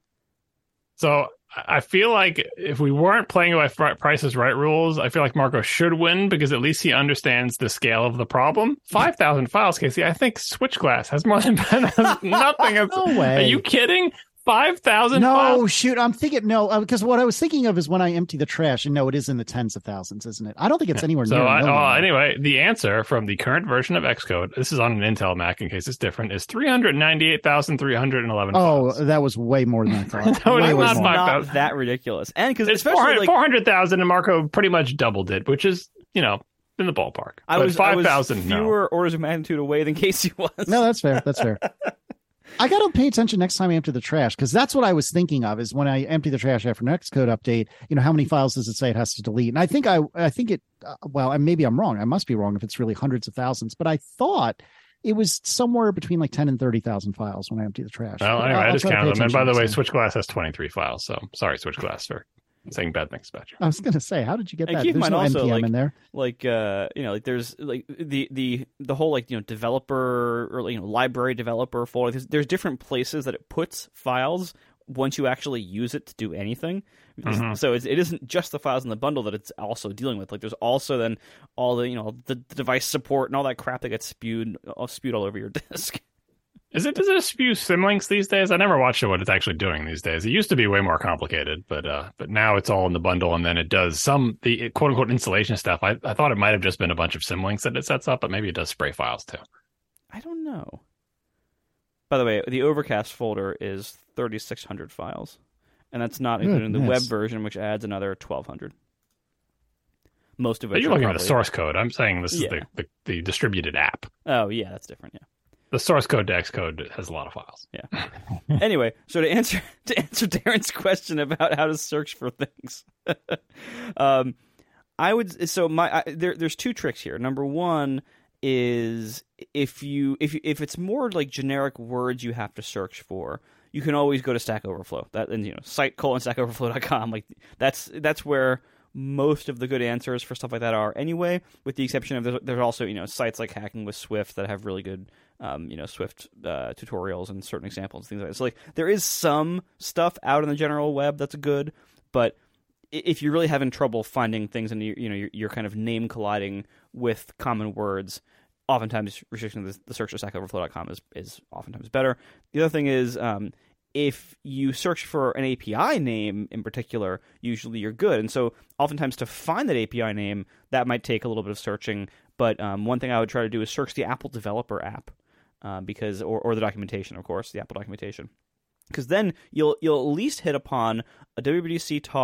So I feel like if we weren't playing by Price is Right rules, I feel like Marco should win because at least he understands the scale of the problem. 5,000 files, Casey. I think Switchglass has more than nothing. No way. Are you kidding? 5,000 No, files? shoot. I'm thinking, no, because what I was thinking of is when I empty the trash, and no, it is in the tens of thousands, isn't it? I don't think it's anywhere near. Anyway, the answer from the current version of Xcode, this is on an Intel Mac in case it's different, is 398,311 files. Oh, that was way more than I thought. No, It it's was not not 5,000. that ridiculous. And because It's especially 400,000 and Marco pretty much doubled it, which is, in the ballpark. I was 5,000 fewer orders of magnitude away than Casey was. No, that's fair. That's fair. I got to pay attention next time I empty the trash, because that's what I was thinking of is when I empty the trash after an Xcode update, how many files does it say it has to delete? And I think it, well, maybe I'm wrong. I must be wrong if it's really hundreds of thousands, but I thought it was somewhere between like 10 and 30,000 files when I empty the trash. Well, anyway, I just counted them. And by the way, Switchglass has 23 files. So sorry, Switchglass, for saying bad things about you. I was going to say, how did you get that? Keep in There's mind no also, NPM in there. Like like there's like the whole like developer or library developer folder. There's different places that it puts files once you actually use it to do anything. Mm-hmm. So it isn't just the files in the bundle that it's also dealing with. Like there's also then all the the device support and all that crap that gets spewed all over your disk. Does it spew symlinks these days? I never watched what it's actually doing these days. It used to be way more complicated, but now it's all in the bundle, and then it does the quote unquote installation stuff. I thought it might have just been a bunch of symlinks that it sets up, but maybe it does spray files too. I don't know. By the way, the Overcast folder is 3,600 files, and that's not including the web version, which adds another 1,200. Most of it. You're looking at the source code. I'm saying this is the distributed app. Oh yeah, that's different. Yeah. The source code to Xcode has a lot of files. Yeah. Anyway, so to answer Darren's question about how to search for things, there's two tricks here. Number one is if it's more like generic words you have to search for, you can always go to Stack Overflow. site:/stackoverflow.com. Like that's where most of the good answers for stuff like that are anyway, with the exception of there's also sites like Hacking with Swift that have really good Swift tutorials and certain examples and things like that. So like there is some stuff out in the general web that's good, but if you're really having trouble finding things and you're kind of name colliding with common words, oftentimes restricting the search to stackoverflow.com is oftentimes better. The other thing is if you search for an API name in particular, usually you're good. And so oftentimes to find that API name, that might take a little bit of searching. But one thing I would try to do is search the Apple Developer app because or the documentation, of course, the Apple documentation. Because then you'll at least hit upon a WWDC talk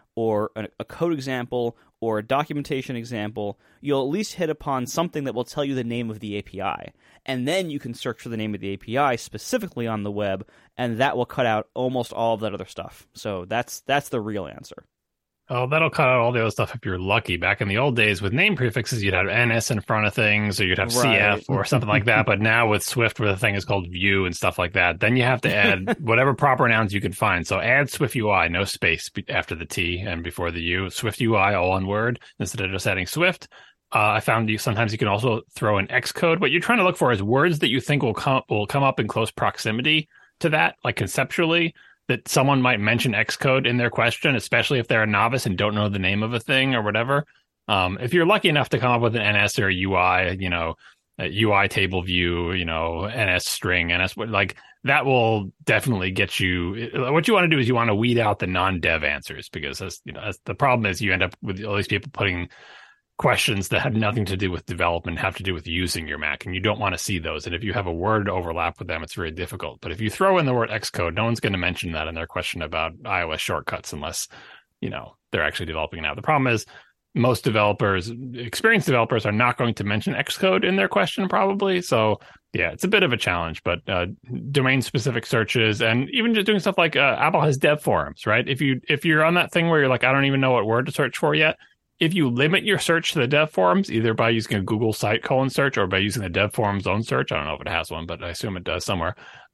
or a code example or a documentation example, you'll at least hit upon something that will tell you the name of the API. And then you can search for the name of the API specifically on the web, and that will cut out almost all of that other stuff. So that's the real answer. Oh, that'll cut out all the other stuff if you're lucky. Back in the old days with name prefixes, you'd have NS in front of things, or you'd have CF or something like that. But now with Swift, where the thing is called Vue and stuff like that, then you have to add whatever proper nouns you can find. So add Swift UI, no space after the T and before the U. Swift UI, all one word, instead of just adding Swift. I found sometimes you can also throw in Xcode. What you're trying to look for is words that you think will come up in close proximity to that, like conceptually, that someone might mention Xcode in their question, especially if they're a novice and don't know the name of a thing or whatever. If you're lucky enough to come up with an NS or a UI, a UI table view, NS string, NS, like that will definitely get you. What you want to do is you want to weed out the non-dev answers, because that's the problem is you end up with all these people putting questions that have nothing to do with development, have to do with using your Mac, and you don't want to see those. And if you have a word overlap with them, it's very difficult. But if you throw in the word Xcode, no one's going to mention that in their question about iOS shortcuts unless, they're actually developing it now. The problem is most developers, experienced developers, are not going to mention Xcode in their question probably. So yeah, it's a bit of a challenge, but domain-specific searches, and even just doing stuff like Apple has dev forums, right? If you're on that thing where you're like, I don't even know what word to search for yet, if you limit your search to the dev forums, either by using a Google site :search or by using the dev forum's own search, I don't know if it has one, but I assume it does somewhere,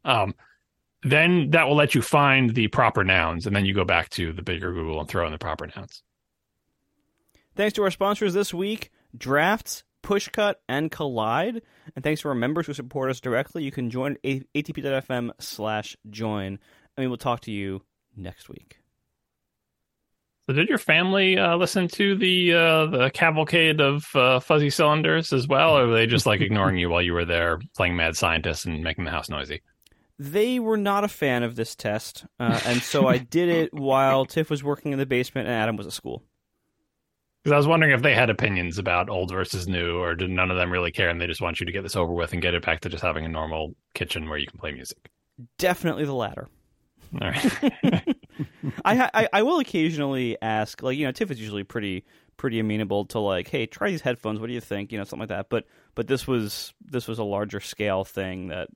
then that will let you find the proper nouns, and then you go back to the bigger Google and throw in the proper nouns. Thanks to our sponsors this week, Drafts, Pushcut, and Collide. And thanks to our members who support us directly. You can join atp.fm/join, and we will talk to you next week. So did your family listen to the cavalcade of fuzzy cylinders as well, or were they just like ignoring you while you were there playing mad scientist and making the house noisy? They were not a fan of this test, and so I did it while Tiff was working in the basement and Adam was at school. Because I was wondering if they had opinions about old versus new, or did none of them really care and they just want you to get this over with and get it back to just having a normal kitchen where you can play music? Definitely the latter. All right. I will occasionally ask, Tiff is usually pretty amenable to like, hey, try these headphones. What do you think? Something like that. But this was a larger scale thing that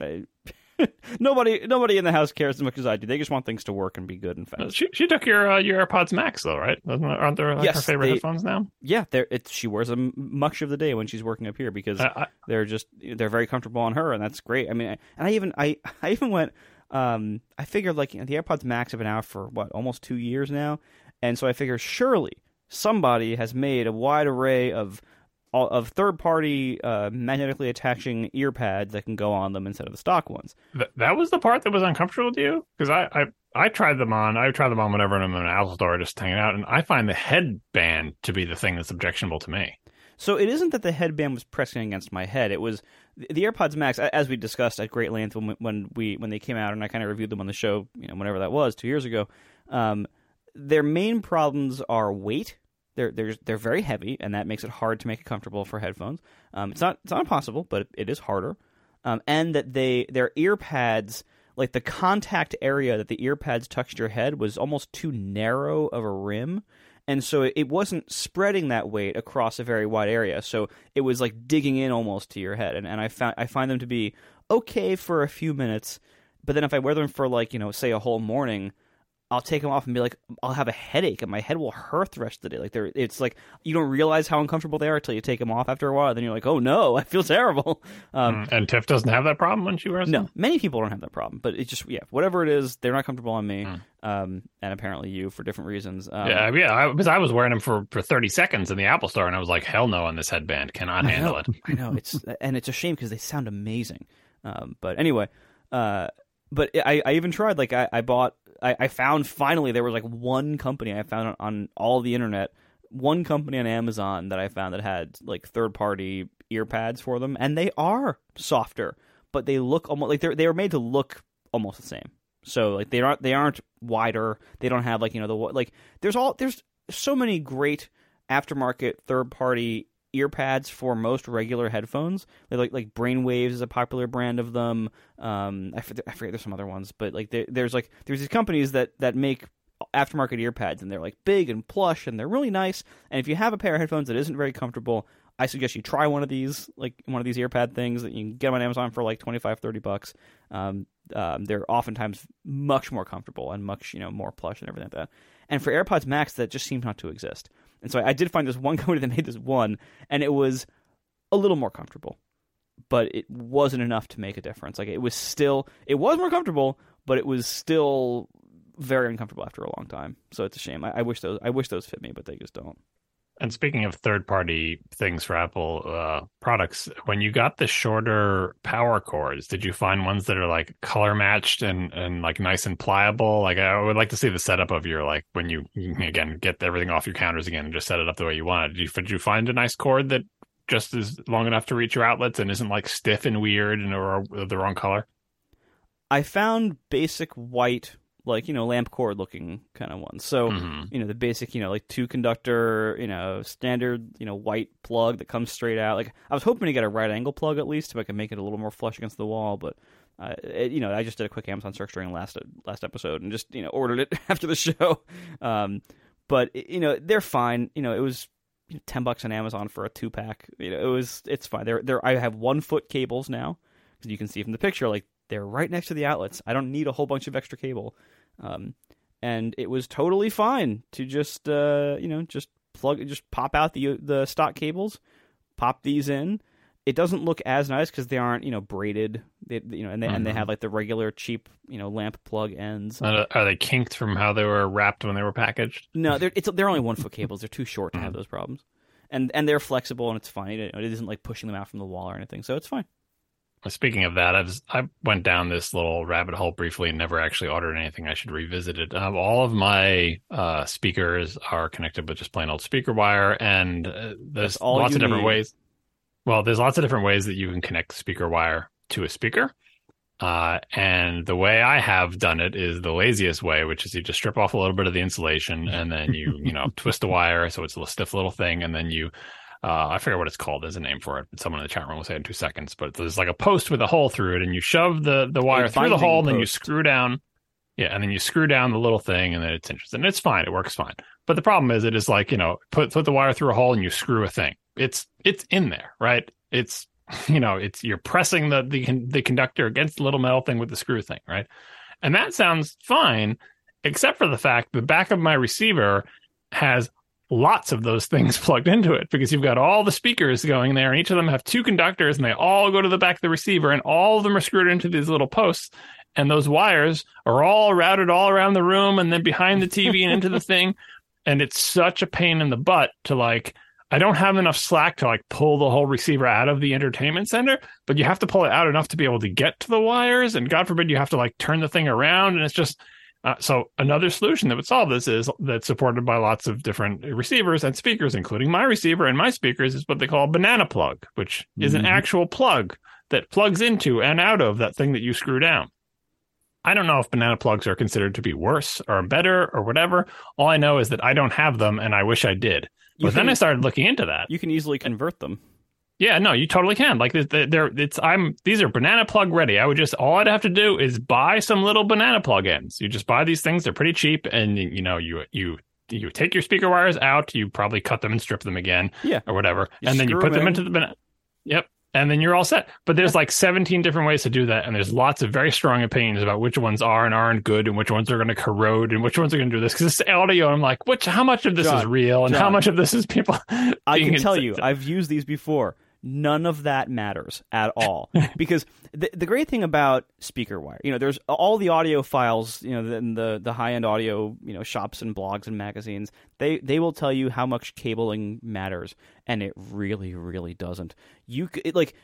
nobody in the house cares as much as I do. They just want things to work and be good and fast. She took your AirPods Max though, right? Aren't there her favorite headphones now? Yeah, she wears them much of the day when she's working up here because they're very comfortable on her, and that's great. I mean, and I even went. I figured the AirPods Max have been out for almost 2 years now, and so I figured surely somebody has made a wide array of third-party magnetically attaching ear pads that can go on them instead of the stock ones. That was the part that was uncomfortable to you? Because I tried them on. I try them on whenever I'm in an Apple store just hanging out, and I find the headband to be the thing that's objectionable to me. So it isn't that the headband was pressing against my head. It was the AirPods Max, as we discussed at great length when they came out, and I kind of reviewed them on the show, whenever that was 2 years ago. Their main problems are weight. They're very heavy, and that makes it hard to make it comfortable for headphones. It's not impossible, but it is harder. And that their ear pads, like the contact area that the ear pads touched your head, was almost too narrow of a rim. And so it wasn't spreading that weight across a very wide area. So it was like digging in almost to your head. And I find them to be okay for a few minutes. But then if I wear them for say a whole morning, I'll take them off and be like, I'll have a headache and my head will hurt the rest of the day. It's like you don't realize how uncomfortable they are until you take them off after a while. Then you're like, oh no, I feel terrible. And Tiff doesn't have that problem when she wears them? No, many people don't have that problem. But it's just, whatever it is, they're not comfortable on me. And apparently you for different reasons. Because I was wearing them for 30 seconds in the Apple store and I was like, hell no on this headband. Cannot handle it. I know. It's a shame because they sound amazing. But anyway, but I even tried, I found finally there was one company I found on all the internet, one company on Amazon that I found that had third-party ear pads for them, and they are softer, but they look almost they were made to look almost the same. So they aren't wider. They don't have there's so many great aftermarket third-party ear pads for most regular headphones. Like Brainwaves is a popular brand of them. I forget there's some other ones, but there's these companies that make aftermarket ear pads, and they're like big and plush, and they're really nice. And if you have a pair of headphones that isn't very comfortable, I suggest you try one of these ear pad things that you can get them on Amazon for like $25-$30. They're oftentimes much more comfortable and much more plush and everything like that. And for AirPods Max, that just seems not to exist. And so I did find this one company that made this one, and it was a little more comfortable, but it wasn't enough to make a difference. Like it was more comfortable, but it was still very uncomfortable after a long time. So it's a shame. I wish those fit me, but they just don't. And speaking of third-party things for Apple products, when you got the shorter power cords, did you find ones that are like color matched and like nice and pliable? Like I would like to see the setup of your, like when you again get everything off your counters again and just set it up the way you want it. Did you find a nice cord that just is long enough to reach your outlets and isn't like stiff and weird and or the wrong color? I found basic white, like, lamp cord looking kind of ones. So, the basic, like 2-conductor, standard, white plug that comes straight out. Like, I was hoping to get a right angle plug at least if I could make it a little more flush against the wall. But, I just did a quick Amazon search during last episode and just, ordered it after the show. But, they're fine. It was $10 on Amazon for a 2-pack. It's fine. I have 1-foot cables now, because you can see from the picture, like, they're right next to the outlets. I don't need a whole bunch of extra cable. And it was totally fine to just pop out the stock cables, pop these in. It doesn't look as nice because they aren't, braided. And they have like the regular cheap, lamp plug ends. Are they kinked from how they were wrapped when they were packaged? No, they're only 1-foot cables. They're too short to have those problems. And they're flexible and it's fine. It isn't like pushing them out from the wall or anything, so it's fine. Speaking of that, I went down this little rabbit hole briefly and never actually ordered anything. I should revisit it. All of my speakers are connected with just plain old speaker wire, and there's lots of different ways. Well, there's lots of different ways that you can connect speaker wire to a speaker. And the way I have done it is the laziest way, which is you just strip off a little bit of the insulation and then you twist the wire so it's a stiff little thing, and then you I forget what it's called. There's a name for it. Someone in the chat room will say it in 2 seconds. But there's like a post with a hole through it, and you shove the wire through the hole, and then you screw down. Yeah, and then you screw down the little thing, and then it's interesting. And it's fine. It works fine. But the problem is, it is like, put the wire through a hole, and you screw a thing. It's in there, right? It's you're pressing the conductor against the little metal thing with the screw thing, right? And that sounds fine, except for the fact the back of my receiver has lots of those things plugged into it, because you've got all the speakers going there, and each of them have 2 conductors, and they all go to the back of the receiver, and all of them are screwed into these little posts, and those wires are all routed all around the room and then behind the TV and into the thing. And it's such a pain in the butt to I don't have enough slack to pull the whole receiver out of the entertainment center, but you have to pull it out enough to be able to get to the wires, and God forbid you have to turn the thing around, and it's just so another solution that would solve this is that's supported by lots of different receivers and speakers, including my receiver and my speakers, is what they call a banana plug, which is an actual plug that plugs into and out of that thing that you screw down. I don't know if banana plugs are considered to be worse or better or whatever. All I know is that I don't have them, and I wish I did. But then I started looking into that. You can easily convert them. Yeah, no, you totally can. These are banana plug ready. All I'd have to do is buy some little banana plug ends. You just buy these things; they're pretty cheap, and you take your speaker wires out. You probably cut them and strip them again, or whatever, and then you put them into the banana. Yep, and then you're all set. But there's 17 different ways to do that, and there's lots of very strong opinions about which ones are and aren't good, and which ones are going to corrode, and which ones are going to do this. Because it's audio, I'm like, how much of this is real, and how much of this is people? I can tell you, I've used these before. None of that matters at all, because the great thing about speaker wire, there's all the audio files, in the high end audio, shops and blogs and magazines. They will tell you how much cabling matters, and it really, really doesn't. You could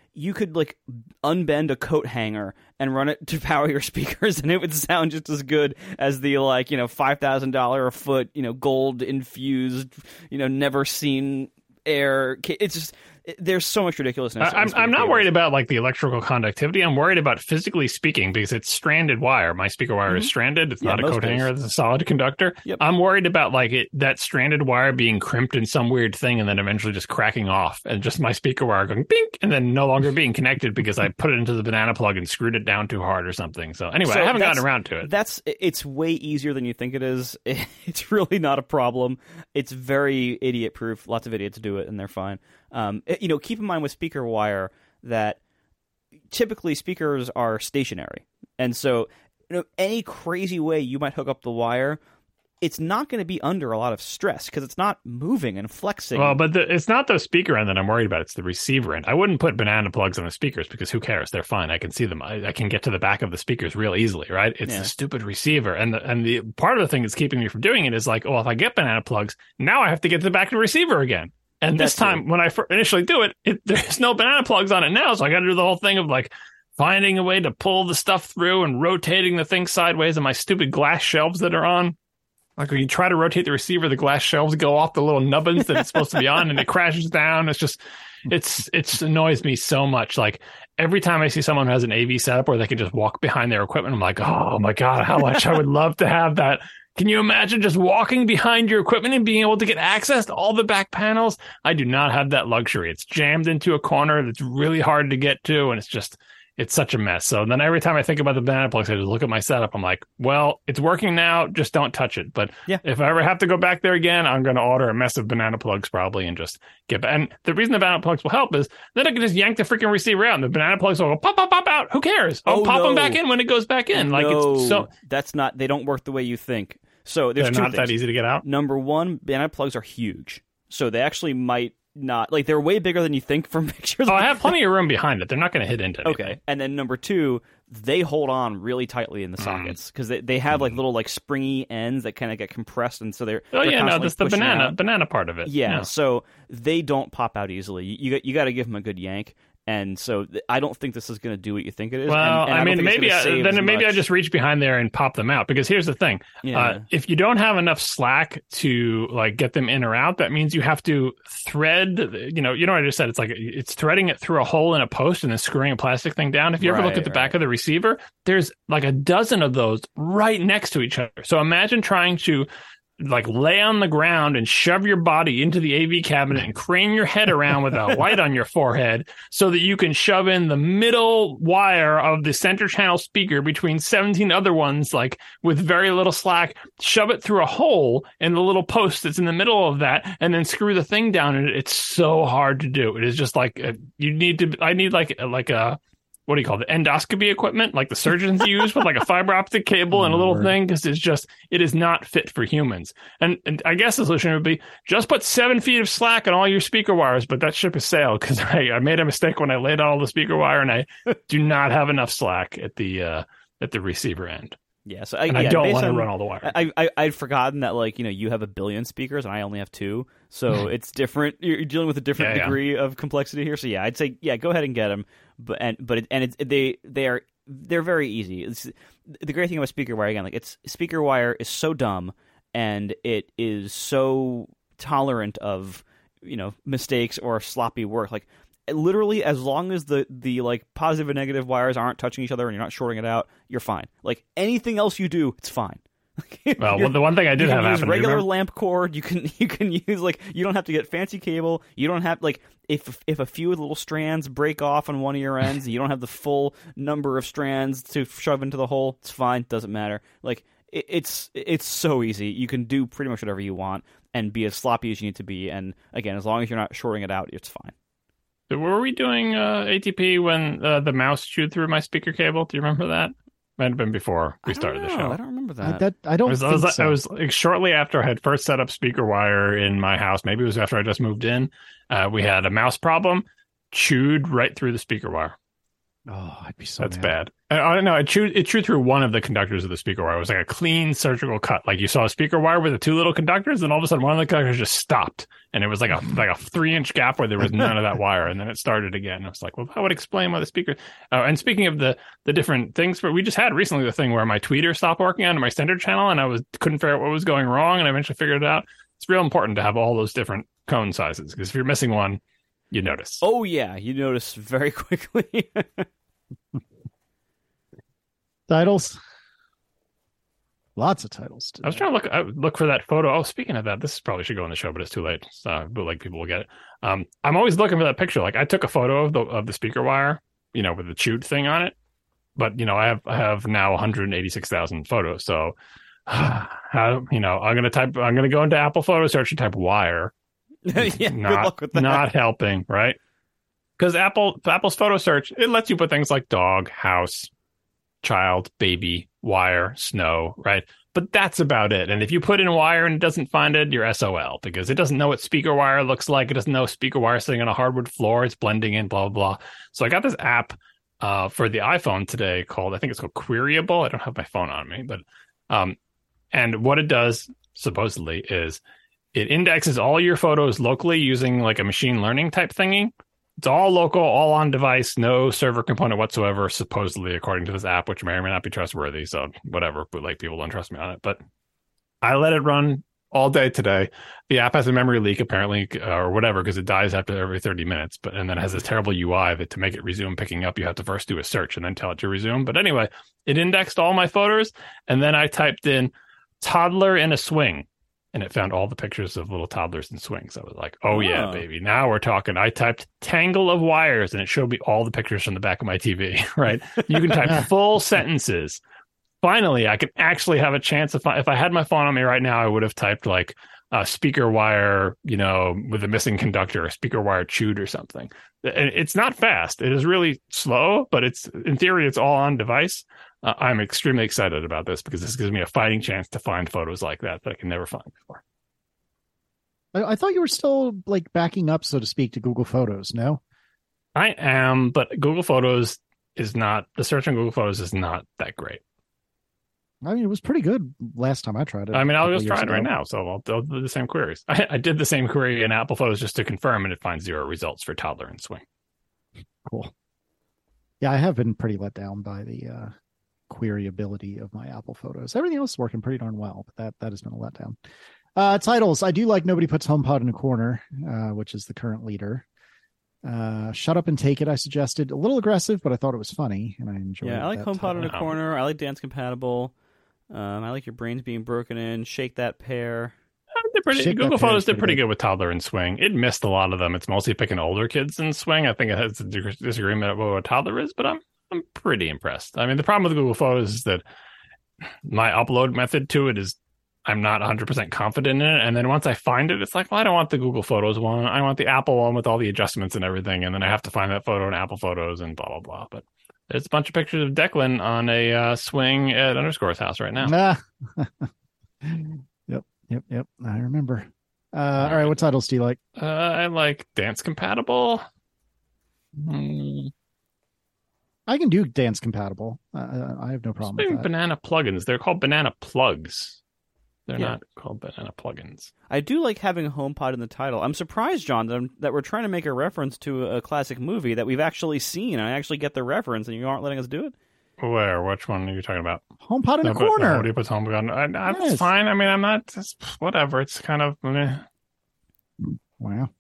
unbend a coat hanger and run it to power your speakers, and it would sound just as good as the $5,000 a foot, gold infused, never seen air. It's just. there's so much ridiculousness. I'm not worried about like the electrical conductivity. I'm worried about physically speaking because it's stranded wire. My speaker wire is stranded. It's not a coat hanger. It's a solid conductor. Yep. I'm worried about like that stranded wire being crimped in some weird thing and then eventually just cracking off and just my speaker wire going bink and then no longer being connected because I put it into the banana plug and screwed it down too hard or something. So anyway, I haven't gotten around to it. It's way easier than you think it is. It's really not a problem. It's very idiot proof. Lots of idiots do it and they're fine. Keep in mind with speaker wire that typically speakers are stationary. And so, any crazy way you might hook up the wire, it's not going to be under a lot of stress because it's not moving and flexing. Well, but it's not the speaker end that I'm worried about. It's the receiver end. I wouldn't put banana plugs on the speakers because who cares? They're fine. I can see them. I can get to the back of the speakers real easily, right? It's the stupid receiver. And the part of the thing that's keeping me from doing it is like, if I get banana plugs, now I have to get to the back of the receiver again. And this time, when I initially do it, there's no banana plugs on it now, so I got to do the whole thing of like finding a way to pull the stuff through and rotating the thing sideways and my stupid glass shelves that are on. Like when you try to rotate the receiver, the glass shelves go off the little nubbins that it's supposed to be on and it crashes down. It's just, it annoys me so much. Like every time I see someone who has an AV setup where they can just walk behind their equipment, I'm like, oh my God, how much I would love to have that. Can you imagine just walking behind your equipment and being able to get access to all the back panels? I do not have that luxury. It's jammed into a corner that's really hard to get to, and it's such a mess. So then every time I think about the banana plugs, I just look at my setup. I'm like, well, it's working now. Just don't touch it. But if I ever have to go back there again, I'm going to order a mess of banana plugs probably and just get back. And the reason the banana plugs will help is then I can just yank the freaking receiver out and the banana plugs will go pop, pop, pop out. Who cares? I'll pop them back in when it goes back in. That's not, they don't work the way you think. So they're not that easy to get out. Number one, banana plugs are huge. So they actually might not, like, they're way bigger than you think from pictures. I have plenty of room behind it. They're not going to hit into anything. Okay. And then number two, they hold on really tightly in the sockets because they have like little like springy ends that kind of get compressed. And so they're that's the banana part of it. Yeah. So they don't pop out easily. You got to give them a good yank. And so I don't think this is going to do what you think it is. Well, and I mean, maybe I just reach behind there and pop them out because here's the thing. If you don't have enough slack to like get them in or out, that means you have to thread, what I just said, it's like it's threading it through a hole in a post and then screwing a plastic thing down. If you ever look at the back of the receiver, there's like a dozen of those right next to each other. So imagine trying to like lay on the ground and shove your body into the AV cabinet and crane your head around with a light on your forehead so that you can shove in the middle wire of the center channel speaker between 17 other ones, like with very little slack, shove it through a hole in the little post that's in the middle of that and then screw the thing down. And it's so hard to do. It is just like, I need like a, what do you call it? Endoscopy equipment, like the surgeons use with like a fiber optic cable and a little thing, because it is not fit for humans. And I guess the solution would be just put 7 feet of slack on all your speaker wires, but that ship has sailed because I made a mistake when I laid out all the speaker wire and I do not have enough slack at the receiver end. Yeah, so I don't want to run all the wire. I'd forgotten that, like, you have a billion speakers and I only have 2, so it's different. You're dealing with a different degree of complexity here. So I'd say go ahead and get them. They're very easy. The great thing about speaker wire, again, like speaker wire is so dumb and it is so tolerant of mistakes or sloppy work. Like, literally, as long as the like positive and negative wires aren't touching each other and you're not shorting it out, you're fine. Like, anything else you do, it's fine. Well, the one thing I did have happen, regular lamp cord. You can use, like, you don't have to get fancy cable. You don't have, like, if a few little strands break off on one of your ends, you don't have the full number of strands to shove into the hole. It's fine. Doesn't matter. Like, it's so easy. You can do pretty much whatever you want and be as sloppy as you need to be. And again, as long as you're not shorting it out, it's fine. Were we doing ATP when the mouse chewed through my speaker cable? Do you remember that? Might have been before we started the show. I don't remember that. I don't think so. I was like, shortly after I had first set up speaker wire in my house. Maybe it was after I just moved in. We had a mouse problem, chewed right through the speaker wire. Oh, I'd be so That's mad. bad. I don't know. It chewed through one of the conductors of the speaker wire. It was like a clean surgical cut. Like you saw a speaker wire with the 2 little conductors, and all of a sudden one of the conductors just stopped, and it was like a 3-inch gap where there was none of that wire, and then it started again. I was like, well, that would explain why the speaker. And speaking of the different things, we just had recently the thing where my tweeter stopped working on my standard channel, and I couldn't figure out what was going wrong, and I eventually figured it out. It's real important to have all those different cone sizes because if you're missing one, you notice. Oh yeah, you notice very quickly. Titles. Lots of titles today. I was trying to look for that photo. Oh, speaking of that, this probably should go on the show, but it's too late. So, but like people will get it. I'm always looking for that picture. Like I took a photo of the speaker wire, with the chute thing on it. But I have now 186,000 photos. So, I'm gonna go into Apple Photo Search and type wire. Yeah, good luck with that. Not helping, right? Because Apple's Photo Search, it lets you put things like dog, house, child, baby, wire, snow, right? But that's about it. And if you put in wire and it doesn't find it, you're SOL, because it doesn't know what speaker wire looks like. It doesn't know speaker wire sitting on a hardwood floor. It's blending in, blah, blah, blah. So I got this app for the iPhone today I think it's called Queryable. I don't have my phone on me, but and what it does supposedly is it indexes all your photos locally using like a machine learning type thingy. It's all local, all on device, no server component whatsoever, supposedly, according to this app, which may or may not be trustworthy. So whatever, but like people don't trust me on it. But I let it run all day today. The app has a memory leak apparently, or whatever, because it dies after every 30 minutes. And then it has this terrible UI that to make it resume picking up, you have to first do a search and then tell it to resume. But anyway, it indexed all my photos, and then I typed in toddler in a swing. And it found all the pictures of little toddlers in swings. I was like, oh, yeah, baby. Now we're talking. I typed tangle of wires, and it showed me all the pictures from the back of my TV, right? You can type full sentences. Finally, I can actually have a chance. If I had my phone on me right now, I would have typed like speaker wire, with a missing conductor, or speaker wire chewed or something. And it's not fast. It is really slow, but in theory, it's all on device. I'm extremely excited about this because this gives me a fighting chance to find photos like that I can never find before. I thought you were still like backing up, so to speak, to Google Photos. No, I am, but Google Photos the search on Google Photos is not that great. I mean, it was pretty good last time I tried it. I mean, I'll just try it right now. So I'll do the same queries. I did the same query in Apple Photos just to confirm, and it finds 0 results for toddler and swing. Cool. Yeah, I have been pretty let down by the queryability of my Apple Photos. Everything else is working pretty darn well, but that has been a letdown. Titles. I do like Nobody Puts HomePod in a Corner, which is the current leader. Shut Up and Take It, I suggested. A little aggressive, but I thought it was funny, and I enjoyed it. Yeah, I like HomePod in a Corner. I like Dance Compatible. I like Your Brains Being Broken In. Shake That Pair. Google Photos did pretty good with toddler and swing. It missed a lot of them. It's mostly picking older kids in swing. I think it has a disagreement about what a toddler is, but I'm pretty impressed. I mean, the problem with Google Photos is that my upload method to it is I'm not 100% confident in it. And then once I find it, it's like, well, I don't want the Google Photos one. I want the Apple one with all the adjustments and everything. And then I have to find that photo in Apple Photos and blah, blah, blah. But there's a bunch of pictures of Declan on a swing at Underscore's house right now. Yep. I remember. All right. What titles do you like? I like Dance Compatible. I can do Dance Compatible. I have no problem with that. Banana plugins. They're called banana plugs. They're not called banana plugins. I do like having HomePod in the title. I'm surprised, John, that we're trying to make a reference to a classic movie that we've actually seen. I actually get the reference, and you aren't letting us do it. Where? Which one are you talking about? HomePod in the Corner. Nobody puts HomePod. That's fine. I mean, I'm not. Whatever. It's kind of. Wow.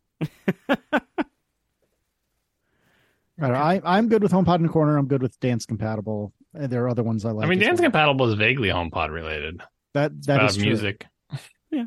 I'm good with HomePod in the Corner. I'm good with Dance Compatible. There are other ones I like. I mean, Dance Compatible is vaguely HomePod related. That is music. Yeah.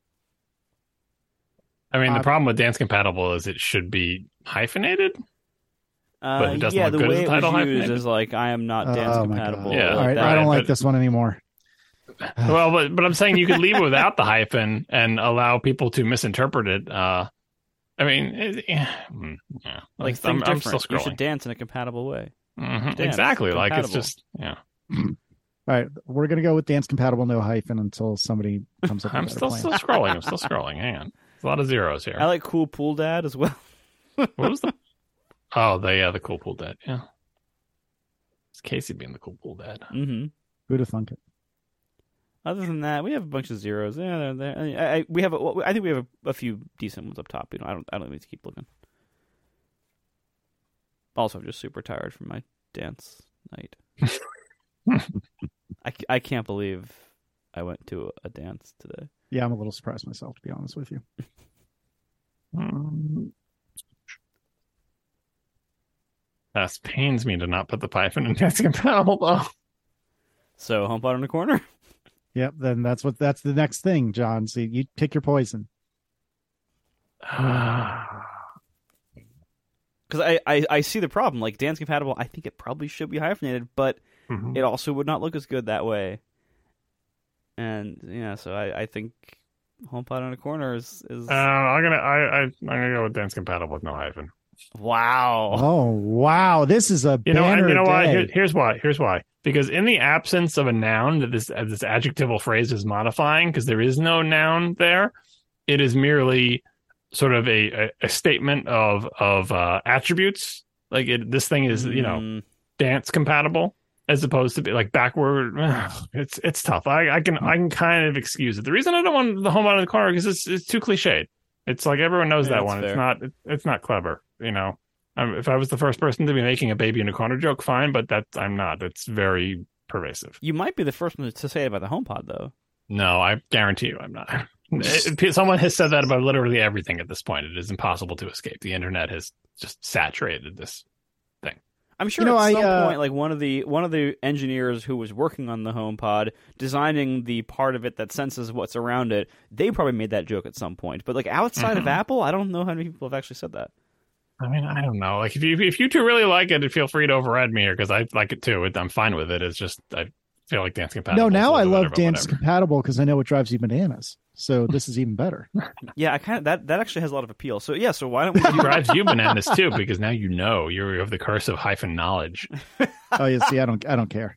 I mean, the problem with Dance Compatible is it should be hyphennated. But it doesn't look the good way as a it title was used hyphenated. is like, I am not dance compatible. Yeah. All right, I don't like this one anymore. Well, but I'm saying you could leave it without the hyphen and allow people to misinterpret it. I mean, Like, think I'm still different. You scrolling. should dance in a compatible way. Mm-hmm. Dance, Exactly. Like, it's compatible. just, All right, we're gonna go with Dance Compatible, no hyphen, until somebody comes up with I'm a better still plan. scrolling. Hang on. There's a lot of zeros here. I like Cool Pool Dad as well. What was the... Oh, the Cool Pool Dad. Yeah. It's Casey being the Cool Pool Dad. Mm-hmm. Who'd have thunk it? Other than that, we have a bunch of zeros. Yeah, I think we have a few decent ones up top. I don't need to keep looking. Also, I'm just super tired from my dance night. I can't believe I went to a dance today. Yeah, I'm a little surprised myself, to be honest with you. That pains me to not put the hyphen in dance compatible though. So HomePod in the corner. Yep. Then that's the next thing, John. So you pick your poison. Because I see the problem. Like, dance compatible, I think it probably should be hyphenated, but it also would not look as good that way. And yeah, so I think HomePod on a corner is. I'm gonna go with dance compatible with no hyphen. Wow. Oh wow, this is a You know banner why? day. Here's why. Because in the absence of a noun that this adjectival phrase is modifying, because there is no noun there, it is merely sort of a statement of attributes. Like this thing is dance compatible as opposed to be like backward. It's tough. I can kind of excuse it. The reason I don't want the home out of the corner because it's too cliched. It's like everyone knows that one. Fair. It's not clever. You know, if I was the first person to be making a baby in a corner joke, fine. But I'm not. It's very pervasive. You might be the first one to say it about the HomePod, though. No, I guarantee you, I'm not. Someone has said that about literally everything at this point. It is impossible to escape. The internet has just saturated this thing. I'm sure at some point, like one of the engineers who was working on the HomePod, designing the part of it that senses what's around it, they probably made that joke at some point. But like outside of Apple, I don't know how many people have actually said that. I mean, I don't know. Like if you two really like it, feel free to override me here because I like it too. I'm fine with it. It's just I feel like dance compatible. No, now I love whatever, dance compatible because I know it drives you bananas. So this is even better. Yeah, I kind of that actually has a lot of appeal. So yeah, so why don't we? It drives you bananas too because now you have the curse of hyphen knowledge. Oh yeah, see, I don't care.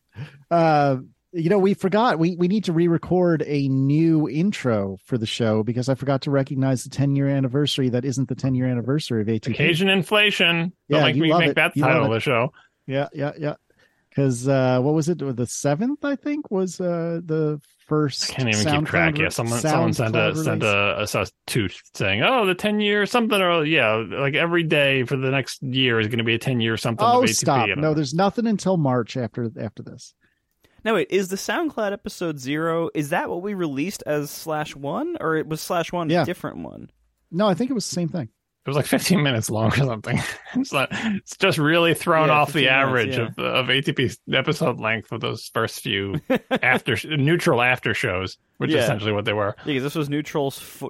We forgot we need to re-record a new intro for the show because I forgot to recognize the 10-year anniversary that isn't the 10-year anniversary of ATP. Occasion inflation. Yeah, Don't make me make that the title of the show. Yeah. Because what was it? The 7th, I think, was the first. I can't even keep track. Yeah, someone sent a tweet saying, "Oh, the 10-year something," or like every day for the next year is going to be a 10-year something. Oh, of ATP, stop! No, there's nothing until March after this. No, wait, is the SoundCloud episode 0, is that what we released as /1? Or it was /1 a different one? No, I think it was the same thing. It was like 15 minutes long or something. It's just really thrown off the average of ATP's episode length of those first few neutral after shows, which is essentially what they were. Yeah, this was Neutral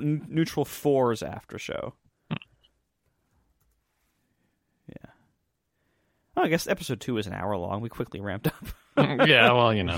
4's after show. Yeah. Oh, I guess episode 2 is an hour long. We quickly ramped up. Yeah, well, yeah.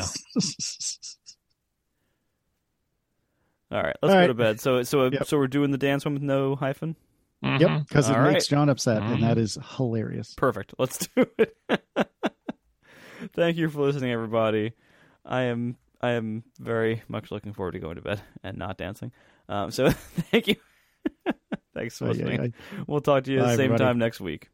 All right, let's go to bed. So we're doing the dance one with no hyphen? Mm-hmm. Yep, because it makes John upset, and that is hilarious. Perfect. Let's do it. Thank you for listening, everybody. I am very much looking forward to going to bed and not dancing. So thank you. Thanks for listening. We'll talk to you at the same time next week.